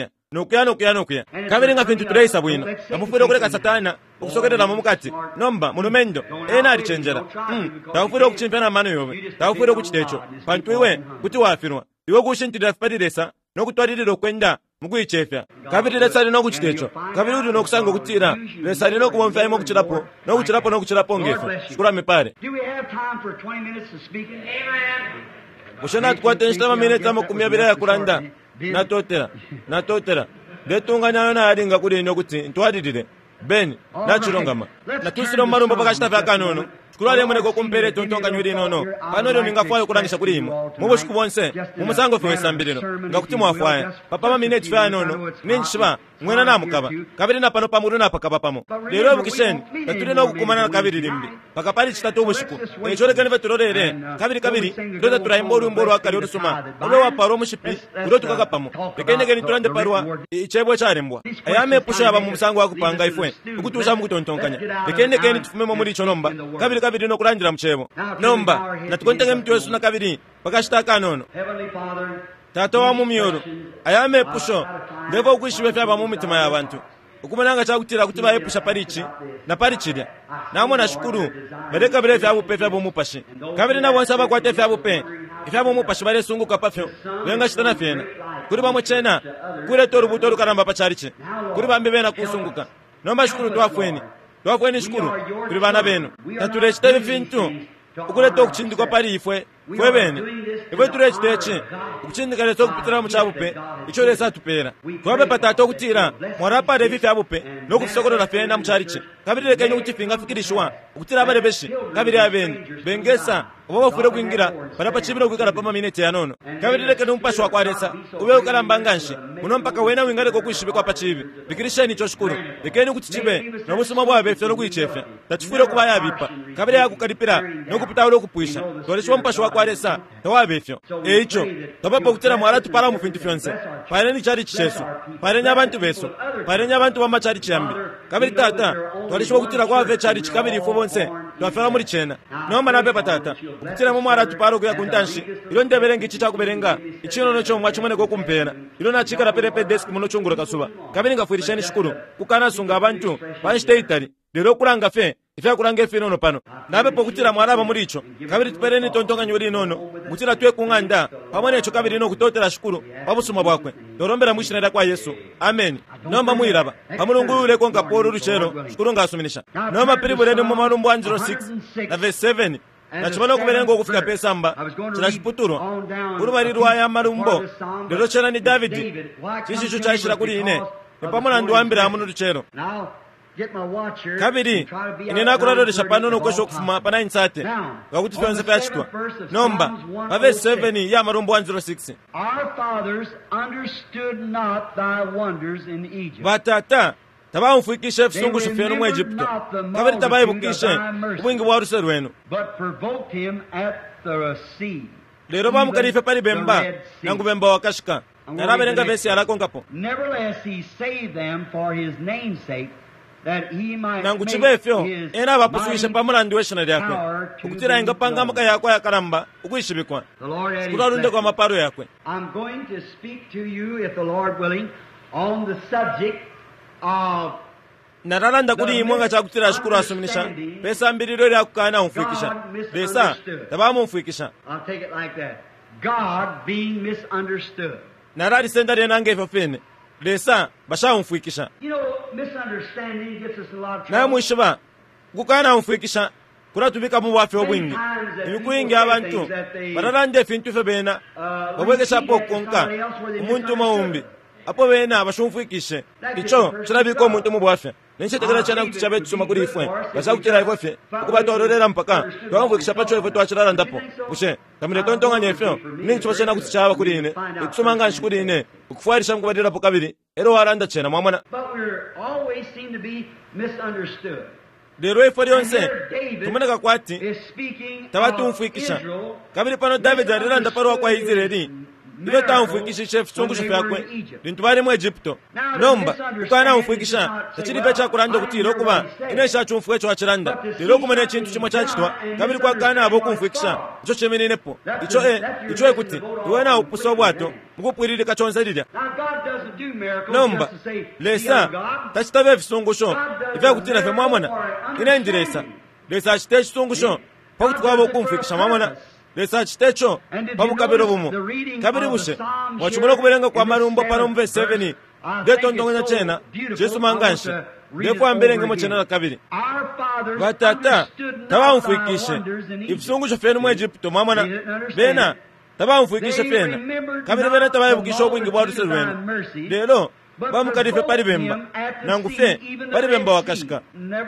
kuya kabiri nga fintu tureisa bwino amufiro kuleka satana ukusokerera mumukati nomba munumendo ena alichenjera tawufiro kuchimpana mano yobe tawufiro kuchitecho pantu iwe kuti wafirwa iwe kushintira fadiresa nokutwalirira kwenda mukuichefya kabiri lesali nokuchitecho kabiri uri nokusanga kutira lesali nokumomfya imo kuchirapo ngefu shukura mipare ushana tukwate nshitama mineta makumyabira ya kuranda natotera ndetunganya yona yalinga kuli ino kuti ntwadidire beni nachirongama natusiro marumba pakashitafa kanono kulale muneko kumpere tontonga nywiri nono pano ningafayo kurangisha kuli imo mubo shikubonse mumusango fwe sambirino ngakuti mwafaya papa mamineti fa nono ninchba mwena namukaba kabiri na pano pamuru na pakaba pamo lero bukisheni naturi no kukumana kabiri limbi pakapali chitatu bushiku echore kane veturorere kabiri ndoza turaimboru akari orusuma ono waparo mushipi ndo tukakapamo bekene geni turande parwa ichebwe charembwa ayame pusha aba mumusango wakupanga ifwe ukutuza mukutontonkanya bekene geni tufumemo muri chonomba kabiri no kurangira mchebo nomba natukontenge mtu wesu na kabiri pakashitaka nono tata wa mumiyoro ayame pusho ndevo ukwishiwe fyaba mu mitima y'abantu ukumananga chakutira kuti bayepusha parichi na parichirya namo nashukuru bereka bire fyabu pe fyabu mupashi kabiri na bonsa bakwate fyabu pe fyabu mupashi bare sunguka pafyo wenga shitana fyena kuri bamwe chena kure torubutoru karamba pacharichi kuri bambe bena kusunguka nomba shukuru twafweni shukuru kuri bana benu taturechite fintu ukuleta okuchindikwa pari ifwe fwe bene ife tuli ekiteeki okukindikalesa okupitira mu kyabupe ekyo leesa tupeera twabe patata okutira mwarapaada ebifi abupe n'okufisokolera fenda mu kyali kye kabiri lekeni okukifinga fikirishwa okutira abarebeshi kabiri abeni bengesa oba bafure kwingira parapachibira kwikala pa maminete yanono kabiri lekeni mpashwa kwaresa ube ukalambanga nshi muno mpaka wena wingaleko kwishibe kwa pachibi bikirisheni cyo shukuru lekeni kutichibe n'obusuma bwabe fero kwichefe tachifure kuba yabipa kabiri yakukalipira n'okupita ule okupwisha toleshwa mpashwa kwaresa tawabefyo eicho tobapo kutira mwara tupara mu fintu fyonse pare ni chari chichesu pare nyabantu beso pare nyabantu bama chari chiyambi kabiri tata toleshwa kutira kwa ve chari chikabiri ifo bonse twafera muri chena nomba nabe patata kutira mu mwara tupara kuya kuntanshi ilo ndeberenga ichicha kuberenga ichino nocho mwachumene ko kumpera ilo nachikara perepe desk muno chungura kasuba kabiri ngafurishani shukuru kukana sunga abantu banshiteitari lero kuranga fe ife kuranga efe nono pano nabe pokutira mwaraba muri icho kabiri tupereni tontonga nyuri nono kutira twe kunganda pamone icho kabiri no kutotera shukuru babusuma bwakwe dorombera mwishinira kwa Yesu amen nomba muiraba pamulungu ule konka poro ruchero shukuru ngasuminisha nomba piribuleni mu malumbu 106 na verse 7 nachibona kuberenga okufika pesamba kirashiputuro urubarirwa ya malumbo lero chera ni David chishisho chashira kuri ine pamona ndwambira mu ruchero kabiri ine nakuradoresha pano nokwesha okufuma pana insate ngakuti fyonse pyachitwa nomba verse 7 ya marumbo 106 batata tabamfuikishe efisungusu fyenu mu Egipto kabiri tabayibukishe ubwingi bwa ruse rwenu lero bamukalife pali bemba nangu bemba wakashika naraberenga vesi yalakongapo nangu chibefyo ena abapusuishe pamulandu weshina lyakwe ukutira ingapanga maka yakwa yakaramba ukuishibikwa sikurarunde kwa maparo yakwe naralanda kuri imwanga chakutira shukuru asuminisha pesa mbiriro lyakukana umfuikisha pesa tabamu umfuikisha narali senda lyenange ifo fene lesa basha umfuikisha naye mwishiba kukana umfuikisha kuratubika mu bwafe obwingi imikuingi abantu bararande efintu ife bena babwegesha pokonka umuntu maumbi apo bena bashumfuikishe icho kirabiko umuntu mu bwafe nenchetegera cyana kuti chabe tusoma kuri ifwe basakutira ifwe kubatororera mpaka twamvukisha pacho ifwe twachirara ndapo bushe kamire tontonga nyefyo nincho bashena kuti chaba kuri ine tusoma nganje kuri ine ukufarisha mukubadira po kabiri ero waranda chena mwamwana lero ifwe yonse tumeneka kwati tabatumfuikisha kabiri pano David aliranda parwa kwa Israeli ibe tamfuikisha chef songo shafakwe lintu bari mu Egipto nomba ukana umfuikisha tachiri becha kuranda kutiro kuba inesha chumfuke cyo achiranda lero kumene chintu chimo chachitwa kabiri kwa kana abo kumfuikisha icho chemenene po icho kuti wena upuso bwato mukupwirire kachonza lilya nomba lesa tachitabe fisongo sho ife kutira fe mwamona inendiresa lesa chite fisongo sho pakuti kwabo kumfuikisha mwamona lesa chitecho pamukabiro bumo kabiri bushe wachumula kuberenga kwa marumbo pano mve 7 detondonganya chena Jesu manganshe lepo amberenge mo chena kabiri batata tabamfuikishe ifisungu cyo fene mu Egipto mwamana bena tabamfuikishe fena kabiri bena tabayibukisha obwingi bwa ruse rwenu lero bamukarife pali bemba nangufe pali bemba wakashika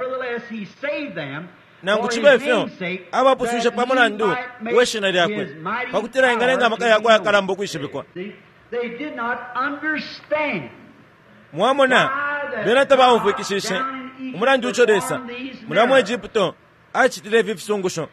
nangu chibefyo abapusishe pamulandu weshina lyakwe pakutira ingalenga maka yakwa yakalambo kwishibikwa mwamona bena tabamfuikishishe umulandu ucho desa mulamu Egipto achitire vifisungusho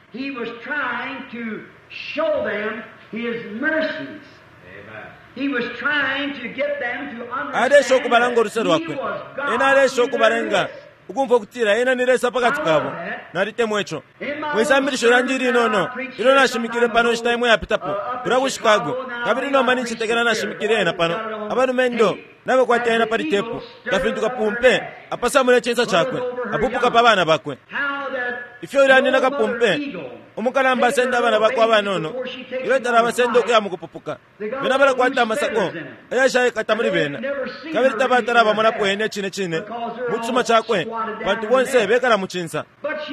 adesho kubalango rusero wakwe ena adesho kubalenga ukumva kutira ena niresa pakati kabo narite mwecho wesamirisho yanjiri nono ilo nashimikire pano chitaimwe yapitapo kura Chicago kabiri no mani chitegera nashimikire ena pano abantu mendo nabe kwati ena pali tepo kafintuka pumpe apasa mune chensa chakwe apupuka pabana bakwe ifyo irani nakapumpe umukalamba asenda abana bako abanono iretara abasenda okuya mukupupuka bena barakwata amasako eyashaye kata muri bena kabiri tabatara abamona pwene chine mutsuma chakwe bantu bonse bekara muchinsa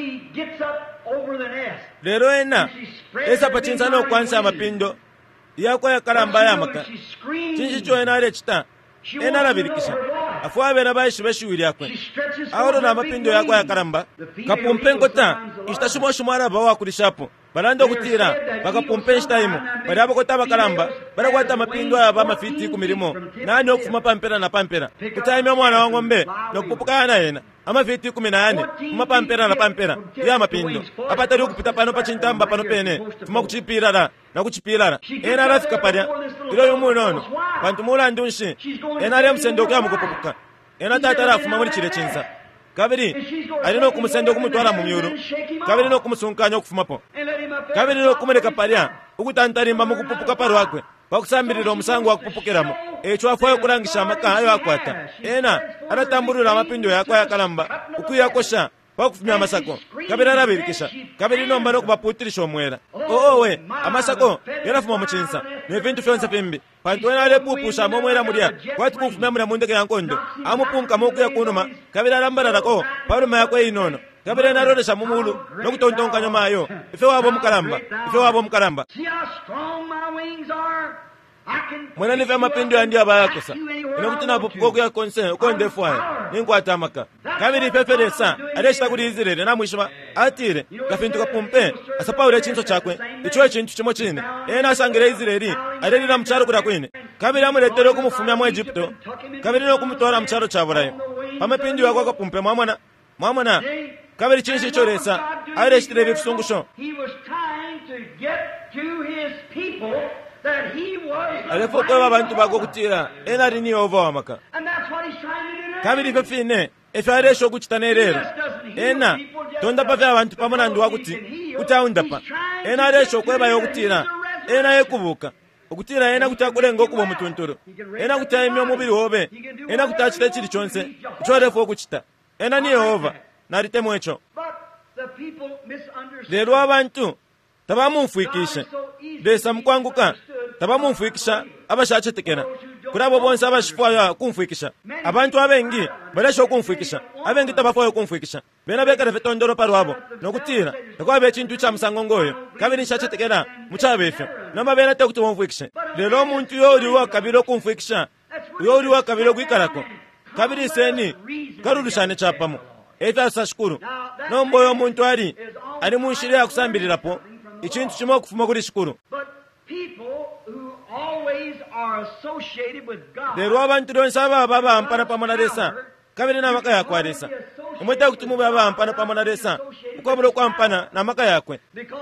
lero ena esa pachinsa no kwansa amapindo yakwa yakalamba yamaka chinji cho ena rechita ena labirikisha afu abena bayishi beshuwiri yakwe ahoro na mapindo yakwa yakalamba kapumpe nkota ishtashimo shumara bawa kulishapo balando kutira bakapumpe nshitaimu barabo kota bakalamba barakwata mapindo aba mafiti kumirimo nani okufuma pampera na pampera kutaime mwana wa ng'ombe nokupupuka na yena amafiti 18 mapampera na pampera ya mapindo apatari okupita pano pachintamba pano pene fuma kuchipirara na kuchipirara ena rafika parya ilo yomunono bantu mulandi unshi ena ari musendo kya mukupupuka ena tatara fuma muri chire chinsa kabiri alino kumusendo kumutwara mu myuru kabiri no kumusunkanya okufumapo kabiri no kumuleka parya ukutantarimba mukupupuka parwakwe bakusambirira omusango wakupupukiramo echo afayo kurangisha amaka ayo akwata ena aratamburira amapindo yakwa yakalamba ukuyakosha bakufumya amasako kabiri arabirikisha kabiri nomba no kubaputirisha omwera owe amasako yarafuma muchinsa nevintu fyonse pimbi pantu ena alepupusha momwera mulya kwati kufumya mulya mundeke yankondo amupunka mokuya kunuma kabiri arambararako paruma yakwe inono kabiri anaroresha mumulu nokutontonkanya mayo ife wabo mukalamba mwana nife amapindo yandi abayakosa inokutina pupuko kuya konse ukondefwayo ninkwata amaka kabiri ifeferesa areshita kuri Israeli namwishima atire gafintu kapumpe asapawure chinso chakwe icho chintu chimo chine ena asangire Israeli arerira mcharo kura kwine kabiri amuletero kumufumya mu Egypto kabiri no kumutwara mcharo chaburayo amapindo yakwa kapumpe mwamana kabiri chinshi choresa areshitire bifsungusho alefotoba abantu bagokutira ena rini ova amaka kabiri fefine efaresho kuchitanerero ena tonda pave abantu pamona ndu wakuti utaundapa ena resho kweba yokutira ena yekubuka okutira ena kutakulenga okuba mutunturo ena kutayimya omubiri wobe ena kutachita chiri chonse chorefo kuchita ena ni Yehova naritemo echo lero abantu tabamumfuikisha desa mkwanguka tabamumfuikisha abashachetekera kurabo bonse abashifwayo kumfuikisha abantu abengi balesho kumfuikisha abengi tabafayo kumfuikisha bena bekara vetondoro parwabo nokutira nakwabe chintu cha musangongoyo kabiri shachetekera muchabefe namba bena tekuti womfuikisha lero muntu yori wa kabiro kumfuikisha yori wa kabiro kwikarako kabiri seni karurushane chapamo eta sashukuru nomboyo muntu ari munshire akusambirirapo ichintu chimo kufuma kuri shukuru lero abantu donsaba baba ampana pamona resa kabiri na maka yakwa resa umweta kutumu baba ampana pamona resa ukobro kwa ampana na maka yakwe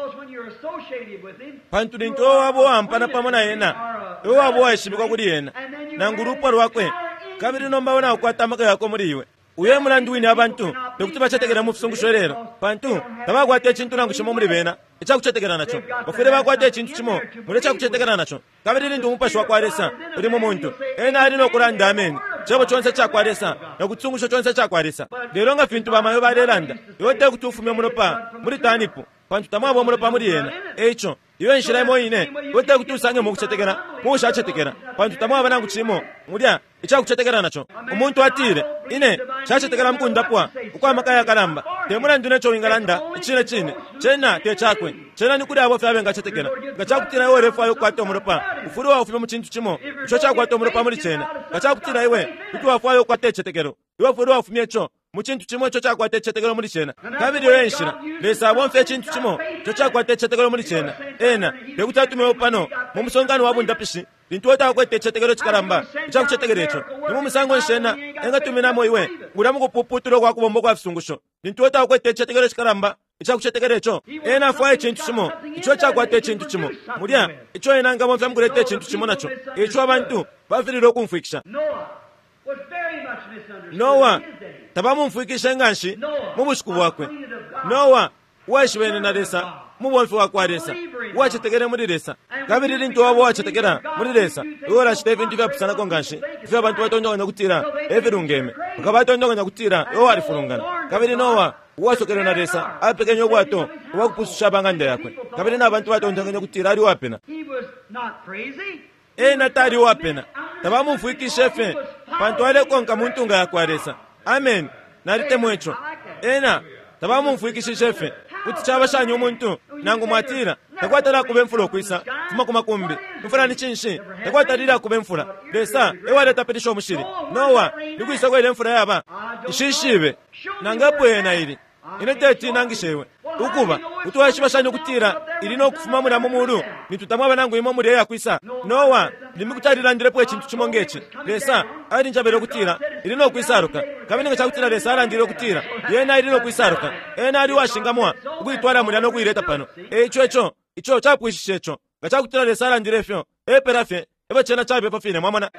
pantu dinto wabo ampana pamona yena wabo ashibiko kuri yena na ngurupo rwakwe kabiri nomba wana ukwata maka yako muri iwe uye mulandu wini abantu bekuti bachategera mu fusungusho rero pantu tabakwate chintu nangushimo muri bena echa kuchetegera nacho ofere bakwate chintu chimo mulecha kuchetegera nacho kabiri ndi umupashwa kwa resa uri mu muntu ena ari no kuranda amen chebo chonse cha kwa resa nakutungusho chonse cha kwa resa lero nga fintu bamayo barelanda yote kutufumye munopa muri tanipu pantu tamabo munopa muri yena echo iwe nshira moyine yote kutusange mu kuchetegera mu shachetegera pantu tamabo nanguchimo mulya echa kuchetegera nacho umuntu atire ine chachetegera mkundapwa ukwa makaya kalamba temura ndune cho ingalanda chine chena te chakwe chena nikuri abo fyabe ngachetegera ngachakutira iwe refa yo kwato muropa ufuru wa ufime mu chintu chimo cho chakwato muropa muri chena ngachakutira iwe kutuwa fwa yo kwate chetegero iwe furu wa ufime cho mu chintu chimo cho chakwate chetegero muri chena kabiri yo enshira lesa bonfe chintu chimo cho chakwate chetegero muri chena ena bekutatume opano mu musongano wabo ndapishi Lintuota kwete chetegero chikaramba cha kuchetegerecho nimu musango nshena enga tuminamo iwe nguramu kupuputuro kwa kubombo kwa fsungusho lintuota kwete chetegero chikaramba cha kuchetegerecho ena fwaye chintu chimo icho cha kwate chintu chimo mulya icho enanga mo famgurete chintu chimo nacho icho abantu bafiriro kumfuikisha Noah tabamumfuikisha nganshi mu bushuku bwakwe Noah washibene na resa mubonfe wakwa resa wachetegere muri resa kabiri lintu wabo wachetegera muri resa ora Stephen ndivapusana konganshi ife abantu batondoganya kutira everungeme ukabatondoganya kutira yo ari furungana kabiri Noah wasokera na lesa apekenya obwato obwakupusisha banganda yakwe kabiri n'abantu batondanganya kutira ali wapena ena tali wapena tabamumfuikishe fe pantu ale konka muntu nga yakwaresa amen narite mwecho ena tabamumfuikishe fe kuti chabashanya omuntu nangu mwatira takwatala kubemfula okwisa fuma kumakumbi mfula ni chinshi takwatalira kubemfula lesa ewale tapetisha omushiri nowa nikwisa kwele mfula yaba ishishibe nangapwena ili ineteti nangishewe ukuba utwashibashanya kutira ilino okufuma muna mumulu nitutamwa banangu imo muri yakwisa nowa limikutalirandire pwe chintu chimongechi lesa ali njabere kutira ilino okwisaruka kabinga chakutira lesa arandire kutira yena ilino okwisaruka ena ali washingamwa ukuyitwala muri no kuyireta pano icho chapwishishecho ngachakutira lesa arandire fyo eperafe ebachena chabe pafine mwamana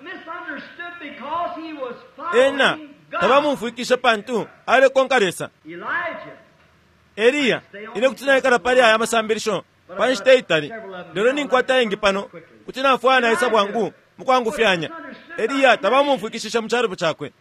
ena tabamumfuikishe pantu ale konkaresa Eliya ine kutina ikara pali aya masambirisho panshite itali lero ninkwata engi pano kutina afwana isa bwangu mukwangu fyanya Eliya tabamumfuikishisha mcharupo chakwe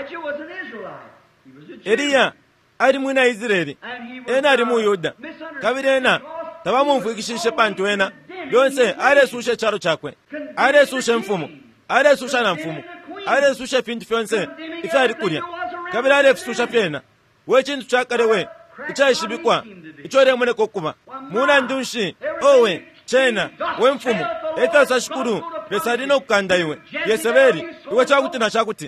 Eliya ali mwina Israeli ena ali mu Yuda kabiri ena tabamumfuikishishe pantu ena yonse ale sushe charo chakwe ale sushe mfumu ale susha na mfumu ale sushe finti fyonse ife ali kulya kabiri ale susha fyena we chintu chakare we ichayishibikwa ichore mwene kokuba muna ndunshi owe chena we mfumu eta sashukuru lesadino kukanda iwe yesebeli iwe chakuti na chakuti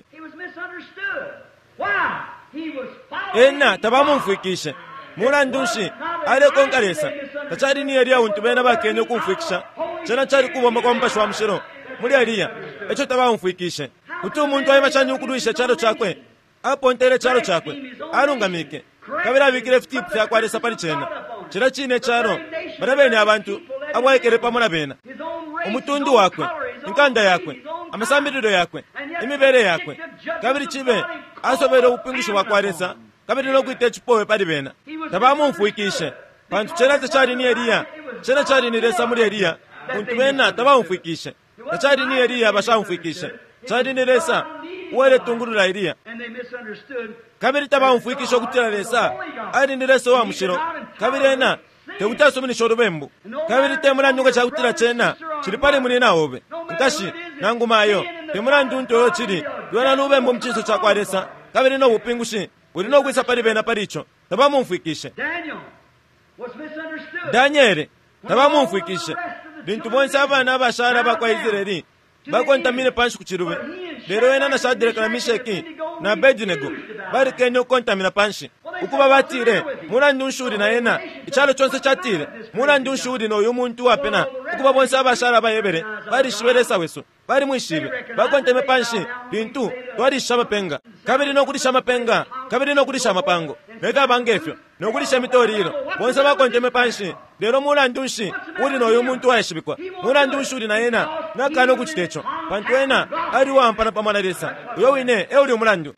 ena tabamumfuikishe muna ndunshi ale konkaresa tachari ni Eliya untu bena bakenye kumfuikisha chena chari kubomba kwa mpasho wa mshiro muri Eliya echo tabamumfuikishe kuti umuntu ayimashanya ukuduisha charo chakwe apontere charo chakwe arungamike kabira bikire fitipu fyakwaresa pali chena chira chine charo barabene abantu abwaekere pamona bena omutundu wakwe inkanda yakwe amasambiriro yakwe imibere yakwe kabiri chibe asobere upingisho wakwaresa kabiri no kwite chipowe pali bena tabamumfuikishe pantu chera chari ni Eliya chera chari ni lesa muri Eliya untu bena tabamumfuikishe chari ni Eliya bashamfuikishe chari ni lesa wale tungurura Eliya kabiri tabamfuikisha kutira lesa ali ni lesa wa mushiro kabiri ena teutasomini shorobembu kabiri temuna nyunga cha kutira chena chiri pale muri naobe nkashi nangu mayo temuna ndunto yo chiri yona nubembu mchiso cha kwaresa kabiri no upingushi uri no kwisa pali bena palicho tabamumfuikishe Daniel tabamumfuikishe bintu bonse abana bashara bakwa Israeli bakontamine panshi kuchirube lero ena na Shadraka na Meshaki na Abednego bari kenyo kontamina panshi ukuba batire muna ndunshuri na ena ichalo chonse chatire muna ndunshuri no yumuntu wapena ukuba bonse abashara bayebere bari shweresa weso bari mwishibe bakontame panshi bintu twari shama penga kabiri no kuri shama penga kabiri no kuri shama pango mega bangefyo no kuri shama toriro bonse bakontame panshi lero muna ndunshi uri no yumuntu wayeshibikwa muna ndunshuri na ena nakano kuchitecho pantu ena ari wampana pamanaresa uyo wine euli umulandu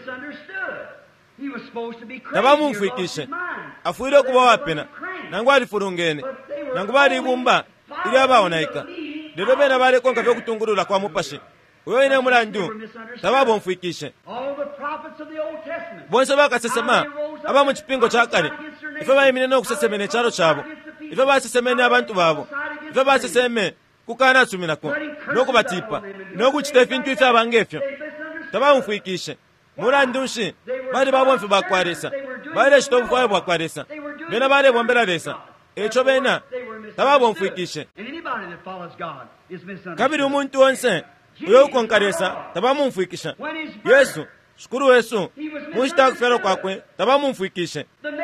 tabamumfuikishe afuire kuba wapena nangu alifurungene nangu bali ibumba ili abaonaika lero bena bali konka vyo kutungurula kwa mupashi uyo wine umulandu tabamumfuikishe bonse bakasesema aba mu kipingo cha kale ife bayimine no kusesemene charo chabo ife basesemene abantu babo ife baseseme kukana suminako nokubatipa nokuchita fintu ife abangefyo tabamfuikishe mulandunshi bali babomfe bakwaresa bali shitobu kwayo bakwaresa bena bali bombera lesa echo bena tabamfuikishe kabiri umuntu wonse uyo konkaresa tabamfuikisha Yesu shukuru Yesu mushita kufero kwakwe tabamfuikishe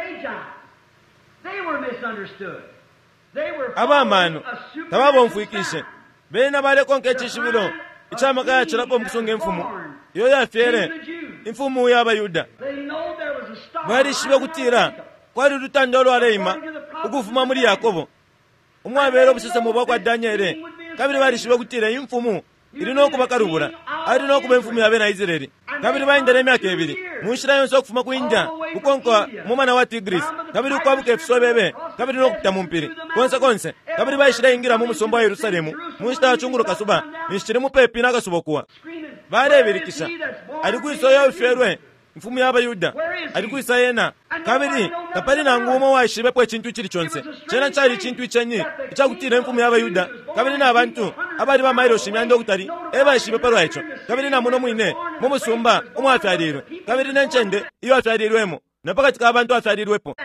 abamanu tabamfuikishe bena bali konkeche shibiro ichama kaya chirapo mkusonge mfumu yo yafere imfumu y'Abayuda bari shibe kutira kwari rutandolo areima ukufuma muri Yakobo umwabero busese mu bakwa Daniel kabiri bari shibe kutira imfumu iri no kubakarubura ari no kuba imfumu y'abena Israeli kabiri bayindere emyaka ebiri munshira yonse okufuma kuinja ukonko mumana wa Tigris kabiri kwabuka efiso bebe kabiri no kupita mumpiri konse kabiri bayishira ingira mu musombo wa Yerusalemu munshita achunguru kasuba nishire mu pepi na kasubokuwa bare birikisha ari kwiso yo ferwe mfumu y'abayuda ali kuyisa yena kabiri kapali na ngumo waishibepo ekintu kiri kyonse kyena kyali ekintu kyenyi ekyakutira enfumu y'abayuda kabiri n'abantu abali bamayiro shimyanda okutali ebaishibepo lwekyo kabiri na muno mwine mumusumba omwafyalirwe kabiri n'enkyende iyo afyalirwemo napakati k'abantu afyalirwepo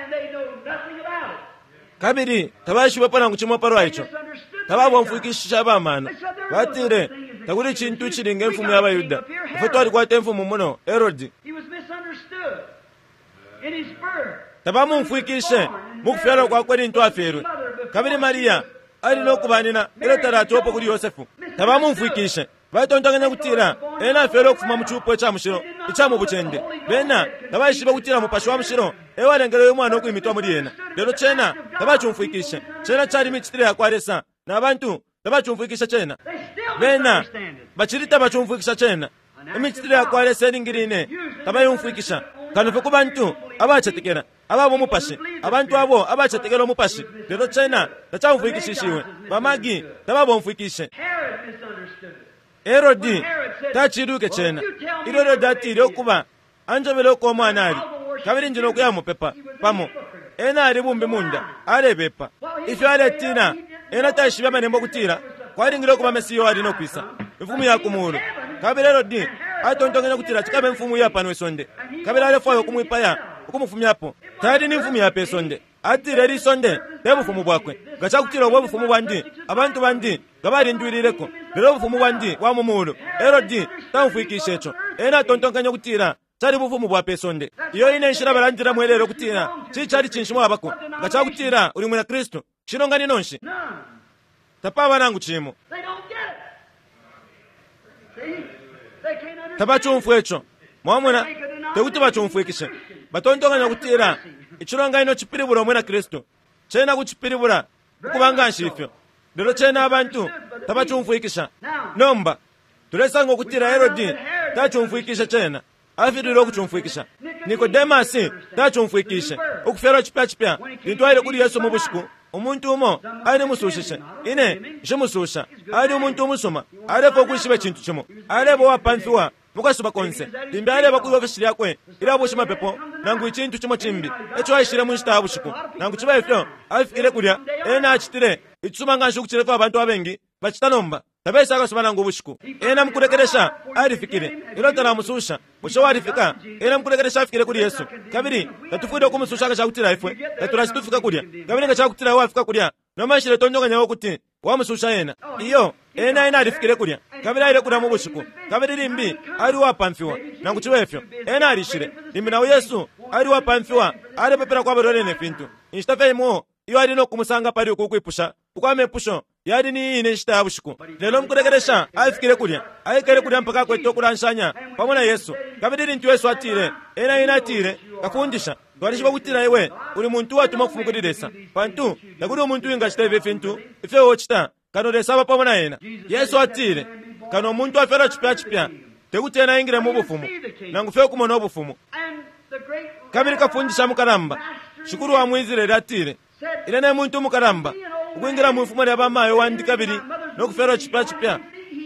kabiri tabaishibepo nangu kimopa lwekyo tababonfuikishisha bamana batire takuli kintu kiri ng'enfumu y'abayuda ife twalikwata enfumu muno Herodi tabamunfuikishe mukufyala kwakwe lintu afyerwe kabiri Mariya alina okubanina ero taratopo kuli Yosefu tabamunfuikishe batontanganya kutira ena afyere okufuma mu kyupo ekyamushiro ekyamubukyende bena tabaishiba kutira mu pashi wa mushiro ewalengero y'omwana okuyimitwa muri yena lero kyena tabakyunfuikishe kyena kyali mikitire yakwaresa n'abantu tabakyunfuikisha kyena bena bakiri tabakyunfuikisha kyena emikitire yakwaresa eringirine tabayunfuikisha kanufe ku bantu abacetekera ababo omupashi abantu abo abacetekera omupashi lero kyena takyamfuikishishiwe bamagi tababonfuikishe Herodi tachiruke kyena iroro datire okuba anjobele okw'omwana ali kabiri njino okuyamupepa pamo ena ali bumbi munda alebepa ifyo aletina ena taishibe manembo kutira kwaringire okuba mesiyo alina okwisa enfumu yakumulu kabiri Herodi atontongenya kutira chikabe enfumu yapano esonde kabiri alefayo okumwipaya okumufumyapo tali ni enfumu yapa esonde atire eri sonde tebufumu bwakwe gachakutira obwo obufumu bwandi abantu bandi gabalindwirireko lero obufumu bwandi bwamumulu Herodi tamufuikisha ekyo ena atontongenya kutira chali bufumu bwa pesonde iyo ine nshira balandira mwelero kutira chichali chinshimo abako gachakutira uli mwena Kristo shinongani nonshi tapaba nangu chimo tabachumfu ekyo mwamuna tekuti bachumfuikishe batontonganya kutira ichironga ino chipiribura omwena Kristo chena kuchipiribura ukubanga nshifyo lero chena abantu tabachumfuikisha nomba tulesanga okutira Herodi tachumfuikisha chena afidwire okuchumfuikisha Nikodemasi tachumfuikishe okufyera chipya lintwaire kuli Yesu mu bushiku omuntu umo ali musushishe ine jemususha ali omuntu umusoma alefo okwishiba ekintu kimo alebo wapamfiwa mukasuba konse limbi aleba kuyoveshirya kwe ila bushima pepo nangu ekintu kimo kimbi ekyo ayishire mu nshita bushiku nangu kiba efyo afikire kulya ena achitire ichuma nganshu kuchirefa abantu abengi bachitanomba tabesa akasoma nangu bushiku ena mukurekeresha alifikire ilo tara mususha busho walifika ena mukurekeresha afikire kuli Yesu kabiri tatufuide okumususha akashakutira ifwe taturashitufika kulya kabiri ngachakutira wafika kulya nomashire tonjonganya okuti wamususha ena iyo ena alifikire kulya kabiri aile kulya mu bushiku kabiri limbi ali wapamfiwa nangu chiwefyo ena alishire limbi nawe Yesu ali wapamfiwa ali pepera kwa barone fintu inshitafe imo iyo alino kumusanga pali ukuipusha ukwamepusho yadi ni ine nshita bushiku lelo mkurekeresha afikire kulya aikere kulya mpaka kweto kulanshanya pamona Yesu kabiri lintu Yesu atire ena atire kafundisha twalishiba kutira iwe uli muntu watuma kufumukuliresa pantu nakuli omuntu ingashiteve fintu ife wochita kanolesa pamona yena Yesu atire kano omuntu afera chipya tekuti ena ingire mu bufumu nangufe kumona obufumu kabiri kafundisha mukaramba shukuru wa mwizire atire ile ne muntu mukaramba ukwingira mu mfumo y'abamayo wandi kabiri no kufera chipya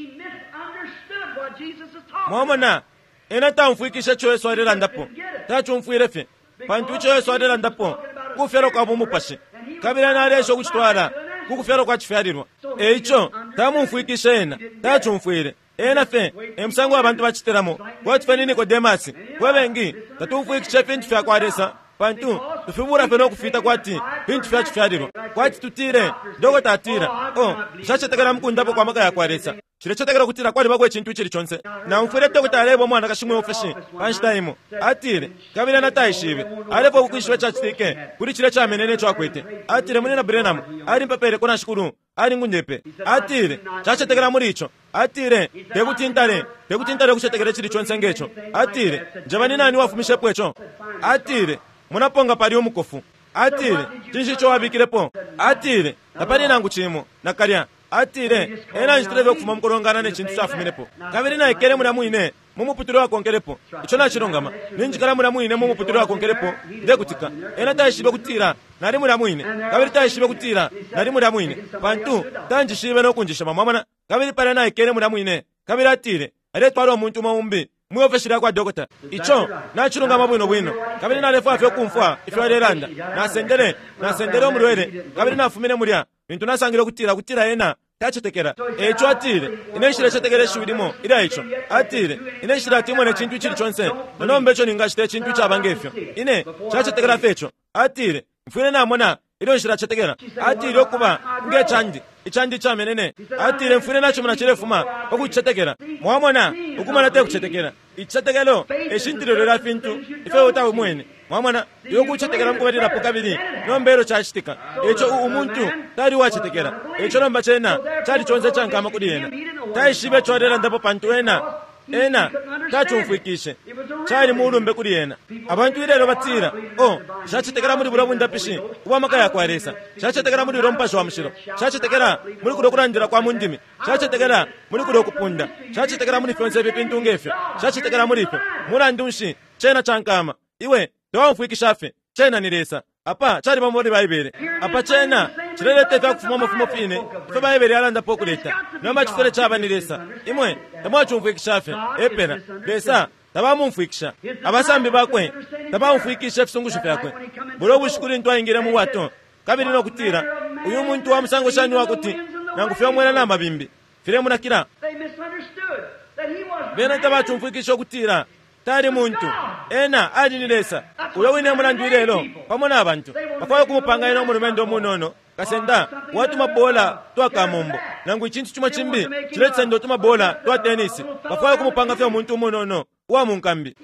mwamona ena tamfuikisha cyo Yesu alera ndapo tachumfuire fe pantu cyo Yesu alera ndapo kufera kwa bumupashi kabiri na alesho kuchitwara kukufera kwa chifyarirwa eicho tamumfuikisha ena tachumfuire ena fe emsango abantu bachiteramo kwatfe nini Nikodemasi kwebengi tatumfuikisha fintu fya kwaresa pantu tufibura feno kufita kwati bintu fya chifyadiro kwati tutire dogo tatira shachetekera mkundapo kwa maka ya kwaresa chirechetekera kutira kwali bagwe chintu chiri chonse na mfure toko talebo mwana kashimwe ofeshi Einstein atire kabira nataishibe alepo kukwishwe chachitike kuri chire cha menene cho akwete atire munena Brenham ari mpapere kona shukuru ari ngundepe atire chachetekera muri icho atire tekutintare kuchetekera chiri chonse ngecho atire njabani nani wafumishe pwecho atire munaponga pali omukofu atire chinshi cho wabikirepo atire tapali nangu chimo nakalya atire ena njitirebe okufuma mukolongana n'ekintu kyafumirepo kabiri na ekere mulamu ine mumuputiro wakonkerepo icho nachirongama ninjikala mulamu ine mumuputiro wakonkerepo ndekutika ena taishibe kutira nali mulamu ine kabiri taishibe kutira nali mulamu ine pantu tanjishibe n'okunjishama mwamana kabiri pale na ekere mulamu ine kabiri atire ale twali omuntu mawumbi muofeshera kwa dokota icho nachilungama bwino kabiri nalefa afye kumfwa ife aleranda nasendere omulwere kabiri nafumire mulya bintu nasangire kutira yena tachitekera echo atire ineshira chetekera shulimo ira icho atire ineshira timo ne chintu chili chonse nombe cho ningashite chintu chabangefyo ine chachetekera fecho atire mfune namona ilo nshira chetekera atire okuba ichandi chamenene atire mfune nacho muna chirefuma okuchetekera mwamona ukumana te kuchetekera ichetekelo eshintiro la fintu ife utawe mwene mwamona yokuchetekera mkubatira pokabiri nombero chachitika echo umuntu tari wachetekera echo nomba chena chali chonse chankama kudiyena taishibe chodera ndapo pantu ena tachumfuikishe chali mulumbe kudiyena abantu ilero batira chachitekera muri burabu ndapishi kuba makaya kwaresa chachitekera muri rompasho wa mshiro chachitekera muri kudokurandira kwa mundimi chachitekera muri kudokupunda chachitekera muri fyonse bipintu ngefyo chachitekera muri fyo murandunshi chena chankama iwe ndawamfuikishafe chena niresa apa chali mamori baibere apa chena chirelete vya kufuma mafumo fine ife baibere alanda pokuleta noma chifere chaba niresa imwe ndamwachumfuikishafe epera besa tabamumfuikisha abasambi bakwe tabamfuikisha fisungusho fyakwe bulo bushikuri ntwa ingira mu wato kabiri no kutira uyu muntu wa musango shani wakuti nangufya mwena na mabimbi fire munakira bena tabachumfuikisha kutira tari muntu ena alinilesa uyo wine mulandwilelo pamona abantu bakwala kumupanga ino mulumendo munono kasenda watu mabola twa kamombo nangu ichintu chuma chimbi chiletsa ndo tuma bola twa tenisi bakwala kumupanga fya muntu munono wa munkambi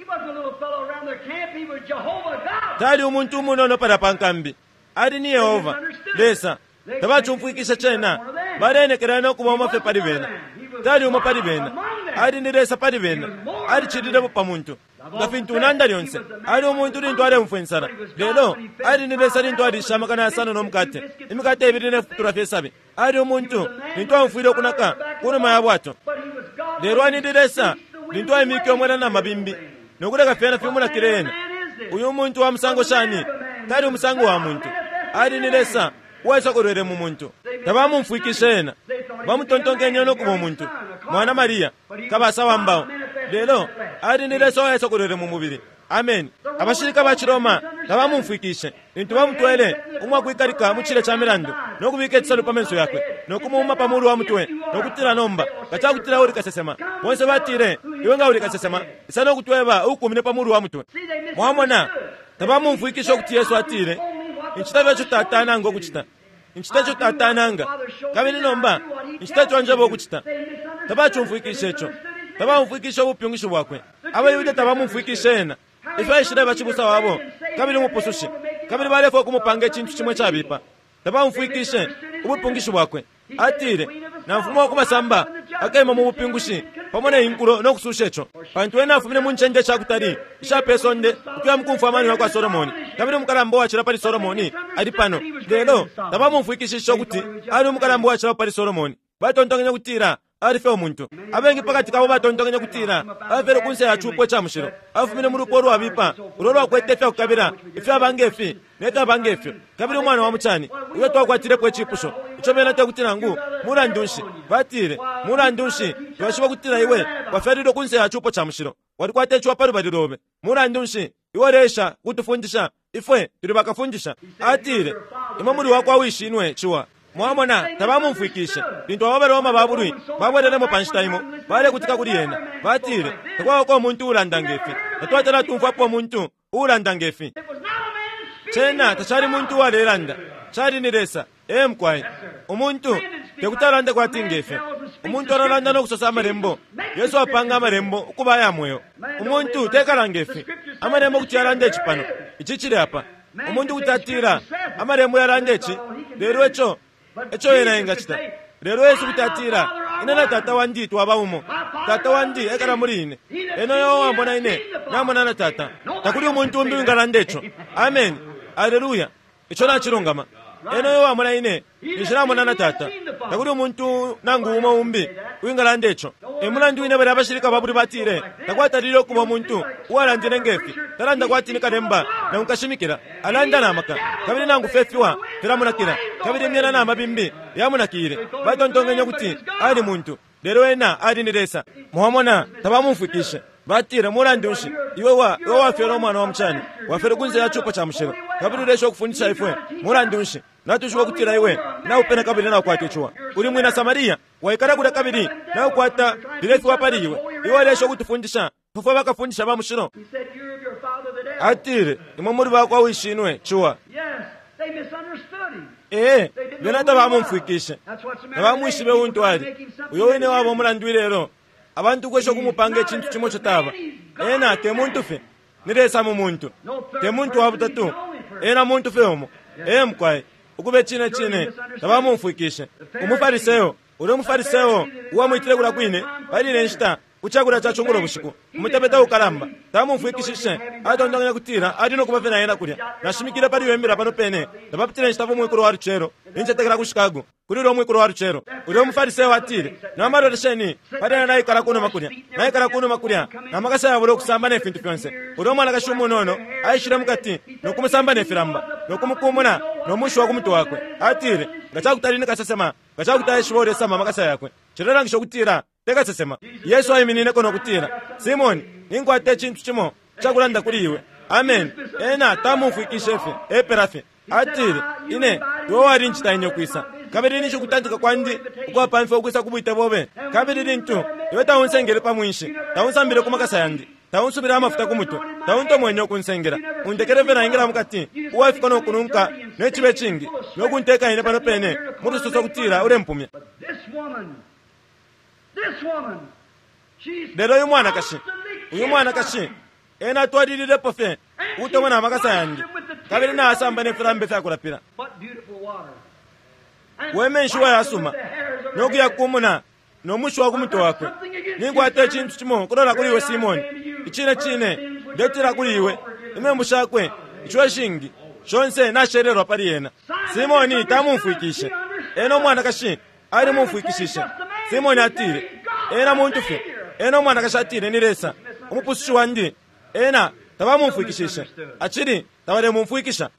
tari umuntu munono para pankambi ari ni Yehova lesa tabachumfuikisha chena barenekera no kuba mafe paribena tari uma paribena ari niresa paribena ari chidire pa muntu gafintu nanda lyonse ari umuntu rintware mfensana lelo ari niresa rintwari shamakana sana no mukate imikate ibirine turafesabe ari umuntu rintwa mfuire kunaka kuruma yabwato lero ani niresa rintwa imikyo mwana na mabimbi nokureka fena fimuna kirene uyu muntu wa musango shani tari umusango wa muntu ari niresa wesa korere mu muntu tabamumfuikishena bamutontongenye no kuba muntu mwana Maria kabasa wambao lelo ari niresa wesa korere mu mubiri amen abashirika bachiroma tabamumfuikishe intu bamutwele umwa kwikarika mu chile cha mirando no kubike tsalo pamenso yakwe no kumuma pamuru wa mutwe no kutira nomba kacha kutira uri kasesema bonse batire iwenga uri kasesema isano kutweba ukumine pamuru wa mutwe mwamona tabamumfuikisha kuti Yesu atire inchitavya chotatana ngo kuchita inchita chotatananga kabiri nomba inchita chonjabo kuchita tabachumfuikisha echo tabamfuikisha ubupyungisho bwakwe abayuda tabamumfuikishena ife ishira bachibusa wabo kabiri mupusushi kabiri balefo kumupanga echintu chimwe chabipa tabamfuikishe ubupyungisho bwakwe atire na mfumo wa kubasamba akaima mu bupyungushi pamone inkuro no kususha echo pantu wena afumine munchenje chakutari isha pesonde ukiwa mkumfu amani wakwa Solomoni kabiri mukalambo wachira pali Solomoni ali pano lelo tabamumfuikisha kuti ali mukalambo wachira pali Solomoni batontongenya kutira arife omuntu abengi pakati kabo batontongenya kutira afere kunse yachupwe cha mushiro afumine mu ruporo abipa uroro kwetefya kukabira ife abangefi neta abangefi kabiri umwana wa muchani uyo twakwatire kwe chipusho icho bena te kutira ngu murandunshi batire murandunshi twashiba kutira iwe waferiro kunse yachupo cha mushiro wali kwatechwa paru badirobe murandunshi iworesha kutufundisha ife turi bakafundisha atire imamuri wakwa wishinwe chiwa mwamona tabamumfuikishe bintu ababaroma baburui babwerere mu panshtaimo bare kutika kuri yena batire kwa ko muntu urandangefi atwatera tumfa po muntu urandangefi chena tachari muntu wareranda chari niresa emkwai umuntu tekutarande kwa tingefe umuntu araranda no kusosa amarembo Yesu apanga amarembo kuba yamweyo umuntu tekarangefi amarembo kutyarande chipano ichichire apa umuntu utatira amarembo yarandechi lero echo yena ingachita lero Yesu kutatira inana tata wandi twabaumo tata wandi ekara murine eno yo wambona ine namona na tata takuri umuntu umbi ngarandecho amen haleluya icho nachirongama eno yo wambona ine nishiramona na tata takuri umuntu nangu uma umbi wingarandecho emulandi wine bari abashirika baburi batire takwata riro kuba muntu warandire ngefi taranda kwatini kanemba na unkashimikira alanda namaka kabiri nangu fefiwa firamunakira kabiri myena na mabimbi yamunakire batontongenya kuti ari muntu lero ena ari niresa muhamona tabamumfuikishe batire mulandunshi iwe wafera omwana wa muchani wafera kunze ya chupa cha mushero kabiri lesho kufundisha ifwe mulandunshi natushwa kutira iwe na upena kabiri na kwatichwa uri mwina Samaria waikara kuda kabiri na kwata direthi wapari iwe lesho kutufundisha kufa bakafundisha ba mushiro atire imomuri bakwa wishinwe chwa benata bamumfikishe nabamwishibe untu ali uyo wene wabo mulandwirero abantu kwesho kumupange chintu chimo chotaba temuntu fe niresa mu muntu temuntu wabutatu muntu fe omo mkwai ukube chine nabamumfikishe umufariseyo uri umufariseyo uwamwitire kula kwine balile nshita kuchagura chachunguro bushiku umutebeta ukaramba tamumfikishishe atondanya kutira adino kubafena yena kulya nashimikira pali wembira pano pene ndabapitire nshitavo mwikuru wa ruchero ninchetekera kushikago kuriro mwikuru wa ruchero uri umufariseyo atire namaro resheni padena naikara kuno makulya namakasa yabule kusamba nefintu fyonse uri omwana kashumu nono aishire mukati nokumusamba nefiramba nokumukumuna nomushi wa kumutu wakwe atire ngachakutalini kasasema ngachakutaya shibore sama makasa yakwe chirera ngishokutira teka sesema Yesu ayiminine kono kutira Simoni ninkwate chintu chimo chakulanda kuli iwe amen tamufwikishe fe eperafe atire ine iwe wari nchita inyo kwisa kabiri nicho kutandika kwandi ukwa pamfe ukwisa kubwita bobe kabiri nintu iwe tawunsengere pamwinshi tawunsambire kumakasa yandi tawunsubira amafuta kumuto tawunto mwenye kunsengera undekere vena ingira mukati uwafika no kununka nechibe chingi nokunteka ine pano pene mutu soso kutira ure mpumya lero uyu mwana kashi twadilile pofe utomona amakasa yandi kabiri na asamba nefirambe fyakulapira wemenshuwa yasuma nokuya kumuna nomushu wa kumuto wakwe ningwate chintu chimo kulola kuli iwe Simoni chine ndetira kuli iwe imembu shakwe ichwa shingi shonse nashererwa pali yena Simoni tamumfikishe mwana kashi ali mumfikishishe Simoni atire muntu fe mwana kashi atire niresa umupusishi wandi tabamumfikishishe achiri tabare mumfikisha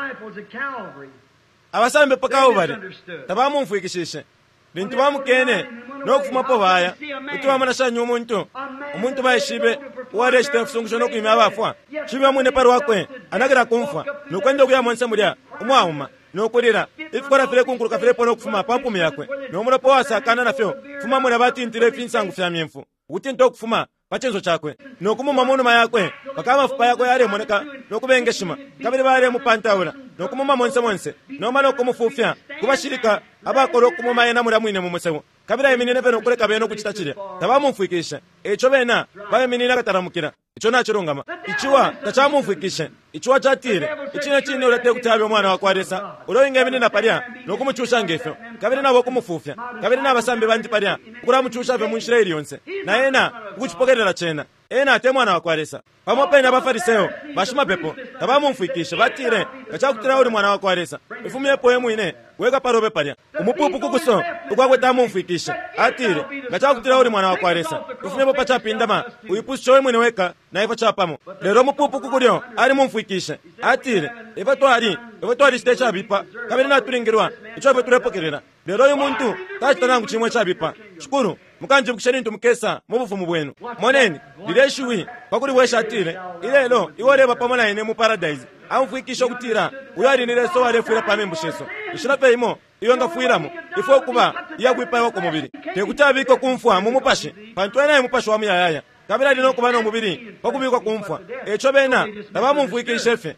abasambe pakawo bari tabamumfikishishe bintu bamukene nokufuma po baya utubamana shanyu umuntu bayishibe wareshite mfusungusho no kwima abafwa shibe amune pari wakwe anagira kumfa nokwenda kuyamonse mulya umwauma nokurira ifukora fire kunkuruka fire pono kufuma pampumi yakwe nomurapo wasakana nafyo fuma muna bati intire finsangu fyamyemfu uti ntokufuma pachenzo chakwe nokumuma munuma yakwe pakama fupa yakwe yare moneka nokubengeshima kabiri bare mupantaula nokumuma monse noma nokumufufya kubashirika abakoro kumuma yena muri amwine mumusewo kabira iminine beno kureka beno kuchitachire tabamumfikisha echo bena baye minina kataramukira icho nachirongama ichiwa tachamumfikisha ichiwa chatire chine urate kutabe mwana wakwaresa uroinga iminina paria nokumuchusha ngefyo kabira nabo kumufufya kabira nabasambe bandi paria kuramuchusha ve munshire yonse na yena kuchipokerera chena ate mwana wakwaresa pamopa na bafariseyo bashima pepo tabamumfikisha batire gachakutira uri mwana wakwaresa ifumye poemu ine weka parobe paria umupupu kukuso ukwakwe tamumfikisha atire gachakutira uri mwana wakwaresa ifumye popa chapindama uipusho we mwene weka na ifa chapamo lero mupupu kukulyo ari mumfikisha atire ifa twari site chabipa kabiri naturingirwa icho beturepokerera lero yumuntu tachitanangu chimwe chabipa shukuru mukanje mukisheni ntumukesa mubufumu bwenu moneni dileshuwi pakuri weshatire ilelo iworeba pamona ine mu paradise amfuikisha kutira uyari nireso warefura pamembusheso ishirape imo iyo ngafuiramo ifo kuba yagwipa yoko mubiri tekutabiko kumfwa mumupashe pantwena imupashe wa muyayaya kabira dino kuba no mubiri pakubikwa kumfwa echo bena tabamumfuikisha fe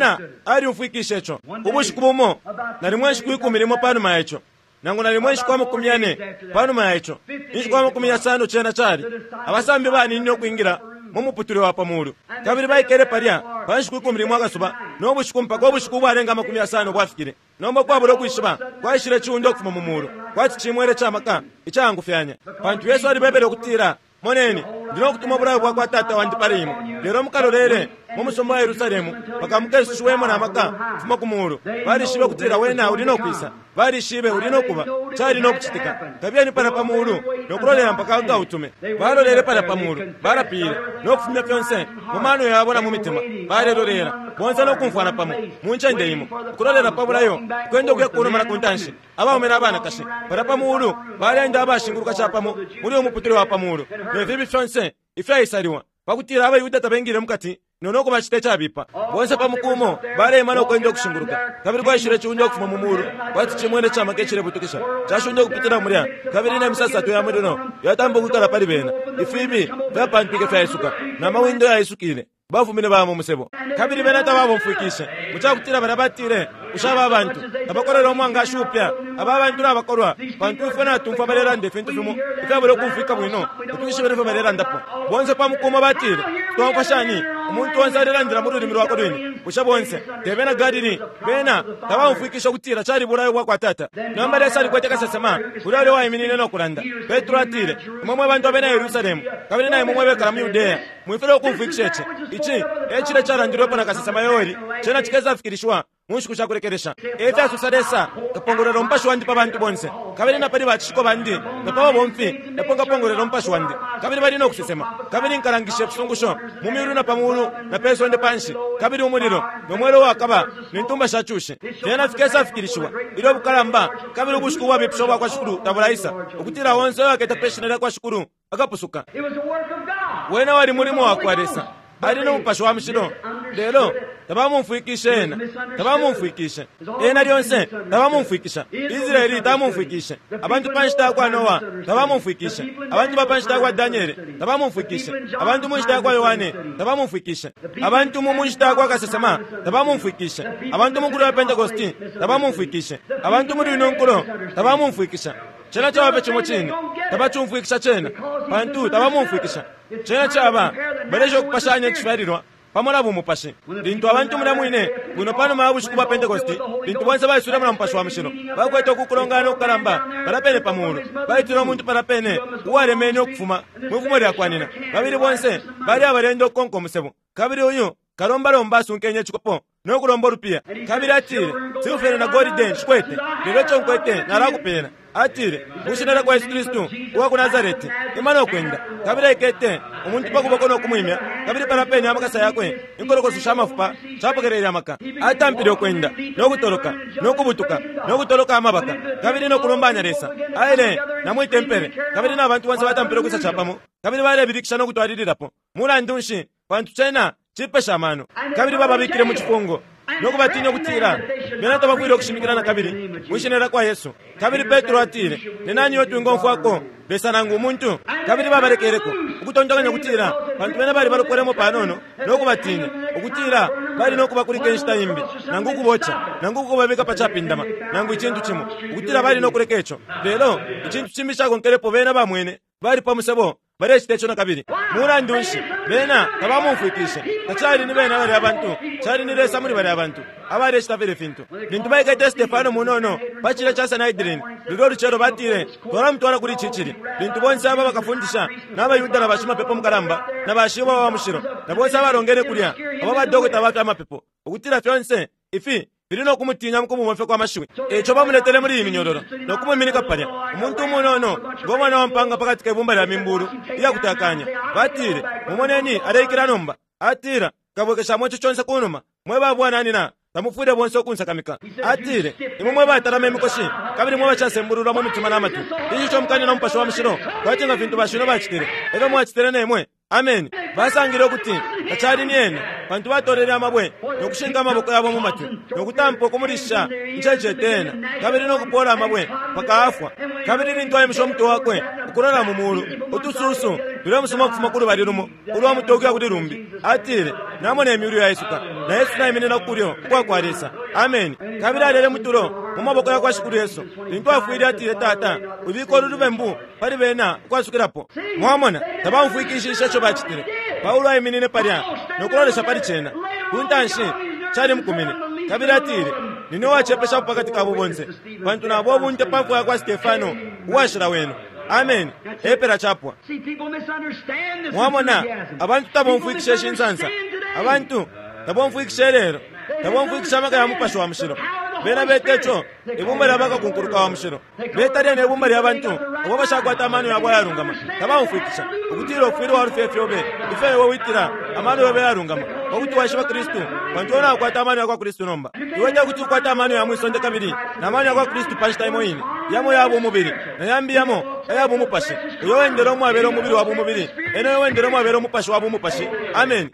ari umfuikisha echo ubushikubumo nari mwenshi kuikumirimo pano maecho nangu nali mwenshi kwa mukumyane pano maecho nishi kwa mukumyasano chena chari abasambi bani nyo kuingira mumuputule wa pamulu kabiri baikere paria banshi kuikumirimo agasuba nobushikumpa kwa bushiku arenga 50 bwafikire nomba kwaburo kwishiba kwashire chundo kufuma mumulu kwati chimwere chamaka ichangu fyanya pantu Yesu ari bebere kutira moneni ndino kutuma burayi bwa kwa tata wandi parimo lero mukalolere mumusomba Yerusalemu bakamukesha shwemo na maka fuma kumuru bari shibe kutira wena urino kwisa bari shibe urino kuba chari no kuchitika tabia ni para pamuru no kurolera mpaka nga utume barolere para pamuru barapire no kufumya fyonse mumano yabona mu mitima bare lolera bonza no kumfana pamo muncha ndeyimo kurolera pabulayo kwendo kuya kuno mara kuntanshi aba umena abana kashi para pamuru bare nda abashinguruka chapamo muri umuputire wa pamuru nevibi fyonse ifya isariwa pakutira abayuda tabengire mukati nonoko bachite chabipa bonse pamukumo balema nokwenda okushunguruka kabiri kwashire chiunja okufuma mumuru bati chimwene chama kechire butukisha chashunja kupitira mulya kabiri na misasa to ya mulino yatambo kukala pali bena ifibi vapantike fyaisuka na mawindo yaisukile bavumile bamo musebo kabiri bena tababo mfukisha muchakutira barabatire ushaba abantu abakorera omwanga ashupya ababantu abakorwa bantu fona tumfa balera ndefintu fimu ikabule kumfika bwino tukishibere fa balera ndapo bonse pamukuma batire twakwashani umuntu wonse arerandira muri rurimi rwako rwini ushabonse tebena gadini bena tabamfukisha kutira cyari burayo kwa tata namba resa ari kweteka sesema urare wa iminine no kuranda Petro atire umwe abantu abena Yerusalemu kabiri naye mumwe bekara mu Yudea mwifero kumfukisha ichi echire charandiro pana kasesema yori chena chikeza afikirishwa mushikusha kurekeresha eta susadesa kapongorero mpasho wandi pa bantu bonse kabiri na pali bachiko bandi napawo bomfi naponga pongorero mpasho wandi kabiri bali no kusesema kabiri nkarangishe kusungusho mumiru na pamuru na peso nde panshi kabiri umuriro nomwero wakaba nintumba shachushe tena fikesa fikirishwa ilo bukalamba kabiri ubushuku wa bipshoba kwa shukuru tabulaisa ukutira wonse waketa peshinera kwa shukuru akapusuka wena wali mulimo wakwaresa ari no mpasho wa mshiro lero tabamumfuikishena tabamumfuikisha ena lyonse tabamumfuikisha Israeli tabamumfuikisha abantu panshita kwa Noa tabamumfuikisha abantu bapanshita kwa Daniel tabamumfuikisha abantu munshita kwa Yohane tabamumfuikisha abantu munshita kwa Kasesema tabamumfuikisha abantu mukuru wa Pentecost tabamumfuikisha abantu muri nonkulo tabamumfuikisha chena chawa pechimo chini tabachumfuikisha chena bantu tabamumfuikisha chena chaba balejo kupashanya chifarirwa pamona bumupashe lintu abantu mulamwine buno pano mabushiku ba Pentecost lintu bonse bayisura mula mpasho wa mshino bakweta okukulongana okalamba parapene pamulo bayitira omuntu parapene uwalemene okufuma muvumo lyakwanina babiri bonse bali abalendo konko musebo kabiri oyo kalombalomba asunkenye chikopo nokulomba olupia kabiri atire siufere na golden shikwete lilecho nkwete narakupena atire mushinera kwa Yesu Kristo uwa ku Nazareti imana okwenda kabiri ikete omuntu pakuboko nokumwimya kabiri parapeni amakasa yakwe inkoroko sushamafupa chapokerera amaka atampire okwenda nokutoroka nokubutuka nokutoroka amabaka kabiri nokulombanya lesa aile namwitempere kabiri n'abantu bonse batampire okusa chapamo kabiri bale birikisha nokutwaririrapo mulandunshi bantu chena chipesha amano kabiri baba bikire mu kifungo nokubatinya okutira bena tabakwira okushimikirana kabiri mushinera kwa Yesu kabiri Petro atire nenani yotunga mfwako besa nangu umuntu kabiri babarekereko ukutonjaganya okutira bantu bena bali balukoremo panono nokubatinya okutira bali nokubakulika enshitayimbi nangu kubocha nangu kubabika pachapindama nangu ikintu kimo okutira bali nokurekecho lero ikintu chimisha konkerepo bena bamwene bali pamusebo bare chitecho na kabiri murandunshi bena tabamumfuikisha tachari ni bena bali abantu chari ni lesa muri bali abantu abare chitafere fintu nintu baika Stefano munono bachira chasa na idrin lero chero batire tora mtwara kuri chichiri nintu bonse aba bakafundisha n'abayuda nabashima pepo mukaramba nabashiba wa mushiro nabonse abarongere kulya aba badogota batu amapepo ukutira fyonse ifi birino kumutinya mko mumfe kwa mashiwe echo bamuletele muri iminyororo no kumiminika palya umuntu munono ngoma na mpanga pakati kebumba la mimburu iya kutakanya batire mumoneni areikira nomba atira kabwekesha mwecho chonse kunuma mweba bwana nina tamufuire bonse okunsakamika atire imumwe batarame mikoshi kabiri mwe bachasembulura mu mitima n'amatu icho mukani no mpasho wa mshiro kwatinga vintu bashino bachitire ero mwachitere nemwe amen basangire okuti kachari niene bantu batorera amabwe nokushinga amaboko yabo mu matu nokutampa okumurisha ncheche tena kabiri nokupola amabwe pakafwa kabiri nintu ayimisha omutu wakwe okurara mu mulu otususu biro musoma kufuma kuri balirumo ulwa mutoki akudi rumbi atire namone emiru ya Yesuka na Yesu na imenena kuryo kwa kwaresa amen kabiri alele muturo mu maboko yakwa shukuru Yesu nintu afuiri atire tata ubiko rurubembu pari bena kwasukirapo mwamona tabamfuikishisha cho bachitire Paulo ayimenene parya nokulolesha pari chena kuntanshi chari mkumene kabiri atire nino wachepesha pakati kabo bonse bantu nabo bunte pafu yakwa Stefano uwashira wenu amen epera chapwa mwamona abantu tabomfuikisha shinsansa abantu tabomfuikisha lero tabomfuikisha maka ya mupasho wa mshiro bena betecho ibumba labaka kunkuruka wa mshiro betari ne ibumba lyabantu abo bashakwata amano yabo yarungama tabamfuikisha ukutira ofiro wa rufefyobe ife wo witira amano yobe yarungama okuti washiba Kristo bantu ona kwata amano ya kwa Kristo nomba iwenda kuti kwata amano ya mwisonde kabiri na amano ya kwa Kristo pashita imoyini yamo yabo umubiri nayambi yamo yabo umupashi uyo wendero mu abero umubiri wabo umubiri eno wendero mu abero umupashi wabo umupashi amen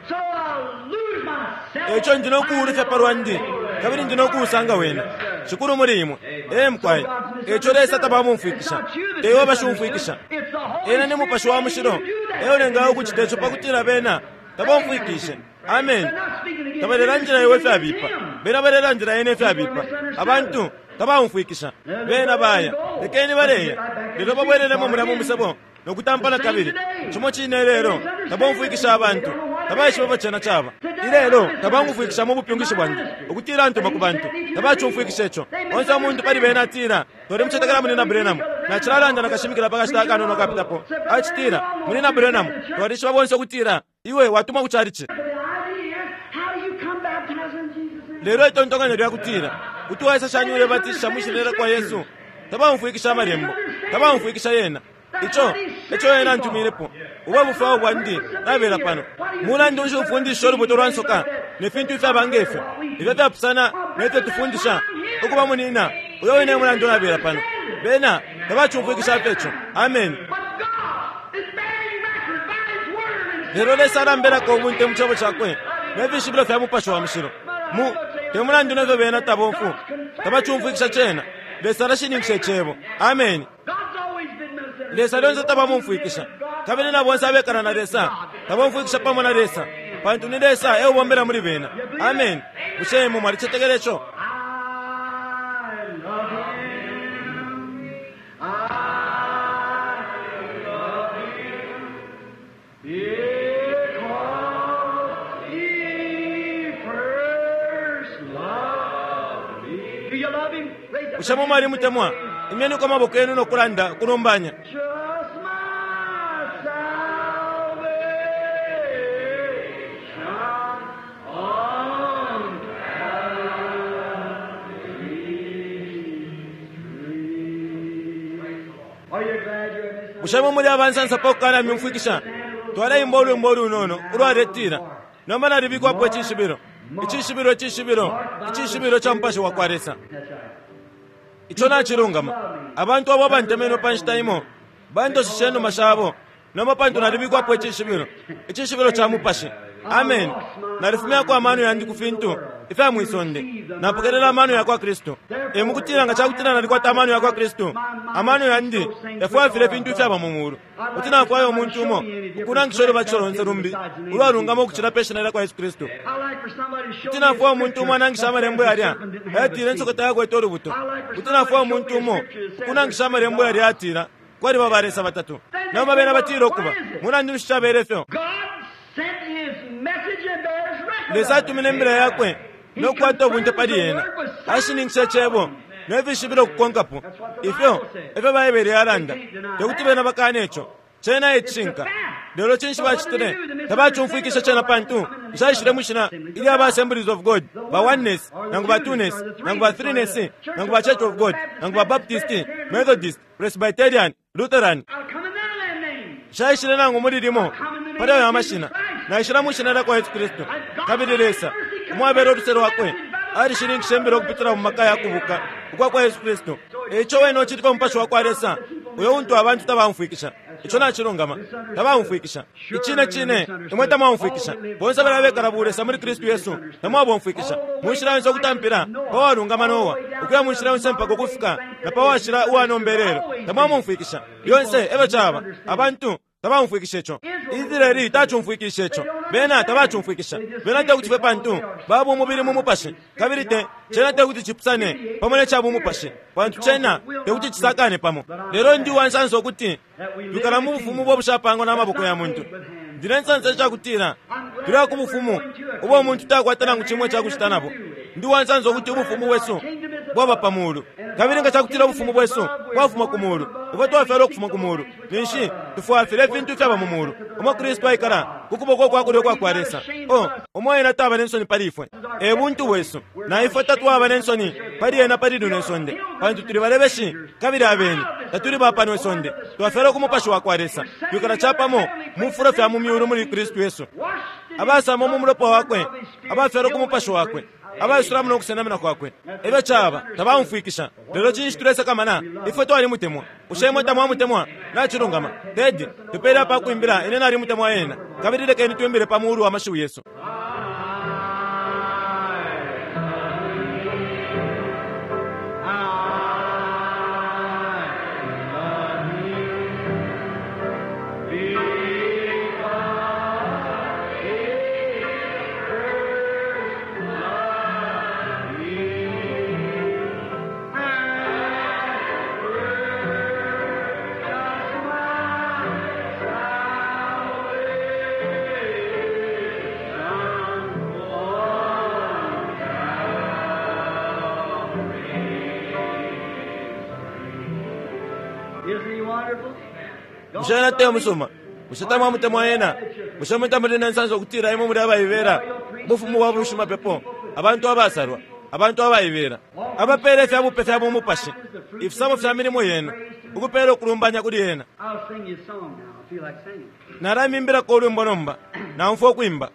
echo ndino kuurisa parwandi kabiri ndino kuusanga wena shukuru murimo mkwai echo resa tabamu mfikisha eyo bashumfikisha ena ni mupashi wa mushiro eyo nenga ukuchitecho pakutira bena tabamu mfikisha amen tabareranjira yewe fyabipa bena bareranjira yene fyabipa abantu tabamu mfikisha bena baya lekeni bareya lero babwereremo muramu musabo nokutampana kabiri chimo chine rero tabamu mfikisha abantu tabashi baba chana chaba irero tabangu mfikisha mu bupyungishi bwanjye ukutira ntuma ku bantu tabacu mfikisha echo onse umuntu pari bena tira dore mchetakara munina Branham na chiralanda nakashimikira pakashitaka no kapitapo achitira munina Branham dore shiba bonse kutira iwe watuma kucharichi lero itontonganya rya kutira kutuwa isa shanyure batisha mushirera kwa Yesu tabangu mfikisha marembo tabangu mfikisha yena icho yena ntumirepo uba bufawo bwandi nabera pano muna ndonje ufundisha rubuto rwansoka nefintu ifa bangefe ibata pusana nete tufundisha ukuba munina uyo wene muna ndo nabera pano bena tabacu mfikisha pecho amen lero lesara mbera ko muntu mchabo chakwe nebishibiro fya mupasho wa mshiro mu temuna ndo nave bena tabonfu tabacu mfikisha chena lesara shiningishe chebo amen lesa lonzo tabamu mfikisha kabene na bonsa bekana na lesa tabamu mfikisha pamo na lesa pantu ni lesa ewo bombera muri bena amen ushemu mari chetegerecho ushemu mari mutemwa imyeni kwa maboko yenu no kulanda kunombanya ushemu muri abansansa pokana mumfikisha twara imbolu unono urwaretira nomana ribikwa po ichishibiro cha mpashi wa kwaresa icho nachirungama abantu abo bantemeno panshitaimo bando shisheno mashabo noma pantu naribikwa po ichishibiro cha mupashi amen narifumia kwa amano yandi kufintu ifa mwisonde napokerera amano ya kwa Kristo emukutira ngachakutina nalikuwa tamano ya kwa Kristo amano yandi efwa file fintu fyaba mumuru utina kwa yo muntu mo kuna ngishoro bachoro nserumbi urarungama kuchira pesha kwa Yesu Kristo utina kwa muntu mo nangisha rembo yaria atira nsokota yako etoru buto utina kwa muntu mo kuna ngisha rembo yaria atira kwari babaresa batatu nabo bena batiro kuba munandi ushabere fyo lesa tuminembira yakwe no kwato bunte padiena ashini nchechebo nevishibiro kukonkapo ifyo bayebere yaranda yokutibena bakanecho chena echinka dero chinshi bachitire tabacu mfikisha chena pantu nshashire mushina ili aba Assemblies of God ba oneness nangu ba two-ness nangu ba three-ness nangu ba Church of God nangu ba Baptist Methodist Presbyterian Lutheran shashire nangu muririmo pada ya mashina na ishira mushina kwa Yesu Kristo kabidiresa umwabero rusero wakwe ari shiringi shembero kupitira mu makaya kubuka kwa Yesu Kristo echo weno chitiko mpasho wakwa resa uyo untu abantu tabamfikisha icho nachirungama tabamfikisha ichine imweta mamfikisha bonse barabekara buresa muri Kristo Yesu namwabo mfikisha mushira nso kutampira bawarungama nowa ukira mushira nso mpako kufika na pawashira uwanomberero tamwamo mfikisha yonse ebe chaba abantu tabamfikisha echo Israeli tachumfikisha echo bena tabachumfikisha bena takuchipe pantu babu mubiri mumupashi kabirite chena takuti chipsane pamone chabu mupashi pantu chena takuti chisakane pamo lero ndi wansanzo kuti dukala mufumu bobushapango na maboko ya muntu ndirensanza chakutira bira kubufumu ubo muntu takwatana nguchimwe chakuchitanabo ndi wansanzo kuti ubufumu weso bwaba pamulu kabirenga chakutira ubufumu bweso bwafuma kumulu ubato afero kufuma kumulu ninshi tufuafire vintu fyaba mumulu omo Kristo aikara kukuboko kwa kure kwa kwaresa omo ina taba nensoni parifwe ebuntu weso na ifota twaba nensoni pari na pari dunesonde pantu turi barebeshi kabiri abeni taturi bapano wesonde twafero kumupasho wa kwaresa yukara chapamo mufuro fya mumyuru muri Kristo Yesu abasa mu mulopo wakwe abafero kumupasho wakwe abaisiramu n'okusenamira kwakwe ebyo kyaba tabamufwikisha lero kinshi tulese kamana ife twali mutemwa ushemo tamwa mutemwa nachirungama dedi tupera pa kuimbira ine nari mutemwa yena kabiri leke nitwembere pa muuru wa mashu Yesu. Mushana te musoma mushatama mutemwa yena mushamita mudena nsanzo okutira imo muri abayibera mufumu wa bushuma pepo abantu abasarwa abantu abayibera abapere fyabu pefyabu mupashi ifsamo fyamiri mo yena ukupera okulumbanya kuri yena naramimbira ko uri mbonomba na mfo kuimba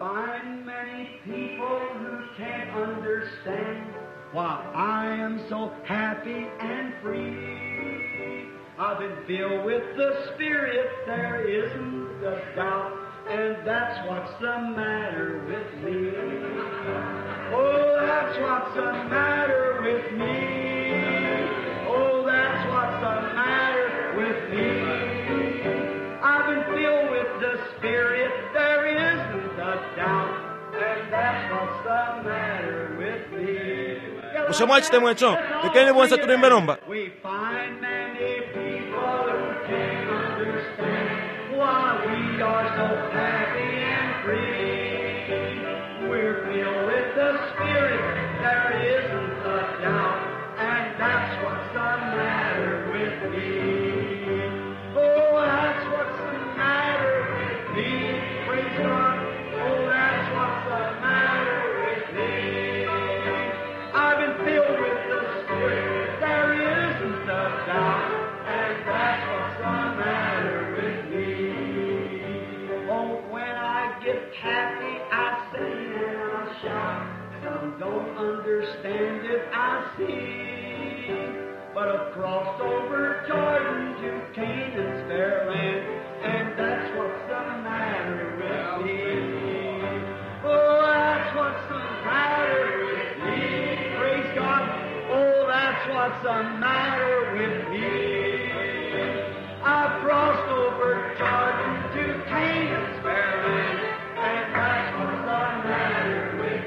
I am so happy and free. I've been filled with the Spirit, there isn't a doubt, and that's what's the matter with me. Oh, that's what's the matter with me. Oh, that's what's the matter with me. I've been filled with the Spirit, there isn't a doubt, and that's what's the matter with me. Mushamwa chitemwe cho lekeni bonsa tulimbe nomba. We find many people who can't understand why we are so happy and free. We're filled with the Spirit, there isn't a doubt, and that's what's the matter with me. Oh, that's what's the matter with me. Praise God. Oh, that's what's the matter with me. I've been filled with the Spirit, there isn't a doubt, and that's what's the matter with me. Oh, when I get happy, I sing and I shout. Some don't understand it, I see. But I've crossed over Jordan to Canaan's fair land, and that's what's the matter with me. Oh, that's what's the matter with me. Praise God. Oh, that's what's the matter with me. I've crossed over Jordan to Canaan's fair land, and that's what's the matter with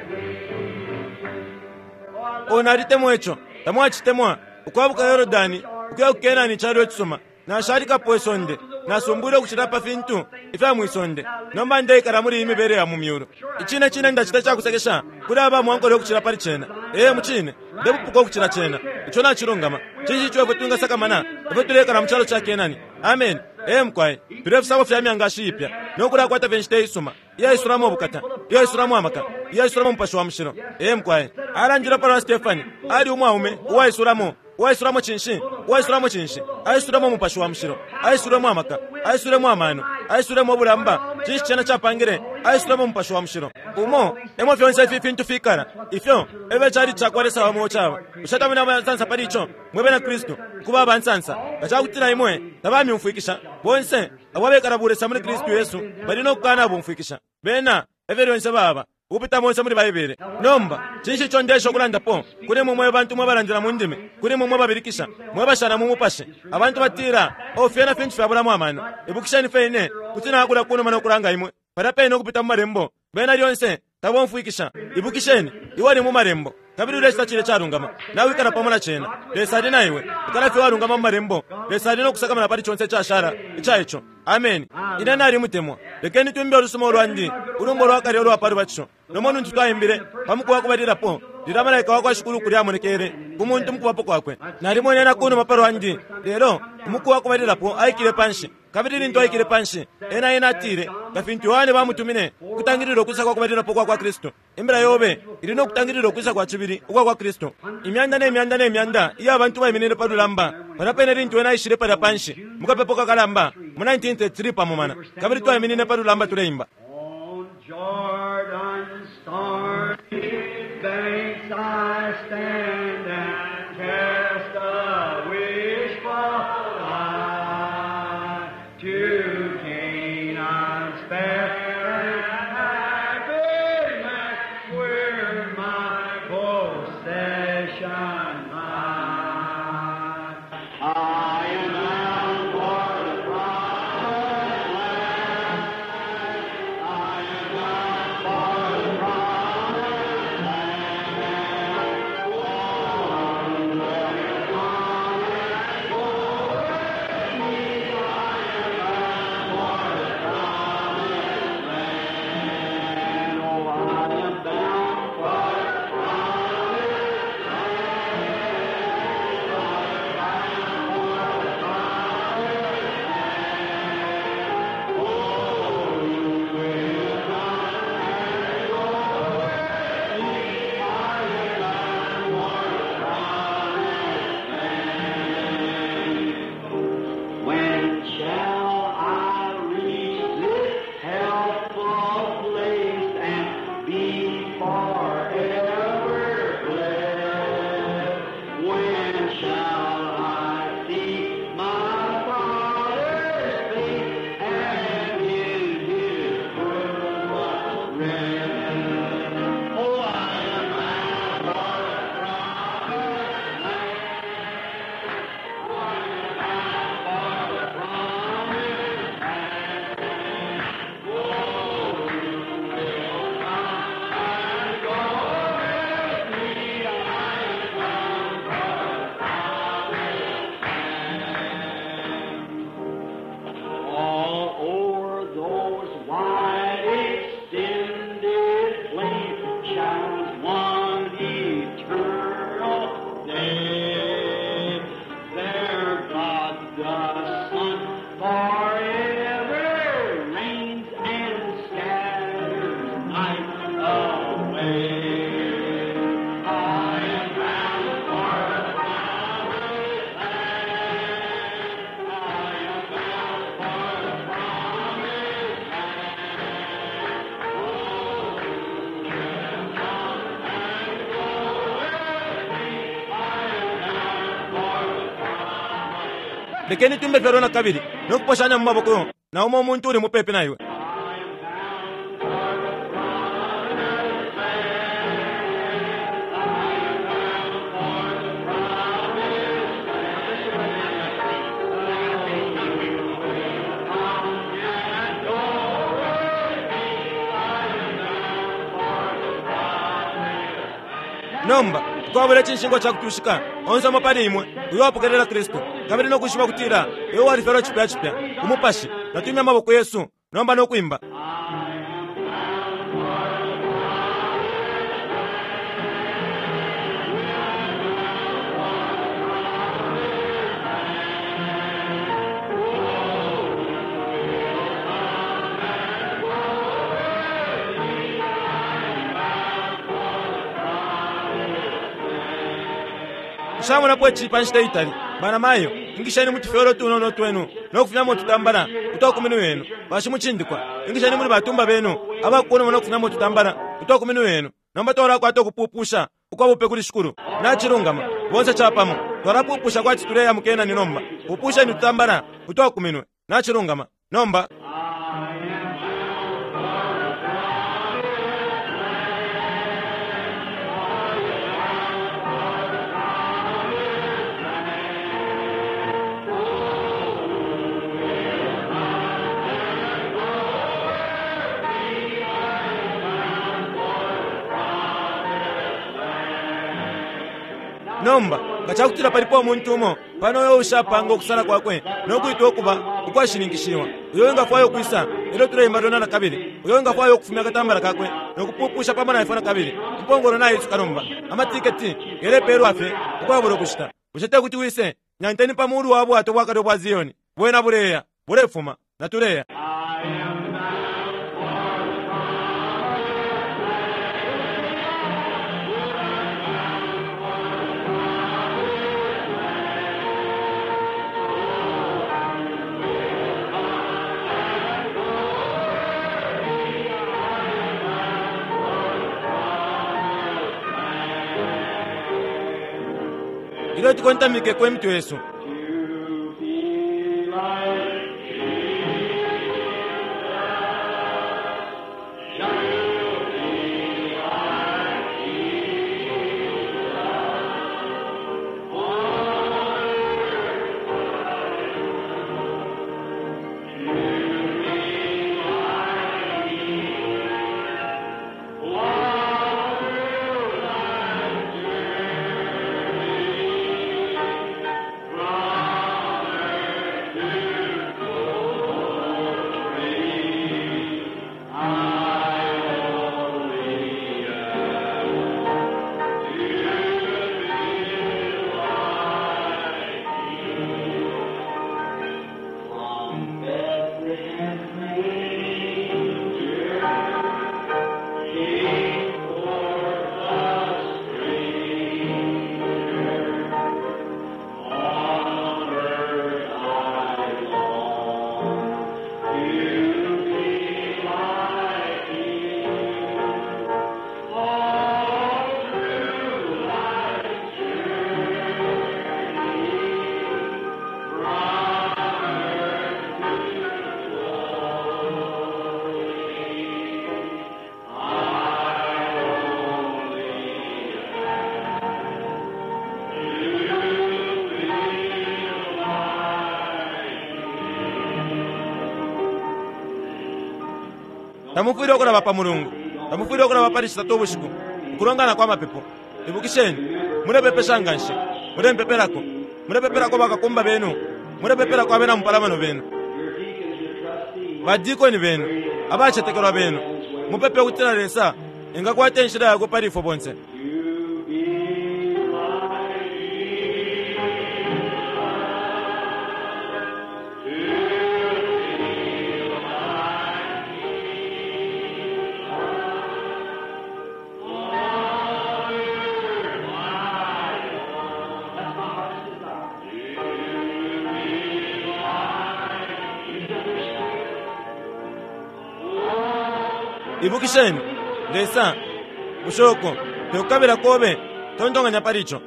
me. Ona ritemwe cho tamwa chitemwa ukwabuka Yorodani ukya Kenani charo tsoma na sharika poisonde na sumbure kuchirapa fintu ifa mwisonde nomba ndei karamuri imibere ya mumyuro ichina china ndachita chakusekesha kuri aba mwankore kuchira pari chena muchine ndebupuko kuchira chena icho na chirungama chichi chwe kutunga sakamana vetule kana mchalo cha Kenani amen mkwai turefu sabo fyami angashipya nokura kwata venchite isuma ya isuramo bukata ya isuramo amaka ya isuramo mpasho wa mshiro mkwai aranjira para Stefani ari umwaume wa isuramo chinshi aisuramo mpasho wa mshiro aisuramo amaka aisuramo amano aisuramo bulamba chichi chena chapangire aisuramo mpasho wa mshiro umo emo fyonse fifintu fikara ifyo ebe chari chakwaresa wa mochaba ushatamina abansansa paricho mwebe na Kristo kuba abansansa gachakutira imwe tabami umfuikisha bonse ababe karaburesa muri Kristo Yesu bari no kana bumfuikisha bena everyone baba upita monse muri bayibere nomba chichi chondesho kulanda po kuri mumwe bantu mwabarandira mu ndime kuri mumwe babirikisha mwabashana mu mupashe abantu batira ofena finchi fabula mu amano ibukishani fene kutina akula kuno mano kuranga imwe parape no kupita mu marembo bena lyonse tabomfuikisha ibukisheni iwali mu marembo kabiri uresta chile charungama nawe kana pamona chena lesadi naiwe kana fi warungama mu marembo lesadi no kusaka mana pari chonse cha shara ichaecho amen ina nari mutemwa lekeni tumbe orusumo rwandi urumbo rwakari oro aparu bacho nomonu ntutwayimbire pamukuwa kubatira po ndiramarayika wako ashukuru kuri amonekere kumuntu mkubapo kwakwe nari mwene na kuno maparu wandi lero umukuwa kubatira po aikire panshi kabiri nto aikire panshi ena atire gafinti wane bamutumine kutangiriro kusa kwa kubatira po kwa Kristo imbira yobe irino kutangiriro kusa kwa chibiri kwa Kristo imyanda iya abantu bayimenere padulamba barapene rintu ena ishire pada panshi mukapepoka kalamba mu 1933 pamomana kabiri twayimenene padulamba tuleimba Jordan started I stand and cast a wishful eye to Canaan's fair and happy land, where my possession lies. I am bound for the promised land. I am bound for the promised land. One will come and go with me. I am bound for the promised land. Oh, I am bound for the promised When shall I reach this helpful place and be forever blessed? When shall I see my Father's face and in His perfect rest? Oh, I am bound for the promised land. All over those wide extended plains shines one eternal day. There God the Son forever reigns and scatters night away. I am bound for the promised land. I am bound for the promised lekeni tumbe ferona kabiri nokuposhanya mu maboko nauma omuntu uri mupepe naiwe. nomba twabula chinshingo chakutushika onse amapani imwe uyo wapokerera Kristu kabiri nokushima kutira iwe walifero chipya chipya umupashi natumia maboko Yesu nomba nokuimba. Shamu na pwe chipa nshite itali bana mayo ingishani mutifero tuno no twenu nokufuna mo tutambara kutoka kuminu wenu bashi muchindikwa ingishani muri batumba benu abakuona mo nokufuna mo tutambara kutoka kuminu wenu namba tora kwa to kupupusha ukwa bupe kuri shukuru na chirungama bonse chapamo tora pupusha kwa chitureya mukena ni nomba pupusha ni tutambara kutoka kuminu na chirungama nomba. nomba ngachakutira palipo omuntu umo pano yo ushapanga okusala kwakwe nokuita okuba ukwashiningishiwa uyo ngafayo kwisa ero turemba dona na kabiri uyo ngafayo okufumya katambala kakwe nokupupusha pamwe na ifana kabiri mpongoro naye tukaromba amatiketi ere peru afe ukwabura kushita ushete kuti wise nyanteni pamuru wabo atobwakado bwa Zioni bwena bureya burefuma na tureya. ilo tikontamike kwe mtu Yesu tamufwire okulaba pa mulungu tamufwire okulaba pali chisatu obushiku okulongana kwa mapepo ibukisheni mulebepeshanganshe mulempepelako mulebepelako bakakumba benu mulebepelako abena mupalamano benu badikoni benu abachetekelwa benu mupepe kutira lesa engakwate nshira yako palifo bonse ibukisheni lesa bushoko teukabira kobe tondonganya palicho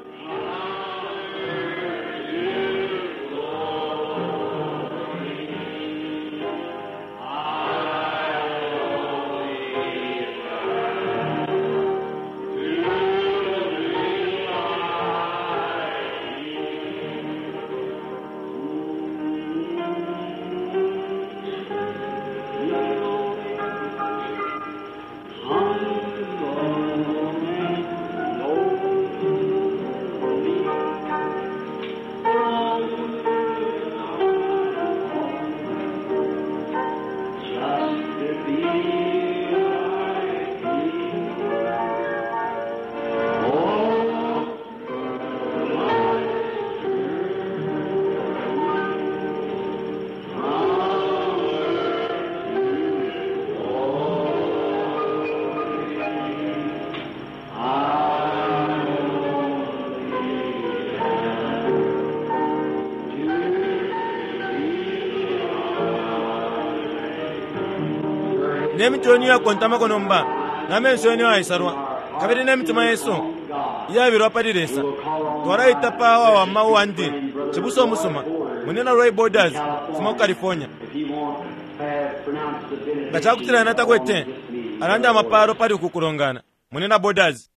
nemitoni yakontama konomba namensoni waisarwa kabiri nemitima Yesu yabirwa paliresa twaraita pawa wa mawandi chibuso musoma munena Roy Borders from California bachakutira nata kwete aranda maparo pali kukulongana munena Borders